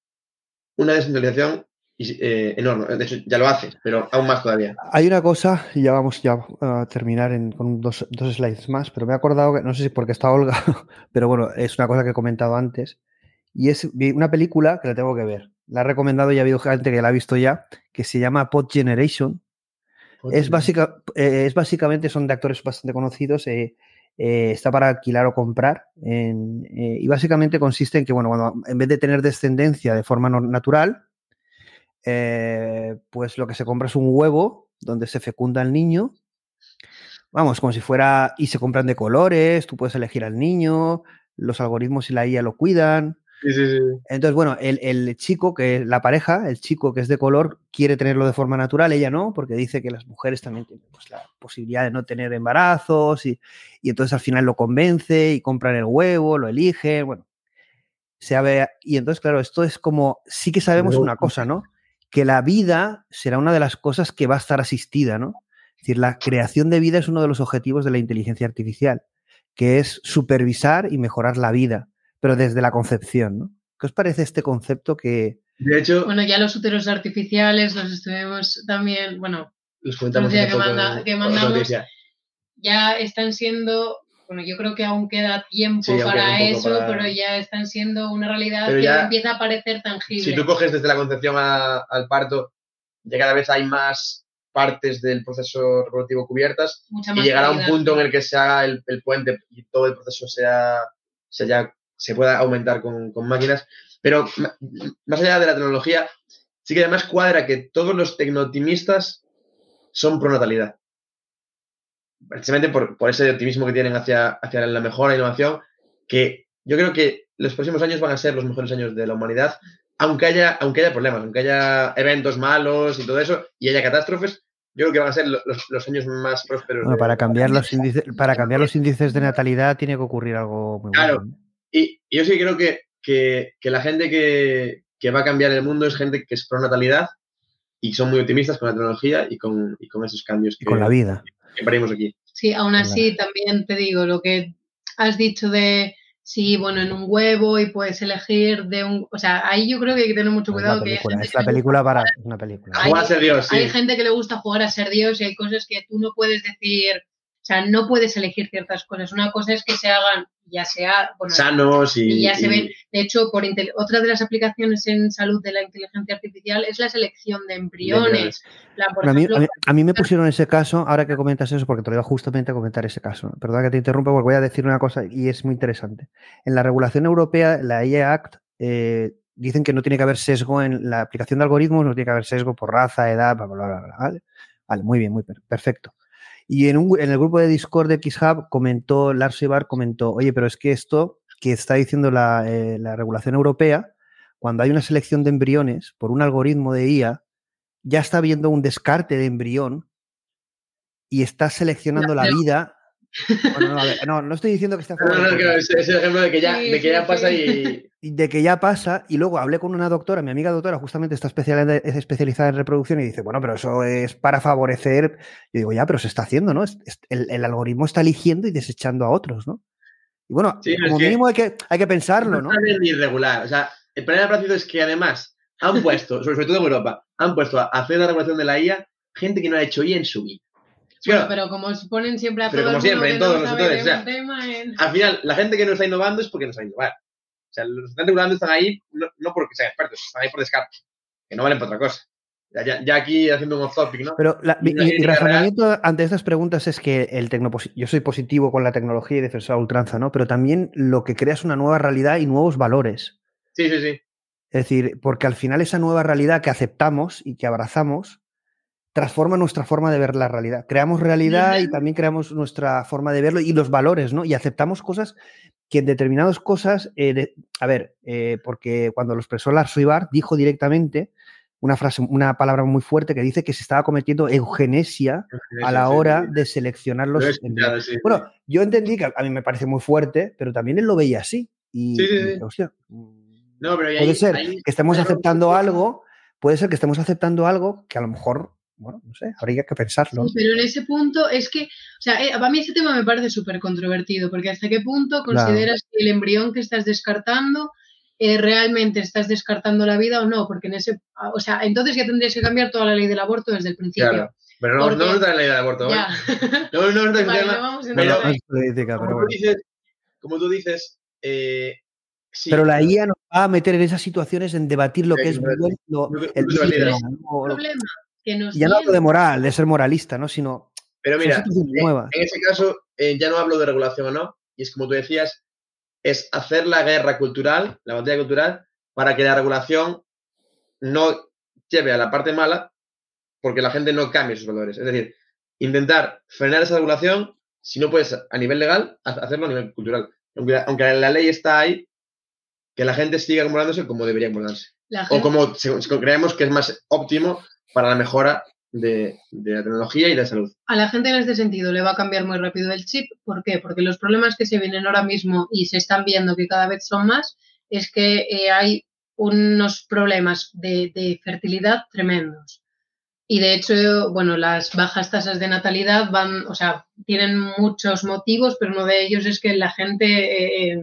una descentralización enorme. De hecho, ya lo hace, pero aún más todavía. Hay una cosa, y ya vamos a terminar con dos slides más, pero me he acordado que, no sé si porque está Olga, pero bueno, es una cosa que he comentado antes, y es una película que la tengo que ver. La he recomendado y ha habido gente que la ha visto ya, que se llama Pod Generation. Es básicamente, son de actores bastante conocidos, está para alquilar o comprar, y básicamente consiste en que, bueno, cuando, en vez de tener descendencia de forma natural, pues lo que se compra es un huevo donde se fecunda el niño, vamos, como si fuera, y se compran de colores, tú puedes elegir al niño, los algoritmos y la IA lo cuidan. Sí. Entonces, bueno, el chico, la pareja, el chico que es de color, quiere tenerlo de forma natural, ella no, porque dice que las mujeres también tienen pues, la posibilidad de no tener embarazos, y entonces al final lo convence y compran el huevo, lo eligen, bueno, y entonces, claro, esto es como, sí que sabemos una cosa, ¿no? Que la vida será una de las cosas que va a estar asistida, ¿no? Es decir, la creación de vida es uno de los objetivos de la inteligencia artificial, que es supervisar y mejorar la vida, pero desde la concepción, ¿no? ¿Qué os parece este concepto que... De hecho... Bueno, ya los úteros artificiales los estuvimos también, bueno, los comentamos que mandamos, ya están siendo... Bueno, yo creo que aún queda tiempo para eso, pero ya están siendo una realidad que empieza a parecer tangible. Si tú coges desde la concepción al parto, ya cada vez hay más partes del proceso reproductivo cubiertas y llegará un punto en el que se haga el puente y todo el proceso se pueda aumentar con máquinas. Pero más allá de la tecnología, sí que además cuadra que todos los tecno-optimistas son pro natalidad. Precisamente por ese optimismo que tienen hacia la mejora e innovación, que yo creo que los próximos años van a ser los mejores años de la humanidad, aunque haya problemas, aunque haya eventos malos y todo eso, y haya catástrofes, yo creo que van a ser los años más prósperos. Bueno, para cambiar los índices de natalidad tiene que ocurrir algo muy bueno. Claro, y yo sí creo que la gente que va a cambiar el mundo es gente que es pro natalidad y son muy optimistas con la tecnología y con esos cambios con la vida que parimos aquí. Sí, aún así también te digo lo que has dicho de sí, bueno, en un huevo y puedes elegir de un... O sea, ahí yo creo que hay que tener mucho cuidado. Es una película para una película. Jugar a ser Dios, sí. Hay gente que le gusta jugar a ser Dios y hay cosas que tú no puedes decir... O sea, no puedes elegir ciertas cosas. Una cosa es que se hagan, ya sea... Bueno, sanos y ya se ven. De hecho, otra de las aplicaciones en salud de la inteligencia artificial es la selección de embriones. A mí me pusieron ese caso, ahora que comentas eso, porque te lo iba justamente a comentar ese caso. Perdona que te interrumpa, porque voy a decir una cosa y es muy interesante. En la regulación europea, la AI Act, dicen que no tiene que haber sesgo en la aplicación de algoritmos, no tiene que haber sesgo por raza, edad, bla, bla, bla, bla, ¿vale? Vale, muy bien, muy perfecto. Y en el grupo de Discord de XHub Lars Ibar comentó, oye, pero es que esto que está diciendo la regulación europea, cuando hay una selección de embriones por un algoritmo de IA, ya está viendo un descarte de embrión y está seleccionando la vida. Bueno, a ver, no estoy diciendo que esté a favor. No, es el ejemplo de que ya pasa y... De que ya pasa, y luego hablé con una doctora, mi amiga doctora justamente está especializada en reproducción y dice, bueno, pero eso es para favorecer. Yo digo, ya, pero se está haciendo, ¿no? El algoritmo está eligiendo y desechando a otros, ¿no? Y bueno, sí, como mínimo hay que pensarlo, ¿no? Es irregular. O sea, el problema práctico es que además han puesto, sobre todo en Europa, han puesto a hacer la regulación de la IA gente que no ha hecho IA en su vida. Bueno, pero como ponen siempre a todo el mundo siempre, en todos los sectores, o sea, al final, la gente que no está innovando es porque no sabe innovar. O sea, los que están regulando están ahí no porque sean expertos, están ahí por descarte, que no valen para otra cosa. Ya aquí haciendo un off-topic, ¿no? Pero mi razonamiento ante estas preguntas es que yo soy positivo con la tecnología y defensor a ultranza, ¿no? Pero también lo que crea es una nueva realidad y nuevos valores. Sí. Es decir, porque al final esa nueva realidad que aceptamos y que abrazamos transforma nuestra forma de ver la realidad. Creamos realidad y también creamos nuestra forma de verlo y los valores, ¿no? Y aceptamos cosas que en determinadas cosas... porque cuando lo expresó Lars Ibar, dijo directamente una palabra muy fuerte que dice que se estaba cometiendo eugenesia a la hora de seleccionar los... Bueno, yo entendí que a mí me parece muy fuerte, pero también él lo veía así. Y hostia, puede ser que estemos aceptando algo, que a lo mejor... Bueno, no sé, habría que pensarlo. Sí, pero en ese punto es que, o sea, a mí ese tema me parece súper controvertido, porque hasta qué punto consideras que el embrión que estás descartando realmente estás descartando la vida o no, porque o sea, entonces ya tendrías que cambiar toda la ley del aborto desde el principio. Claro, pero no está en la ley del aborto. Ya. No está en como tú dices, sí. Pero la IA nos va a meter en esas situaciones en debatir lo que es bueno, el problema. Ya no hablo de moral, de ser moralista, ¿no? Sino. Pero mira, en ese caso ya no hablo de regulación o no, y es como tú decías, es hacer la guerra cultural, la batalla cultural, para que la regulación no lleve a la parte mala, porque la gente no cambie sus valores. Es decir, intentar frenar esa regulación, si no puedes a nivel legal, hacerlo a nivel cultural. Aunque la ley está ahí, que la gente siga comportándose como debería comportarse. O como creemos que es más óptimo para la mejora de la tecnología y de la salud. A la gente en este sentido le va a cambiar muy rápido el chip. ¿Por qué? Porque los problemas que se vienen ahora mismo y se están viendo que cada vez son más, es que hay unos problemas de fertilidad tremendos. Y de hecho, bueno, las bajas tasas de natalidad tienen muchos motivos, pero uno de ellos es que la gente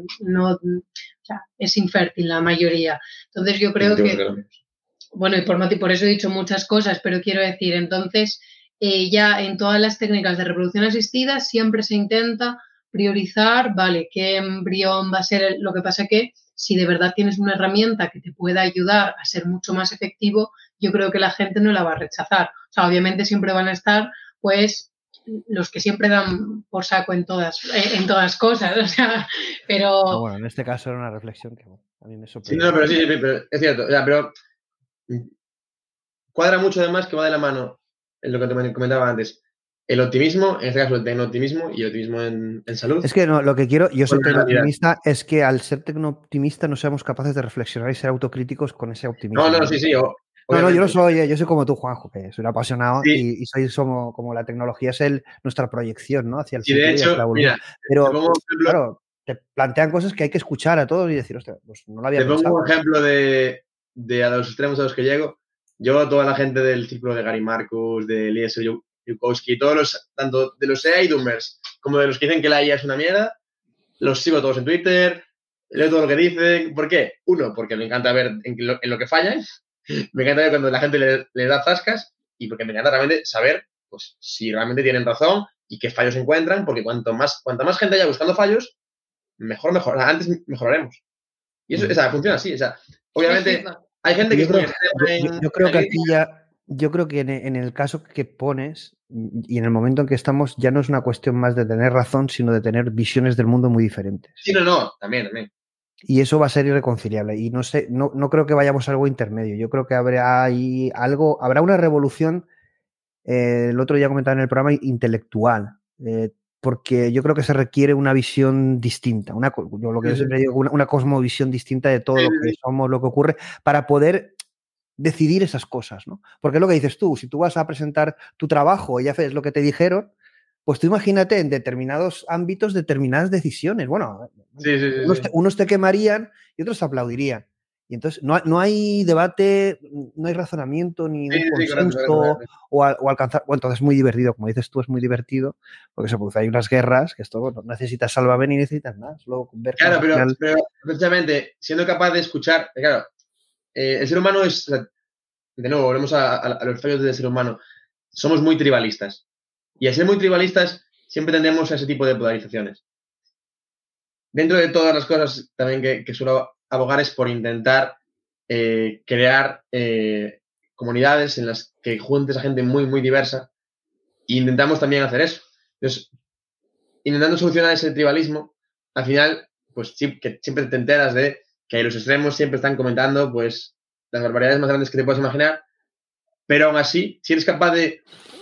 es infértil la mayoría. Entonces yo creo que... Bueno, y por eso he dicho muchas cosas, pero quiero decir, entonces, ya en todas las técnicas de reproducción asistida siempre se intenta priorizar, vale, qué embrión va a ser. Lo que pasa que si de verdad tienes una herramienta que te pueda ayudar a ser mucho más efectivo, yo creo que la gente no la va a rechazar. O sea, obviamente siempre van a estar, pues, los que siempre dan por saco en todas cosas, o sea, pero... No, bueno, en este caso era una reflexión que a mí me sorprendió. Sí, pero es cierto, pero cuadra mucho además que va de la mano en lo que te comentaba antes. El optimismo, en este caso el tecno-optimismo y el optimismo en salud. Es que no, lo que quiero, yo soy tecno-optimista, es que al ser tecno-optimista no seamos capaces de reflexionar y ser autocríticos con ese optimismo. No, sí. No, yo lo soy, yo soy como tú, Juanjo, que soy un apasionado y somos como la tecnología es nuestra proyección, ¿no? Hacia el futuro y hacia la evolución. Pero, claro, te plantean cosas que hay que escuchar a todos y decir, ostras, pues no lo había pensado. Te pongo un ejemplo de a los extremos a los que llego. yo, toda la gente del círculo de Gary Marcus, de Eliezer Yudkowsky, tanto de los AI Doomers como de los que dicen que la IA es una mierda, los sigo todos en Twitter, leo todo lo que dicen. ¿Por qué? Uno, porque me encanta ver en lo que fallan, me encanta ver cuando la gente le da zascas, y porque me encanta realmente saber pues, si realmente tienen razón y qué fallos encuentran, porque cuanta más gente haya buscando fallos, mejor, antes mejoraremos. Y eso, funciona así. Obviamente, hay gente que yo creo que aquí ya, yo creo que en el caso que pones y en el momento en que estamos, ya no es una cuestión más de tener razón, sino de tener visiones del mundo muy diferentes. Sí, no, también. Y eso va a ser irreconciliable. Y no sé, no creo que vayamos a algo intermedio. Yo creo que habrá una revolución, el otro día comentaba en el programa, intelectual. Porque yo creo que se requiere una visión distinta, yo siempre digo, una cosmovisión distinta de todo lo que somos, lo que ocurre, para poder decidir esas cosas, ¿no? Porque es lo que dices tú, si tú vas a presentar tu trabajo y ya ves lo que te dijeron, pues tú imagínate en determinados ámbitos determinadas decisiones. Bueno, unos te quemarían y otros te aplaudirían. Y entonces no hay debate, no hay razonamiento, ni un consenso correcto. O alcanzar... Bueno, entonces es muy divertido, como dices tú, es muy divertido, porque se produce, hay unas guerras, que esto, bueno, necesitas Sálvame ni necesitas nada. Solo ver claro, pero precisamente, siendo capaz de escuchar, claro, el ser humano es, de nuevo, volvemos a los fallos del ser humano, somos muy tribalistas. Y al ser muy tribalistas, siempre tendemos a ese tipo de polarizaciones. Dentro de todas las cosas también que suelo abogar es por intentar crear comunidades en las que juntes a gente muy, muy diversa, e intentamos también hacer eso. Entonces, intentando solucionar ese tribalismo, al final, pues que siempre te enteras de que los extremos siempre están comentando pues las barbaridades más grandes que te puedes imaginar, pero aún así, si eres capaz de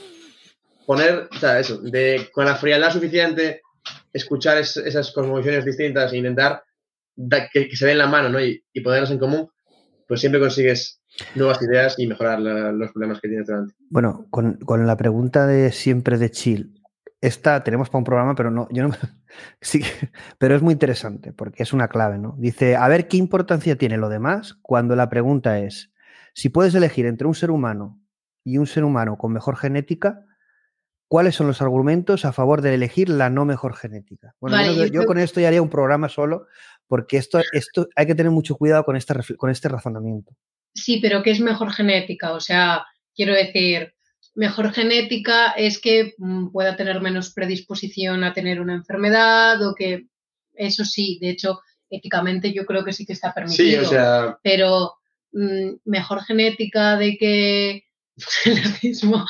poner, con la frialdad suficiente, escuchar esas cosmovisiones distintas e intentar que se den la mano, ¿no? y ponerlas en común, pues siempre consigues nuevas ideas y mejorar los problemas que tienes delante. Bueno, con la pregunta de siempre de Chill, esta tenemos para un programa, pero sí, pero es muy interesante porque es una clave, ¿no? Dice, a ver qué importancia tiene lo demás cuando la pregunta es, si puedes elegir entre un ser humano y un ser humano con mejor genética, ¿cuáles son los argumentos a favor de elegir la no mejor genética? Bueno, vale, yo con esto ya haría un programa solo, porque esto hay que tener mucho cuidado con este razonamiento. Sí, pero ¿qué es mejor genética? O sea, quiero decir, mejor genética es que pueda tener menos predisposición a tener una enfermedad o que, eso sí, de hecho, éticamente yo creo que sí que está permitido. Sí, o sea... Pero mejor genética de que el racismo...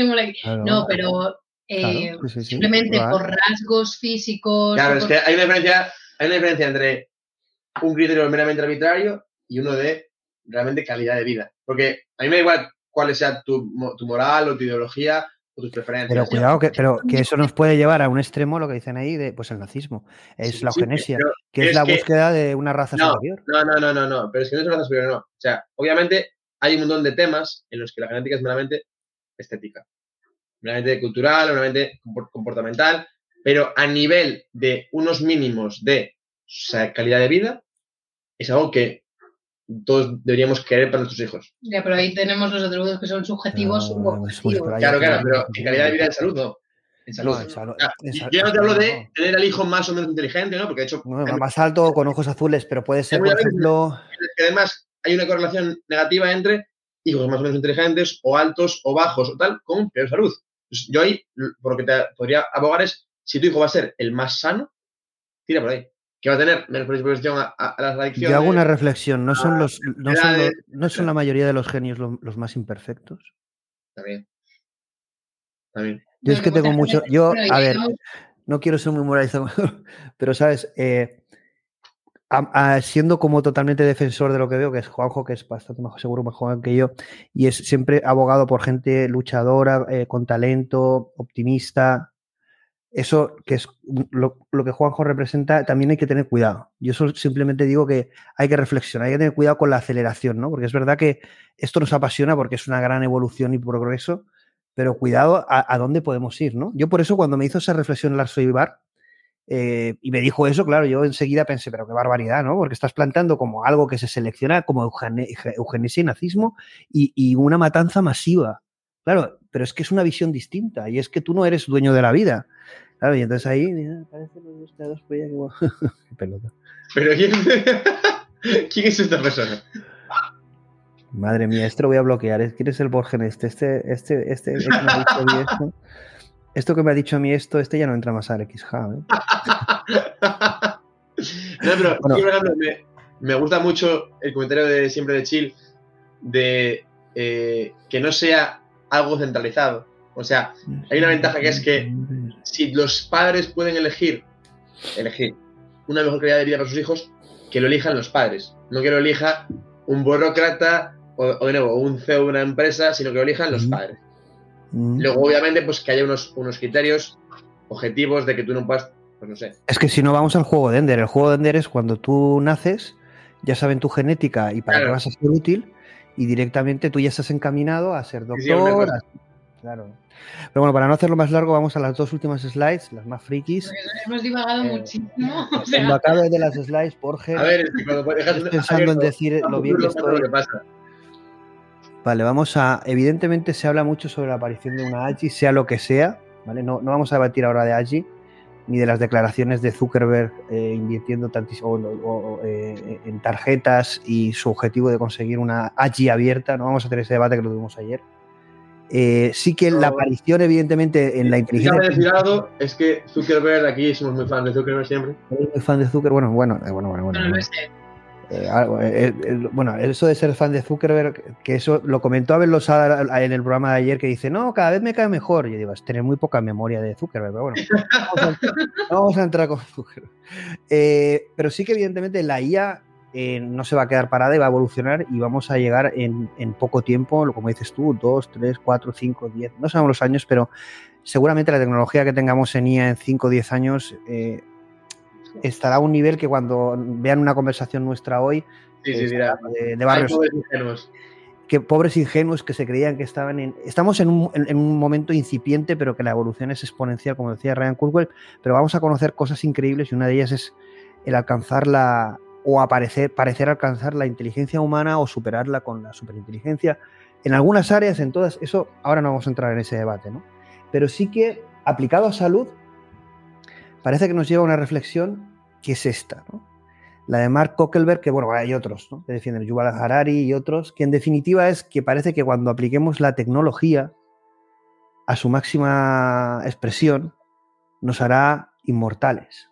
No, pero claro, sí, simplemente por rasgos físicos... Claro, es que hay una diferencia entre un criterio meramente arbitrario y uno de realmente calidad de vida. Porque a mí me da igual cuál sea tu moral o tu ideología o tus preferencias. Pero cuidado, que eso nos puede llevar a un extremo, lo que dicen ahí, pues el nazismo. Es la eugenesia, que es la búsqueda de una raza superior. No, pero es que no es una raza superior, no. O sea, obviamente hay un montón de temas en los que la genética es meramente estética, meramente cultural, meramente comportamental, pero a nivel de unos mínimos de calidad de vida, es algo que todos deberíamos querer para nuestros hijos. Ya, pero ahí tenemos los atributos que son subjetivos u objetivos. Claro, pero en calidad de vida en salud no. En salud. Yo no te hablo de tener al hijo más o menos inteligente, ¿no? Porque de hecho... más alto con ojos azules, pero puede ser, por ejemplo... Que además hay una correlación negativa entre hijos más o menos inteligentes o altos o bajos o tal con peor salud. Entonces, yo ahí, por lo que te podría abogar es, si tu hijo va a ser el más sano, tira por ahí. Que va a tener menos predisposición a las adicciones. Yo hago una reflexión. ¿No son la mayoría de los genios los más imperfectos? También. Yo es que tengo mucho... A ver, no quiero ser muy moralizador, pero, ¿sabes? Siendo como totalmente defensor de lo que veo, que es Juanjo, que es bastante más seguro, más joven que yo, y es siempre abogado por gente luchadora, con talento, optimista... Eso que es lo que Juanjo representa, también hay que tener cuidado. Yo simplemente digo que hay que reflexionar, hay que tener cuidado con la aceleración, ¿no? Porque es verdad que esto nos apasiona porque es una gran evolución y progreso, pero cuidado a dónde podemos ir, ¿no? Yo por eso cuando me hizo esa reflexión Lars Ibar, Y me dijo eso, claro, yo enseguida pensé, pero qué barbaridad, ¿no? Porque estás plantando como algo que se selecciona como eugenesia y nazismo y una matanza masiva. Claro, pero es que es una visión distinta y es que tú no eres dueño de la vida. Claro, y entonces ahí, parecen los dedos, pues ya que qué pelota. Pero ¿quién es esta persona? Madre mía, esto lo voy a bloquear. ¿Quién es el Borgen este que me ha dicho a mí esto? Esto que me ha dicho a mí este ya no entra más al XHub, ¿eh? No, pero Bueno. sí, por ejemplo, me gusta mucho el comentario de siempre de Chill de que no sea algo centralizado. O sea, hay una ventaja que es que si los padres pueden elegir una mejor calidad de vida para sus hijos, que lo elijan los padres. No que lo elija un burócrata o de nuevo, un CEO de una empresa, sino que lo elijan los padres. Luego, obviamente, pues que haya unos criterios objetivos de que tú no puedas, pues no sé. Es que si no vamos al juego de Ender. El juego de Ender es cuando tú naces, ya saben tu genética y para qué vas a ser útil, y directamente tú ya estás encaminado a ser doctor. Claro. Pero bueno, para no hacerlo más largo, vamos a las dos últimas slides, las más frikis. Hemos divagado muchísimo. O sea, cuando acabe de las slides, Jorge, a ver, cuando dejas estoy pensando en decir lo bien que estoy. Lo que pasa. Vale, vamos a... Evidentemente se habla mucho sobre la aparición de una AGI, sea lo que sea, ¿vale? No vamos a debatir ahora de AGI, ni de las declaraciones de Zuckerberg invirtiendo tantísimo en tarjetas y su objetivo de conseguir una AGI abierta. No vamos a tener ese debate que lo tuvimos ayer. Sí que la aparición, evidentemente, en la inteligencia... Ya me he declarado, es que Zuckerberg, aquí somos muy fans de Zuckerberg siempre. Soy muy fan de Zuckerberg, bueno. no lo sé. Bueno, eso de ser fan de Zuckerberg, que eso lo comentó Abel Losada en el programa de ayer, que dice, no, cada vez me cae mejor. Yo digo, es tener muy poca memoria de Zuckerberg, pero bueno, vamos a entrar con Zuckerberg. Pero sí que evidentemente la IA no se va a quedar parada y va a evolucionar y vamos a llegar en poco tiempo, como dices tú, 2, 3, 4, 5, 10, no sabemos los años, pero seguramente la tecnología que tengamos en IA en 5 o 10 años estará a un nivel que cuando vean una conversación nuestra hoy de barrios pobres ingenuos que se creían que estamos en un momento incipiente, pero que la evolución es exponencial, como decía Ryan Kurzweil, pero vamos a conocer cosas increíbles y una de ellas es el alcanzar parecer alcanzar la inteligencia humana o superarla con la superinteligencia en algunas áreas, en todas. Eso ahora no vamos a entrar en ese debate, ¿no? Pero sí que aplicado a salud parece que nos lleva a una reflexión que es esta, ¿no? La de Mark Zuckerberg, que bueno, hay otros, ¿no?, que defienden Yuval Harari y otros, que en definitiva es que parece que cuando apliquemos la tecnología a su máxima expresión, nos hará inmortales.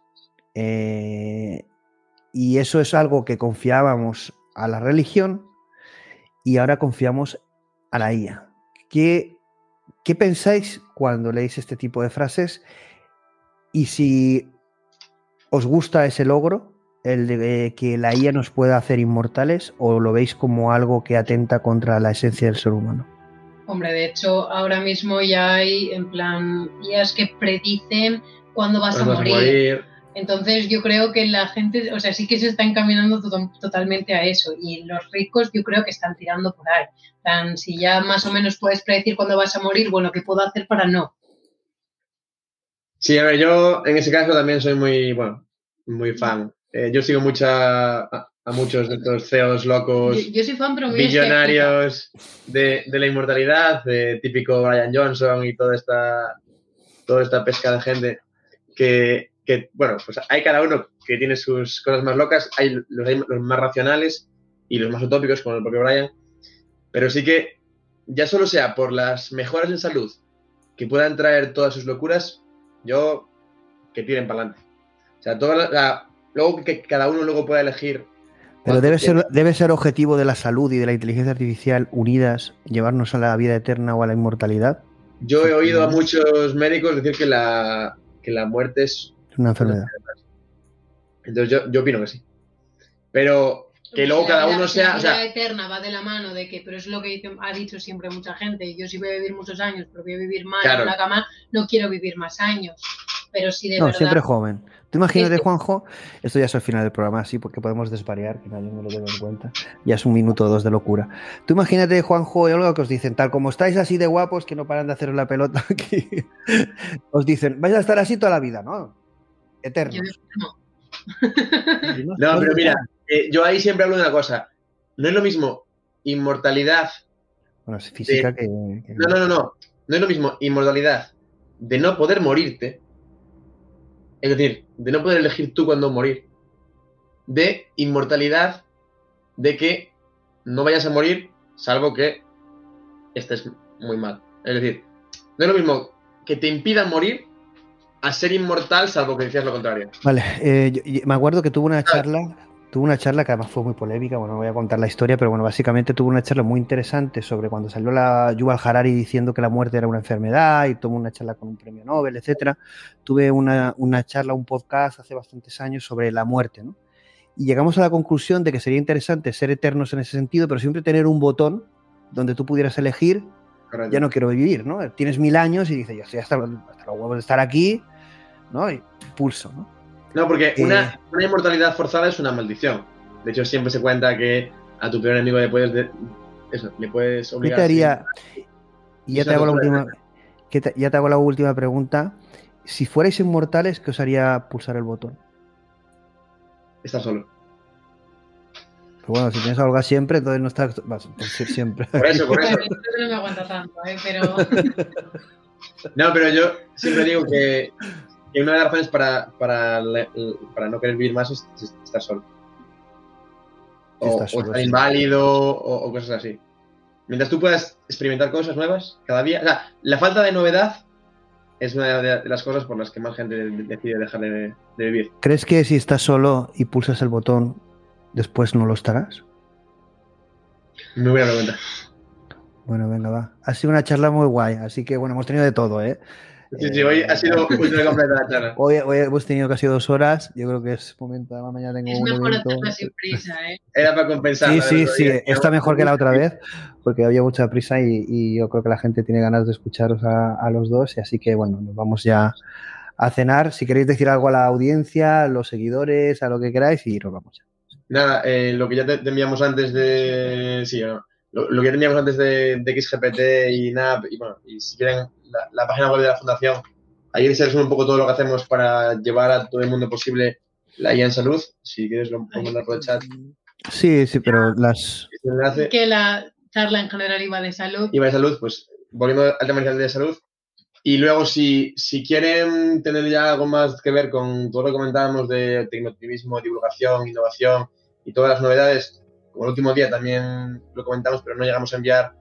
Y eso es algo que confiábamos a la religión y ahora confiamos a la IA. ¿Qué pensáis cuando leéis este tipo de frases? Y si os gusta ese logro, el de que la IA nos pueda hacer inmortales, o lo veis como algo que atenta contra la esencia del ser humano. Hombre, de hecho, ahora mismo ya hay, en plan, IAs que predicen cuándo vas a morir. Entonces yo creo que la gente, o sea, sí que se está encaminando totalmente a eso, y los ricos yo creo que están tirando por ahí. Tan, si ya más o menos puedes predecir cuándo vas a morir, bueno, ¿qué puedo hacer para no? Sí, a ver, yo en ese caso también soy muy fan. Yo sigo mucho a muchos de estos CEOs locos, yo soy fan, pero muy billonarios de la inmortalidad, típico Brian Johnson y toda esta pesca de gente que bueno, pues hay cada uno que tiene sus cosas más locas, hay los más racionales y los más utópicos, como el propio Brian, pero sí que ya solo sea por las mejoras en salud que puedan traer todas sus locuras, yo que tiren para adelante. O sea, luego que cada uno luego pueda elegir. Pero debe ser objetivo de la salud y de la inteligencia artificial unidas llevarnos a la vida eterna o a la inmortalidad. Yo he oído a muchos médicos decir que la muerte es una enfermedad. Entonces yo opino que sí. Pero que luego cada uno sea... La vida eterna va de la mano de que, pero es lo que ha dicho siempre mucha gente, yo sí voy a vivir muchos años, pero voy a vivir mal en la cama, no quiero vivir más años. Pero sí de verdad... siempre joven. Tú imagínate, Juanjo, esto ya es el final del programa, sí, porque podemos desvariar, que nadie me lo debe en cuenta. Ya es 1 minuto o 2 de locura. Tú imagínate, Juanjo, y algo que os dicen, tal como estáis así de guapos, que no paran de hacer la pelota aquí, os dicen, vais a estar así toda la vida, ¿no? Eternos. No, pero mira, yo ahí siempre hablo de una cosa. No es lo mismo inmortalidad. Bueno, es física que... No. No es lo mismo inmortalidad de no poder morirte, es decir, de no poder elegir tú cuándo morir, de inmortalidad de que no vayas a morir salvo que estés muy mal. Es decir, no es lo mismo que te impidan morir a ser inmortal salvo que decías lo contrario. Vale, yo me acuerdo que tuve una charla que además fue muy polémica, bueno, no voy a contar la historia, pero bueno, básicamente tuve una charla muy interesante sobre cuando salió la Yuval Harari diciendo que la muerte era una enfermedad y tomó una charla con un premio Nobel, etcétera. Tuve una charla, un podcast hace bastantes años sobre la muerte, ¿no? Y llegamos a la conclusión de que sería interesante ser eternos en ese sentido, pero siempre tener un botón donde tú pudieras elegir, ya no quiero vivir, ¿no? Tienes 1000 años y dices, yo estoy hasta los huevos de estar aquí, ¿no? Y pulso, ¿no? No, porque una inmortalidad forzada es una maldición. De hecho, siempre se cuenta que a tu peor enemigo le puedes obligar. ¿Qué te haría? Y ya te hago la última pregunta. Si fuerais inmortales, ¿qué os haría pulsar el botón? Estar solo. Pero bueno, si tienes algo siempre, entonces no estás... siempre. Por eso. Creo que no me aguanta tanto, pero... No, pero yo siempre digo que una de las razones para no querer vivir más es estar solo. O estar inválido o cosas así. Mientras tú puedas experimentar cosas nuevas cada día. O sea, la falta de novedad es una de las cosas por las que más gente decide dejar de vivir. ¿Crees que si estás solo y pulsas el botón, después no lo estarás? Muy buena pregunta. Bueno, venga, va. Ha sido una charla muy guay, así que bueno, hemos tenido de todo, ¿eh? Sí, hoy ha sido ultra completa la charla. Hoy hemos tenido casi 2 horas. Yo creo que es momento. Además, mañana tengo un evento. Es mejor hacerla sin prisa, ¿eh? Era para compensar. Sí. Está mejor que la otra vez, porque había mucha prisa y yo creo que la gente tiene ganas de escucharos a los dos. Y así que, bueno, nos vamos ya a cenar. Si queréis decir algo a la audiencia, a los seguidores, a lo que queráis, y nos vamos ya. Nada, lo que ya te enviamos antes de... Sí, ¿no? Lo que teníamos antes de XGPT y NAP, y bueno, y si quieren, la página web de la Fundación, ahí se resume un poco todo lo que hacemos para llevar a todo el mundo posible la IA en salud. Si quieres, lo puedo mandar por el chat. Sí, pero que la charla en general iba de salud. Iba de salud, pues volviendo al tema inicial de salud. Y luego, si quieren tener ya algo más que ver con todo lo que comentábamos de tecnoactivismo, divulgación, innovación y todas las novedades, como el último día también lo comentamos, pero no llegamos a enviar,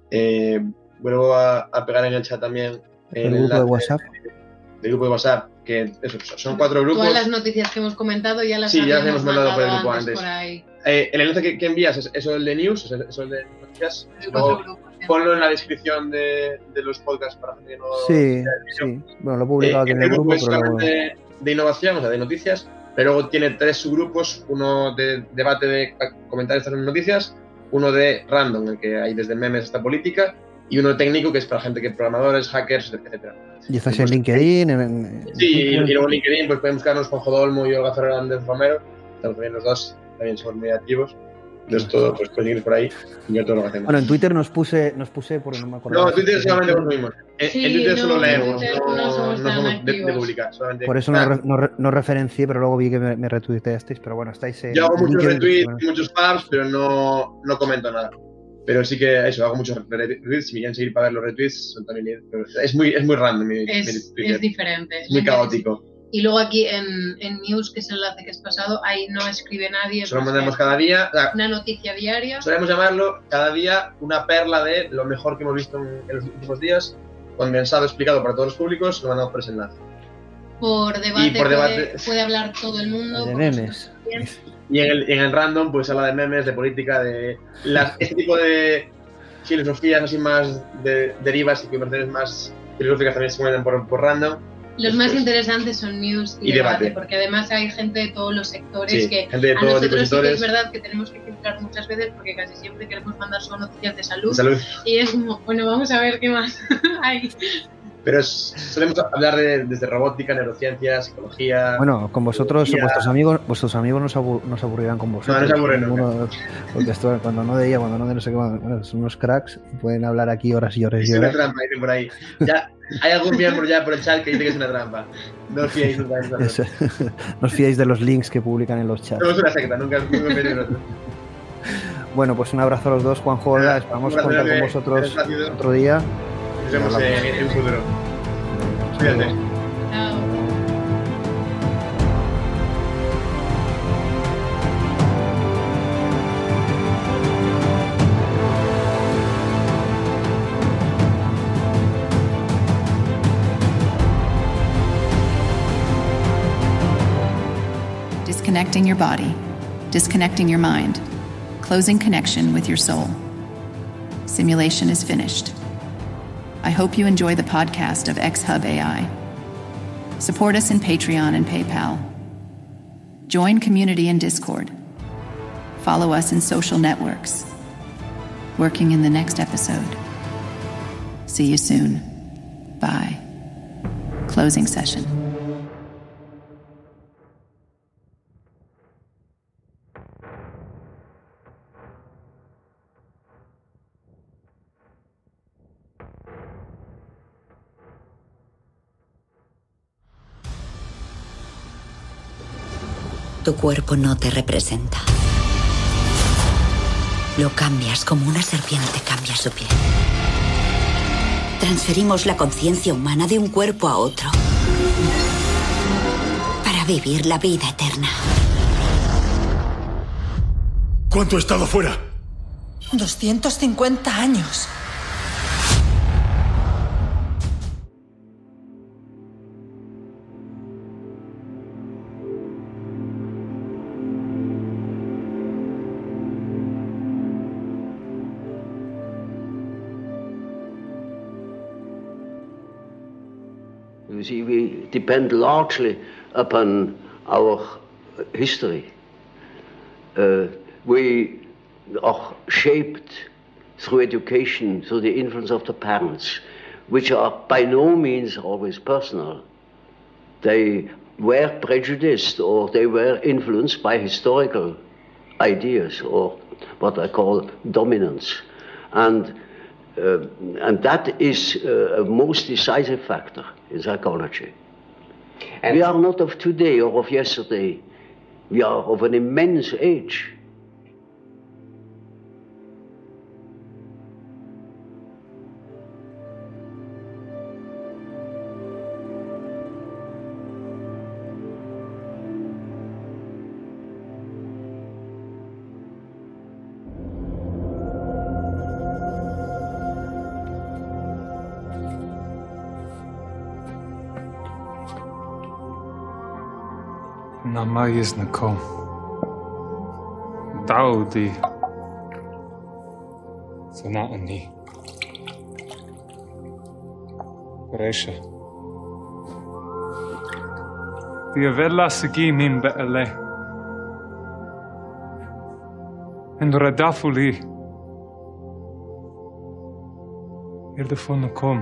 vuelvo a pegar en el chat también el grupo de WhatsApp. El grupo de WhatsApp, que eso, son 4 grupos. Todas las noticias que hemos comentado ya las hemos mandado por el grupo antes. Por ahí. El enlace que envías es eso el de news, eso el de noticias. Luego, ponlo en la descripción de los podcasts para gente que no... Sí. Bueno, lo he publicado aquí en el grupo. Es solamente de innovación, o sea, de noticias, pero luego tiene 3 subgrupos, uno de debate de comentar estas noticias, uno de random, en el que hay desde memes hasta política, y uno técnico, que es para gente que programadores, hackers, etcétera. ¿Y estás en LinkedIn? Sí, y luego en LinkedIn pues pueden buscarnos Juanjo Dolmo y Olga Fernández Romero, estamos también los dos, también somos muy activos. Entonces todo, pues pueden ir por ahí y ver todo lo que hacemos. Bueno, en Twitter nos puse porque no me acuerdo. No, en Twitter solamente consumimos. En Twitter solo leemos, no somos de publicar. Solamente. Por eso no referencié, pero luego vi que me retuiteasteis. Pero bueno, estáis en... Yo hago muchos retweets, muchos faps, pero no comento nada. Pero sí que eso, hago muchos retweets. Si me quieren seguir para ver los retweets, son también... Pero es muy random mi Twitter. Es diferente. Es muy caótico. Y luego aquí en News, que es el enlace que has pasado, ahí no escribe nadie. Solo mandamos cada día... Una noticia diaria. Solemos llamarlo cada día una perla de lo mejor que hemos visto en los últimos días, condensado, explicado para todos los públicos, lo mandamos por ese enlace. Por debate, puede hablar todo el mundo. De memes. Y en el random pues habla de memes, de política, de este tipo de filosofías así más de derivas y conversaciones más filosóficas también se mueven por random. Los más interesantes son news y debate, porque además hay gente de todos los sectores que gente de a todos nosotros sí que es verdad que tenemos que filtrar muchas veces porque casi siempre queremos mandar solo noticias de salud. Y es como, bueno, vamos a ver qué más hay. Pero solemos hablar desde robótica, neurociencia, psicología. Bueno, con vosotros, vuestros amigos nos aburrirán con vosotros. No se aburren nunca. Porque esto, cuando no de no sé qué, bueno, son unos cracks y pueden hablar aquí horas y horas y Es horas. una trampa, dicen por ahí. Ya, hay algún miembro ya por el chat que dice que es una trampa. No os fiéis nunca de eso. No os fiéis de los links que publican en los chats. Somos una secta, nunca me fiéis de nosotros. Bueno, pues un abrazo a los dos, Juanjo, Olga. Esperamos contar con vosotros otro día. Nos vemos en un futuro. Cuídate. Chao. Disconnecting your body, disconnecting your mind, closing connection with your soul. Simulation is finished. I hope you enjoy the podcast of X-Hub AI. Support us in Patreon and PayPal. Join community in Discord. Follow us in social networks. Working in the next episode. See you soon. Bye. Closing session. Tu cuerpo no te representa. Lo cambias como una serpiente cambia su piel. Transferimos la conciencia humana de un cuerpo a otro para vivir la vida eterna. ¿Cuánto he estado fuera? 250 años. You see, we depend largely upon our history. We are shaped through education, through the influence of the parents, which are by no means always personal. They were prejudiced or they were influenced by historical ideas or what I call dominance. And that is a most decisive factor in psychology. And we are not of today or of yesterday. We are of an immense age. Nama je znakom. Daudi. Sana'ani. Resha. Diavella sigi min be'ale. Endradafuli. Irdefonakom.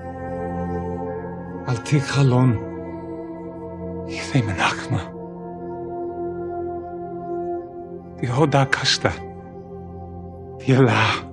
Altik halon. Ife menachma. Die hoda kasta. Die la.